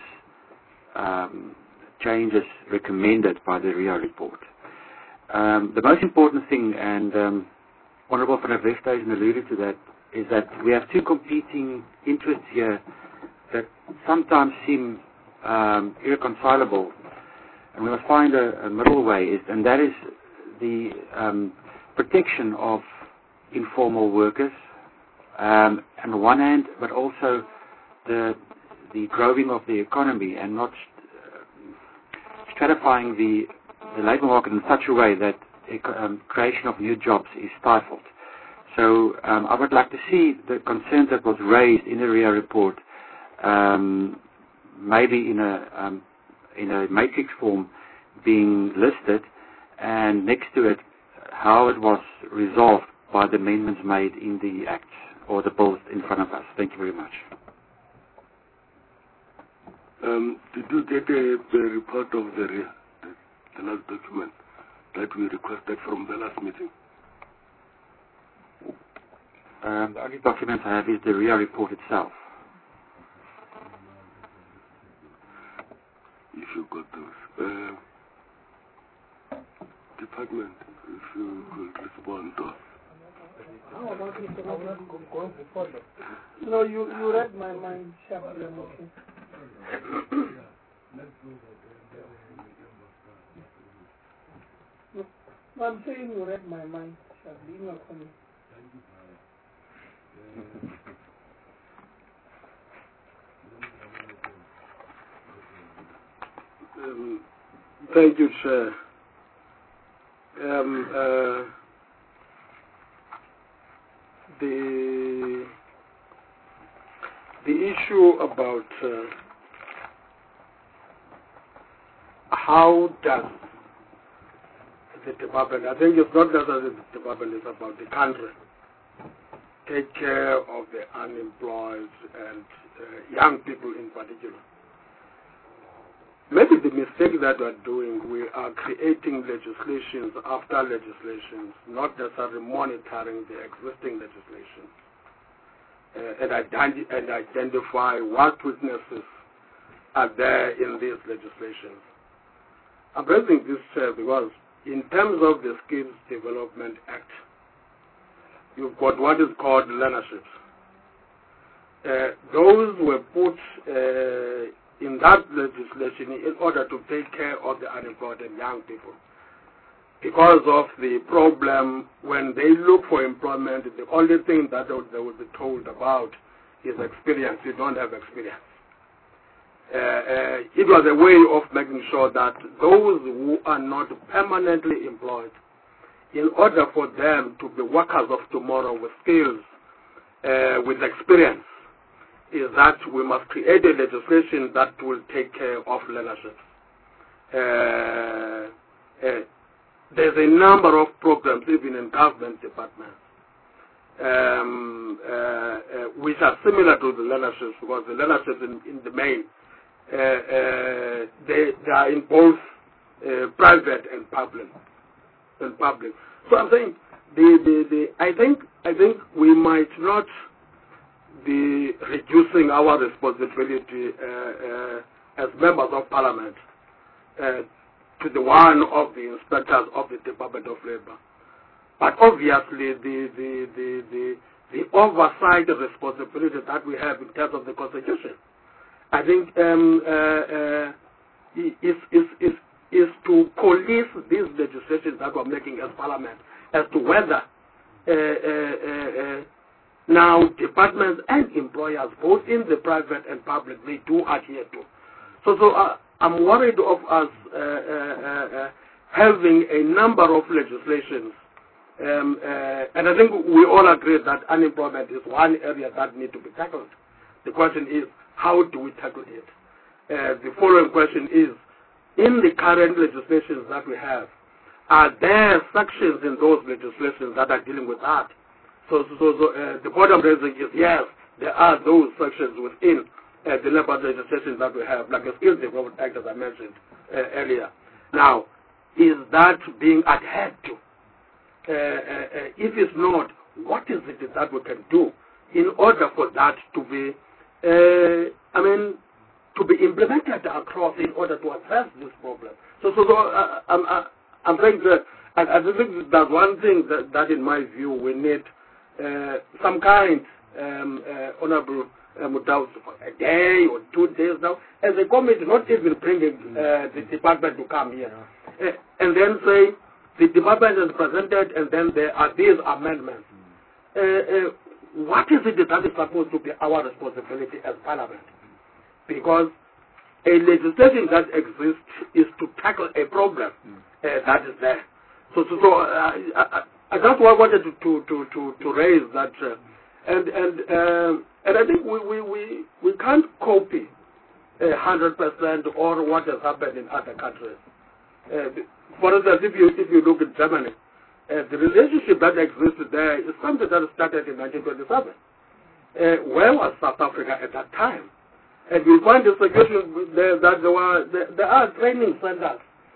changes recommended by the RIA report. The most important thing, and Honourable Van der Westhuizen alluded to that, is that we have two competing interests here that sometimes seem irreconcilable, and we must find a middle way, and that is the protection of informal workers on the one hand, but also the growing of the economy and not stratifying the labour market in such a way that creation of new jobs is stifled. So I would like to see the concerns that was raised in the RIA report, maybe in a matrix form, being listed, and next to it how it was resolved by the amendments made in the Act or the bills in front of us. Thank you very much. Did you get the report of the last document that we requested from the last meeting? The only document I have is the RIA report itself. If you got those. Department, if you could respond to us. How about it? No, you read my mind sharply. No, I'm saying you read my mind sharply. Not for me. Thank you, Chair. The issue about how does the department, I think it's not just the department, it's about the country, take care of the unemployed and young people in particular. Maybe the mistake that we're doing, we are creating legislations after legislations, not necessarily monitoring the existing legislation, and identify what weaknesses are there in these legislations. I'm raising this because in terms of the Skills Development Act, you've got what is called learnerships. Those were put in that legislation in order to take care of the unemployed and young people. Because of the problem, when they look for employment, the only thing that they will be told about is experience. You don't have experience. It was a way of making sure that those who are not permanently employed, in order for them to be workers of tomorrow with skills, with experience, is that we must create a legislation that will take care of learnerships. There's a number of programs, even in government departments, which are similar to the learnerships, because the learnerships in the main, they are in both private and public. So I'm saying, I think we might not be reducing our responsibility as members of Parliament to the one of the inspectors of the Department of Labour. But obviously the oversight responsibility that we have in terms of the Constitution, I think is to police these legislations that we're making as Parliament as to whether now departments and employers, both in the private and public, they do adhere to. So I'm worried of us having a number of legislations And I think we all agree that unemployment is one area that needs to be tackled. The question is, how do we tackle it? The following question is, in the current legislations that we have, are there sections in those legislations that are dealing with that? So the point I'm raising is, yes, there are those sections within the labor legislation that we have, like the Skills Development Act, as I mentioned earlier. Now, is that being adhered to? If it's not, what is it that we can do in order for that to be, to be implemented across in order to address this problem? I'm saying that I think that one thing that in my view we need some kind, Honorable Mutaus, for a day or 2 days now, as a committee, not even bringing the department to come here, and then say the department is presented, and then there are these amendments. What is it that is supposed to be our responsibility as Parliament? Because a legislation that exists is to tackle a problem that is there. So that's why I wanted to raise that, and I think we can't copy 100% or what has happened in other countries. For instance, if you look at Germany, the relationship that existed there is something that started in 1927. Where was South Africa at that time? And we find the situation there that there are training centers,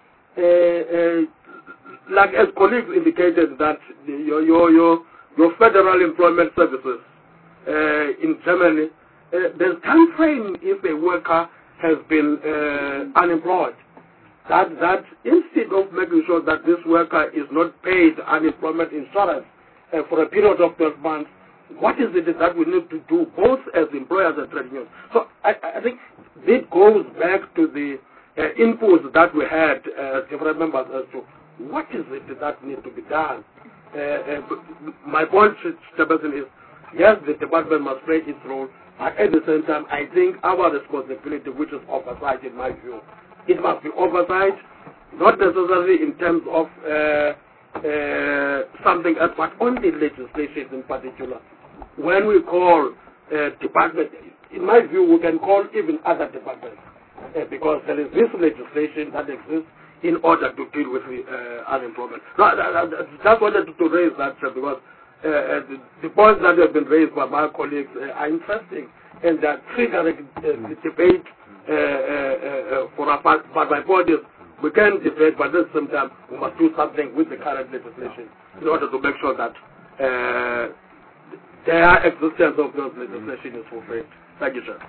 like as colleagues indicated, that your federal employment services in Germany, there's time frame if a worker has been unemployed. That instead of making sure that this worker is not paid unemployment insurance for a period of 12 months, what is it that we need to do both as employers and trade unions? So I think this goes back to the inputs that we had as different members as to what is it that needs to be done. My point, Chairperson, is yes, the department must play its role, but at the same time, I think our responsibility, which is oversight in my view, it must be oversight, not necessarily in terms of something else, but on the legislation in particular. When we call department, in my view, we can call even other departments because there is this legislation that exists in order to deal with the unemployment. No, I just wanted to raise that because the points that have been raised by my colleagues are interesting and they are triggering the debate for our part. But my point is, we can debate, but at the same time, we must do something with the current legislation in order to make sure that their existence of those legislation is fulfilled. Thank you, sir.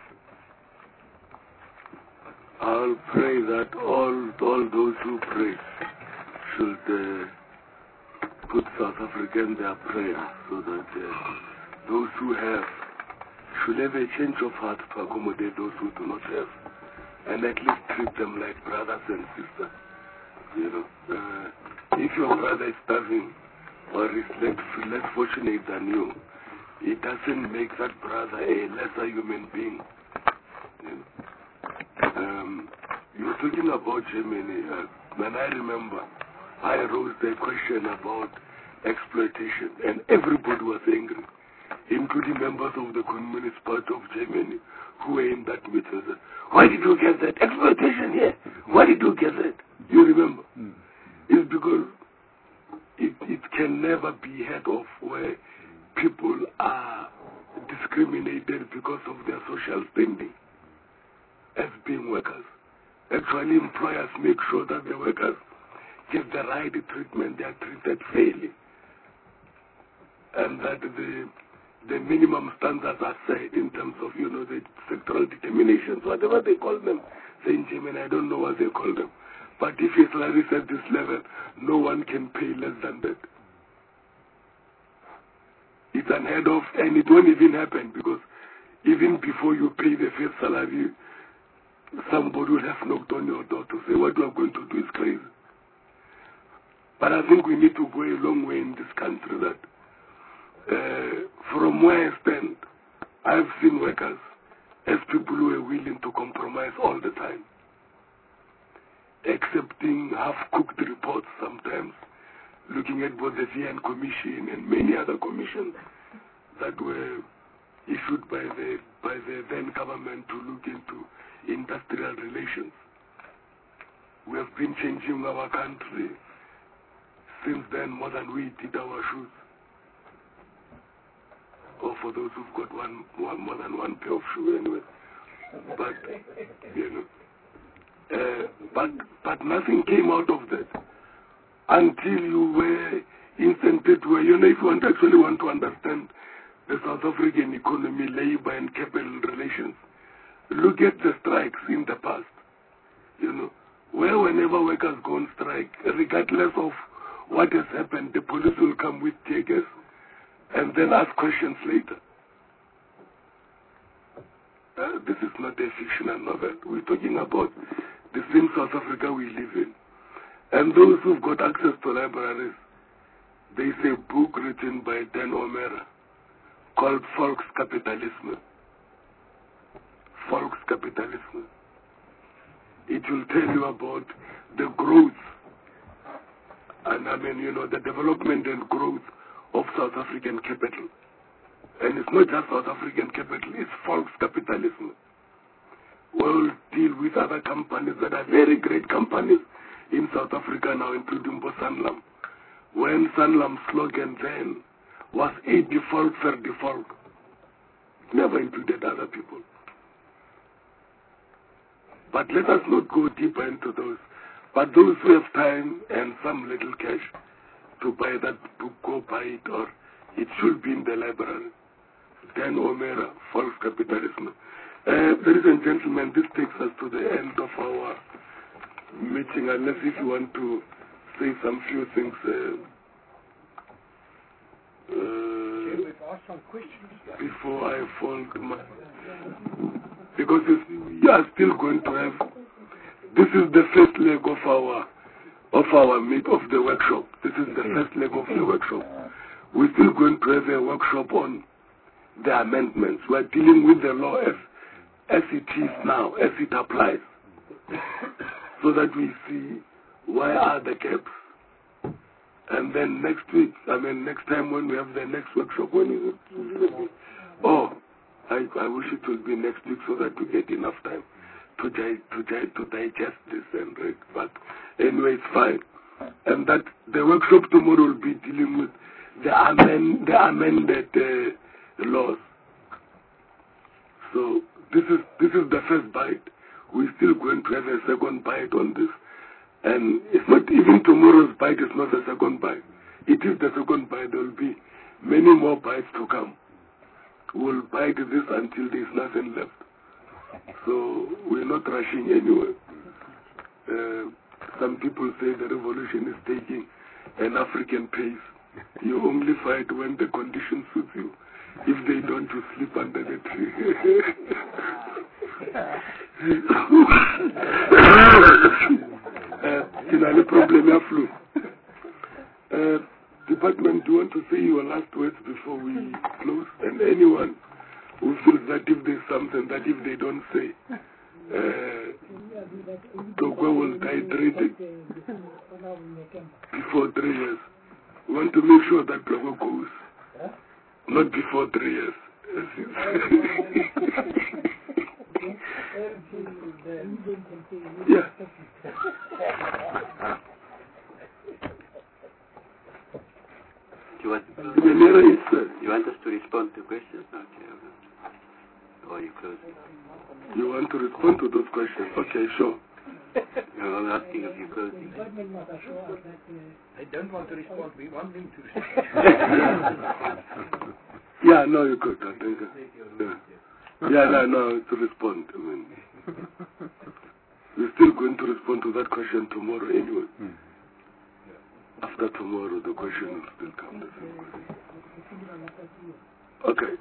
I'll pray that all those who pray should put South Africa in their prayers so that those who have should have a change of heart to accommodate those who do not have, and at least treat them like brothers and sisters. You know, if your brother is starving or is less fortunate than you, it doesn't make that brother a lesser human being. You know? You were talking about Germany, and I remember I raised a question about exploitation, and everybody was angry, including members of the Communist Party of Germany who were in that meeting. Why did you get that exploitation here? Why did you get that? You remember? It's because it can never be heard of where people are discriminated because of their social standing as being workers. Actually, employers make sure that the workers get the right treatment, they are treated fairly, and that the minimum standards are set in terms of, you know, the sectoral determinations, whatever they call them. Say in Germany, I don't know what they call them. But if it's like this at this level, no one can pay less than that. It's unheard of, and it won't even happen because even before you pay the first salary, somebody will have knocked on your door to say what you are going to do is crazy. But I think we need to go a long way in this country that from where I stand, I've seen workers as people who are willing to compromise all the time, accepting half-cooked reports sometimes, looking at both the VN Commission and many other commissions that were issued by the then government to look into industrial relations. We have been changing our country since then more than we did our shoes. Or for those who've got more than one pair of shoes anyway. But you know, but nothing came out of that until you were incented where, you know, if you actually want to understand the South African economy, labor and capital relations, look at the strikes in the past, you know, where whenever workers go on strike, regardless of what has happened, the police will come with tear gas and then ask questions later. This is not a fictional novel. We're talking about the same South Africa we live in. And those who've got access to libraries, there's a book written by Dan O'Meara called Volkskapitalisme. Volkskapitalisme. It will tell you about the growth, and I mean, you know, the development and growth of South African capital. And it's not just South African capital, it's Volkskapitalism. We'll deal with other companies that are very great companies in South Africa now, including Sanlam. When Sanlam's slogan then was a default, fair default, never included other people. But let us not go deeper into those. But those who have time and some little cash to buy that book, go buy it, or it should be in the library. Dan O'Meara, Volkskapitalisme. Ladies and gentlemen, this takes us to the end of our meeting, unless if you want to say some few things. Before I fold my... Because we are still going to have... This is the first leg of the workshop. This is the first leg of the workshop. We're still going to have a workshop on the amendments. We're dealing with the law as it is now, as it applies, so that we see why are the gaps. And then next week, next time when we have the next workshop, when is it? Oh, I wish it will be next week so that we get enough time to digest this and read. But anyway, it's fine. And that the workshop tomorrow will be dealing with the amended laws. So this is the first bite. We're still going to have a second bite on this. And it's not even tomorrow's bite is not the second bite. It is the second bite. There will be many more bites to come. We'll bite this until there's nothing left. So we're not rushing anywhere. Some people say the revolution is taking an African pace. You only fight when the conditions suit you. If they don't, you sleep under the tree. Finally, problem flu. Department, do you want to say your last words before we close? And anyone who feels that if there's something that if they don't say, Togwa will titrate it before 3 years. We want to make sure that Togwa goes, not before 3 years. Yeah. Do you want us to respond to questions? Or are you closing? You want to respond to those questions? Okay, sure. I'm asking if you're closing. I don't want to respond. We want him to respond. Yeah, no, you could. I think. No, to respond. We're still going to respond to that question tomorrow anyway. After tomorrow, the question will still come. Okay.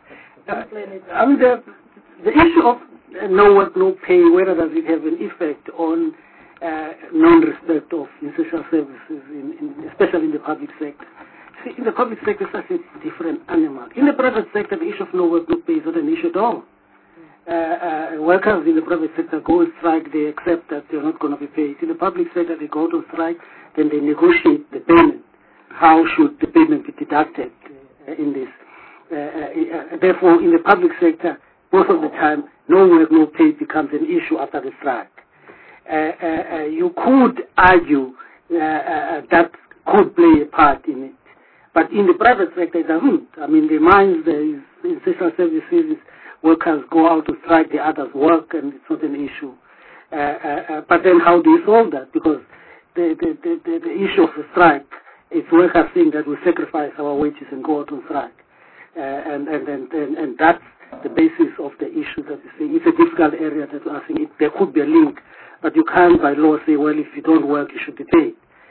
The issue of no work, no pay, whether does it have an effect on non-respect of essential services, especially in the public sector? See, in the public sector, it's such a different animal. In the private sector, the issue of no work, no pay is not an issue at all. Workers in the private sector go on strike, they accept that they're not going to be paid. In the public sector, they go to strike, then they negotiate the payment. how should the payment be deducted in this. Therefore, in the public sector, most of the time, no work, no pay becomes an issue after the strike. You could argue that could play a part in it. But in the private sector, it doesn't. I mean, the mines, in social services, workers go out to strike, the others work, and it's not an issue. But then how do you solve that? Because the issue of the strike is workers saying that we sacrifice our wages and go out on strike. And that's the basis of the issue that you see. It's a difficult area that I think there could be a link, but you can't by law say, well, if you don't work, you should be paid.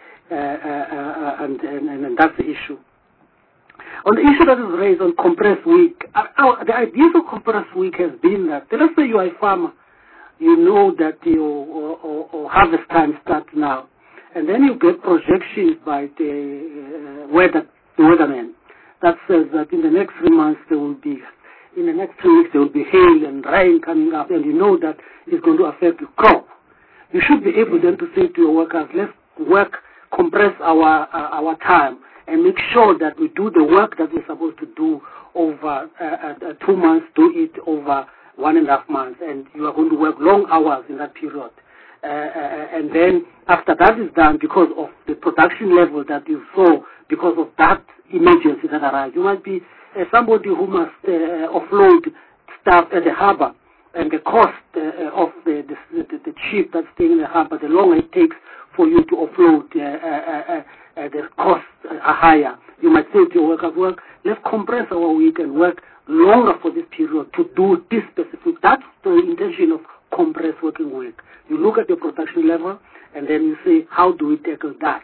And that's the issue. On the issue that is raised on compressed week, the idea of compressed week has been that, let's say you are a farmer, you know that your harvest time starts now, and then you get projections by the weatherman that says that in the next 3 months in the next 2 weeks there will be hail and rain coming up, and you know that it's going to affect your crop. You should be able then to say to your workers, let's compress our time and make sure that we do the work that we're supposed to do over 2 months, do it over 1.5 months, and you are going to work long hours in that period. And then after that is done, because of the production level that you saw, because of that emergency that arrived, you might be somebody who must offload stuff at the harbor, and the cost of the ship that's staying in the harbor, the longer it takes for you to offload, the costs are higher. You might say to your workers, well, let's compress our week and work longer for this period to do this specific. That's the intention of compressed working week. You look at your production level, and then you say, how do we tackle that?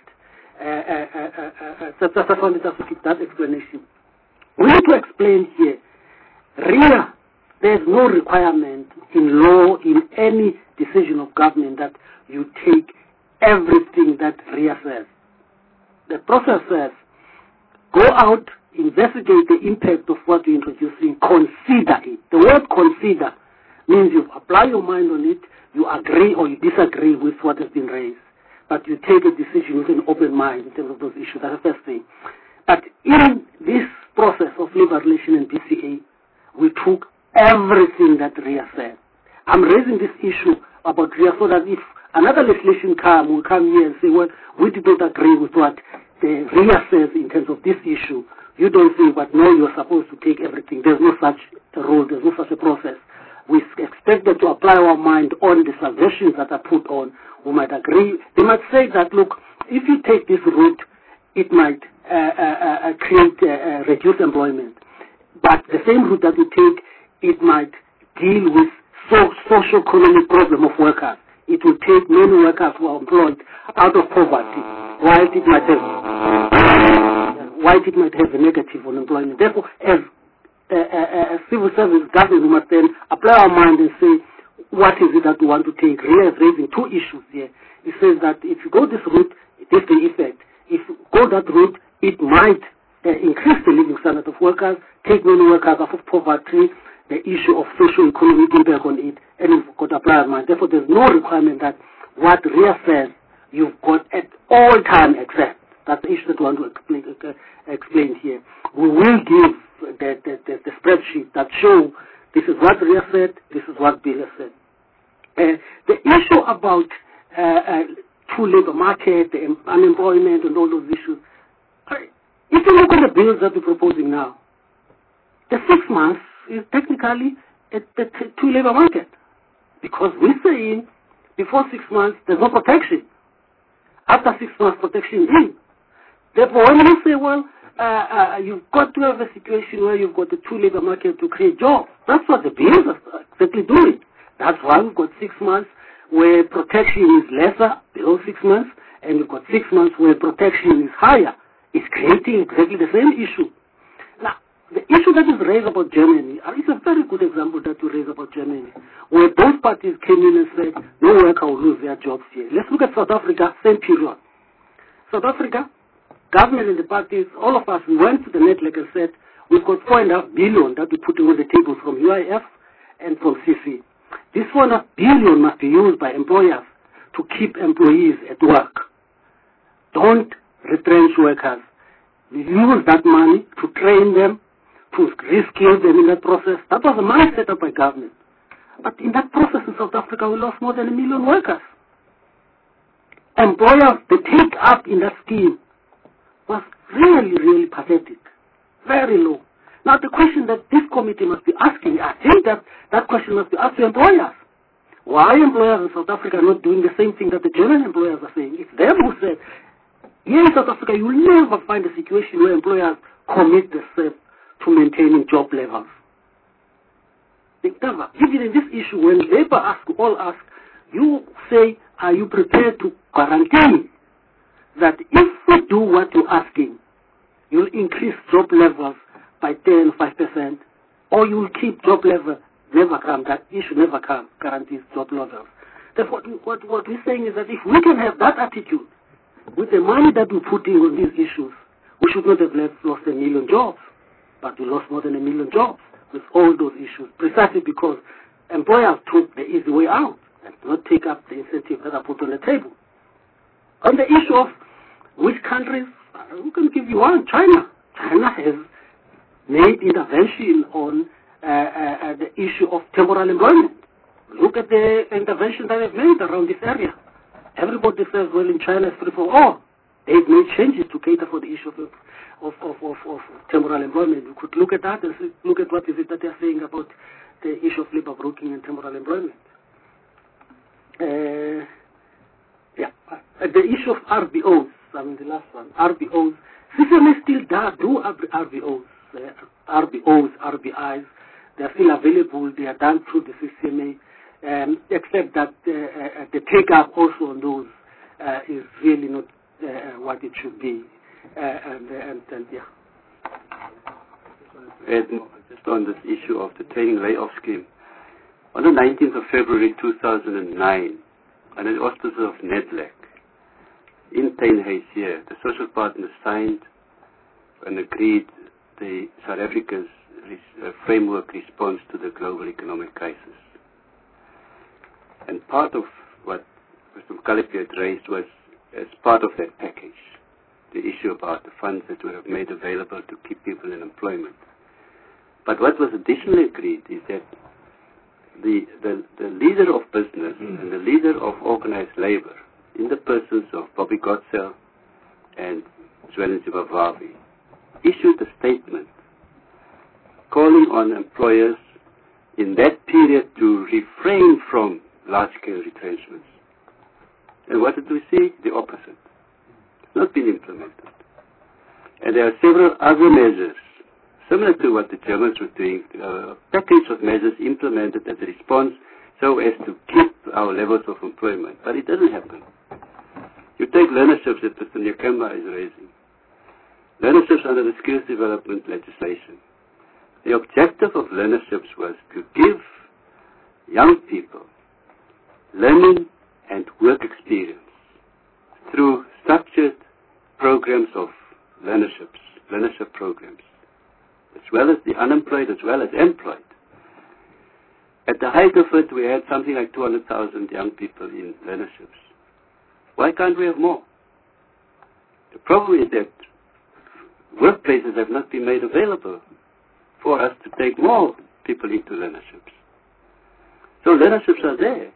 That's to keep that explanation. We need to explain here, RIA, there's no requirement in law, in any decision of government, that you take everything that RIA says. The process says, go out, investigate the impact of what you're introducing, consider it. The word consider means you apply your mind on it, you agree or you disagree with what has been raised, but you take a decision with an open mind in terms of those issues. That's the first thing. But in this process of labor relation and BCA, we took everything that RIA said. I'm raising this issue about RIA so that if another legislation will come here and say, well, we did not agree with what the RIA says in terms of this issue, you don't say, but no, you're supposed to take everything. There's no such rule. There's no such a process. We expect them to apply our mind on the suggestions that are put on. We might agree. They might say that, look, if you take this route, it might create reduced employment. But the same route that you take, it might deal with socio-economic problem of workers. It will take many workers who are employed out of poverty, while it might have a negative on employment. Therefore, as civil service government, we must then apply our mind and say, what is it that we want to take? RIA is raising two issues here. It says that if you go this route, this is the effect. If you go that route, it might increase the living standard of workers, take many workers out of poverty, the issue of socio-economic impact on it, and you've got to apply our mind. Therefore, there's no requirement that what RIA says, you've got at all time accept. That's the issue that we want to explain here. We will give the spreadsheet that show this is what RIA said, this is what Bill said. The issue about true labor market, the unemployment, and all those issues, if you look at the bills that we're proposing now, the 6 months is technically the true labor market, because we're saying before 6 months there's no protection. After 6 months, protection is in. Therefore, when you say, well, you've got to have a situation where you've got the true labor market to create jobs, that's what the bills are exactly doing. That's why we've got 6 months where protection is lesser, below 6 months, and we've got 6 months where protection is higher. It's creating exactly the same issue. Now, the issue that is raised about Germany, it's a very good example that you raise about Germany, where both parties came in and said, no worker will lose their jobs here. Let's look at South Africa, same period. South Africa, government and the parties, all of us, we went to the network and said, we've got 4.5 billion that we're putting on the table from UIF and from CC. This 4.5 billion must be used by employers to keep employees at work. Don't retrench workers. We use that money to train them, to reskill them in that process. That was the money set up by government. But in that process in South Africa, we lost more than 1 million workers. Employers, the take-up in that scheme was really, really pathetic. Very low. Now the question that this committee must be asking, I think that question must be asked to employers. Why employers in South Africa are not doing the same thing that the German employers are saying? It's them who said, here in South Africa, you will never find a situation where employers commit themselves to maintaining job levels. They never. Even in this issue, when Labour all ask, you say, are you prepared to guarantee that if we do what you're asking, you'll increase job levels by 10, 5%, or you'll keep job levels never come, that issue never come, guarantees job levels. That's what we're saying is that if we can have that attitude, with the money that we're putting on these issues, we should not have lost 1 million jobs, but we lost more than 1 million jobs with all those issues, precisely because employers took the easy way out and not take up the incentives that are put on the table. On the issue of which countries, we can give you one, China. China has made intervention on the issue of temporal employment. Look at the intervention that they've made around this area. Everybody says, well, in China it's free for all. They've made changes to cater for the issue of temporal employment. You could look at that and look at what is it that they're saying about the issue of labor broking and temporal employment. The issue of RBOs, I mean the last one, RBOs. CCMA still do RBOs, RBIs. They're still available. They are done through the CCMA, except that the take-up also on those is really not what it should be. And just on this issue of the training layoff scheme, on the 19th of February 2009, under the auspices of NEDLAC, in Tuynhuys here, the social partners signed and agreed the South Africa's framework response to the global economic crisis. And part of what Mr. Mokalapi had raised was, as part of that package, the issue about the funds that were made available to keep people in employment. But what was additionally agreed is that the leader of business and the leader of organized labor, in the persons of Bobby Gotzel and Zwelin Zimbabwe, issued a statement calling on employers in that period to refrain from large-scale retrenchments. And what did we see? The opposite. It's not been implemented. And there are several other measures, similar to what the Germans were doing, a package of measures implemented as a response so as to keep our levels of employment. But it doesn't happen. You take learnerships that Mr. Nyakemba is raising. Learnerships under the skills development legislation. The objective of learnerships was to give young people learning and work experience through structured programs of learnership programs, as well as the unemployed, as well as employed. At the height of it, we had something like 200,000 young people in learnerships. Why can't we have more? The problem is that workplaces have not been made available for us to take more people into learnerships. So learnerships are there.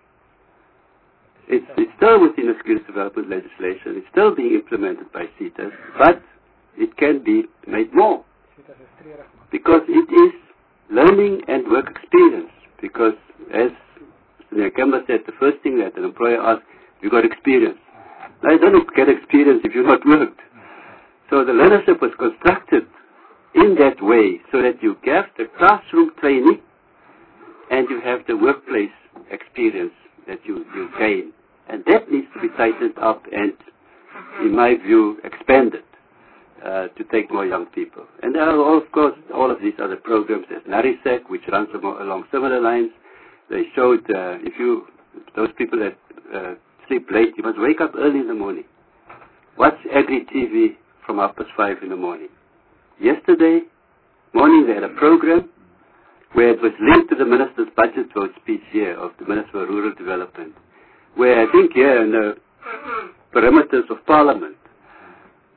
It's still within the skills development legislation. It's still being implemented by CETAS, but it can be made more. Because it is learning and work experience. Because as Mr. Nyakemba said, the first thing that an employer asks, you got experience. Now you don't get experience if you've not worked. So the learnership was constructed in that way so that you get the classroom training and you have the workplace experience that you gain. And that needs to be tightened up and, in my view, expanded to take more young people. And there are, of course, all of these other programs. There's NARISEC, which runs along similar lines. They showed those people that sleep late, you must wake up early in the morning. Watch Agri-TV from 5:30 in the morning. Yesterday morning they had a program where it was linked to the Minister's budget vote speech here of the Minister for Rural Development, where I think here in the perimeters of Parliament,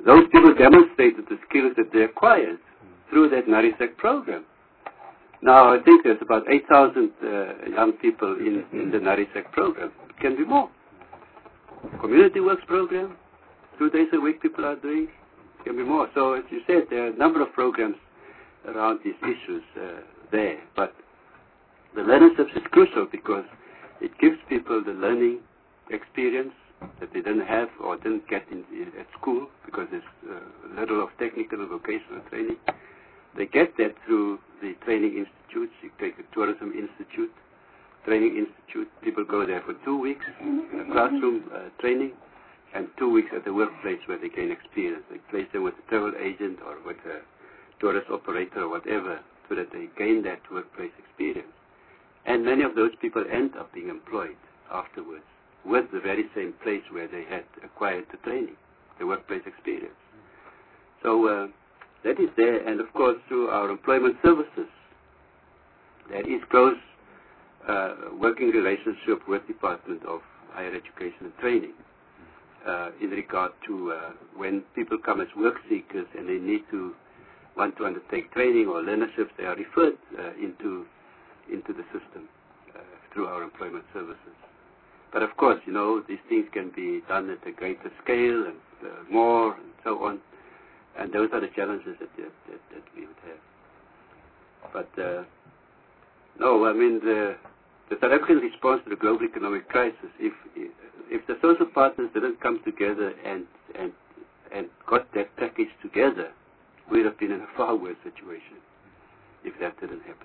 those people demonstrated the skills that they acquired through that NARISEC program. Now, I think there's about 8,000 young people in the NARISEC program. It can be more. Community Works program, 2 days a week people are doing. It can be more. So, as you said, there are a number of programs around these issues there. But the learnerships is crucial because it gives people the learning experience that they didn't have or didn't get at school because there's little of technical and vocational training. They get that through the training institutes. You take a tourism institute, training institute. People go there for 2 weeks, classroom training, and 2 weeks at the workplace where they gain experience. They place them with a travel agent or with a tourist operator or whatever so that they gain that workplace experience. And many of those people end up being employed afterwards with the very same place where they had acquired the training, the workplace experience. So that is there, and of course through our employment services, there is close working relationship with Department of Higher Education and Training in regard to when people come as work seekers and they want to undertake training or learnerships, they are referred into the system through our employment services. But of course, you know, these things can be done at a greater scale and more and so on. And those are the challenges that we would have. But no, I mean the South African response to the global economic crisis, if the social partners didn't come together and got that package together, we'd have been in a far worse situation if that didn't happen.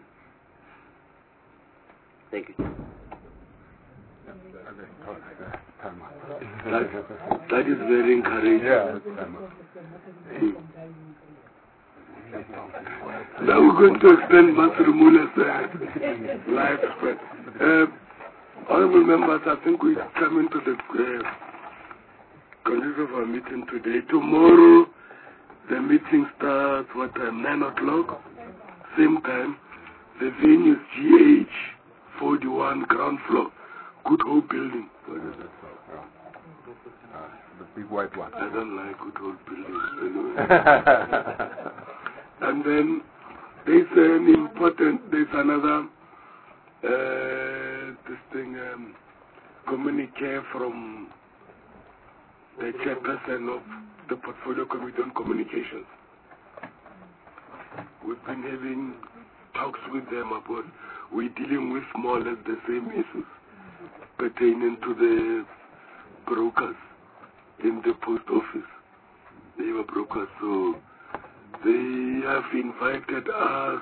Thank you. That is very encouraging. Yeah. Now we're going to extend Master Mula's lifespan. Honorable members, I think we come into the conclusion of our meeting today. Tomorrow, the meeting starts, 9 o'clock? Same time. The venue is GH 41, ground floor. Good Hope Building. What is it? The big white one. I don't like Good Hope Buildings anyway. And then there's another communique from the chairperson of the Portfolio Committee on Communications. We've been having talks with them about we're dealing with more or less the same issues pertaining to the brokers in the post office. They were brokers, so they have invited us,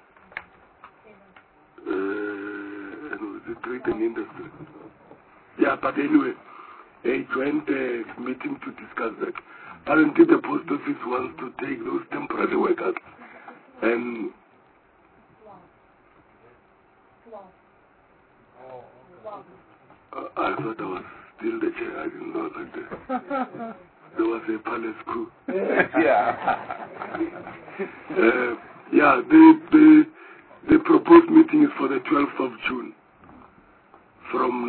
the trade and industry. Yeah, but anyway, a joint meeting to discuss that. Apparently the post office wants to take those temporary workers and I thought I was still the chair. I didn't know that there was a palace coup. Yeah, the proposed meeting is for the 12th of June from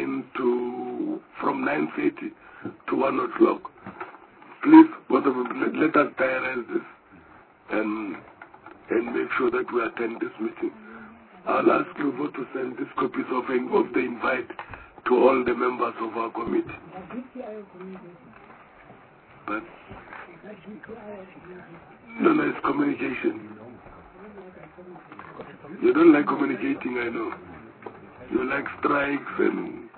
9:30 to 1 o'clock. Please, let us diarize this and make sure that we attend this meeting. I'll ask Luvo to send these copies of the invite to all the members of our committee. But no, it's communication. You don't like communicating, I know. You like strikes and...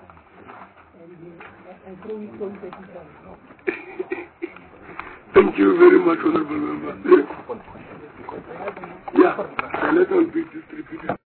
Thank you very much, honorable members. Yeah, the letter will be distributed.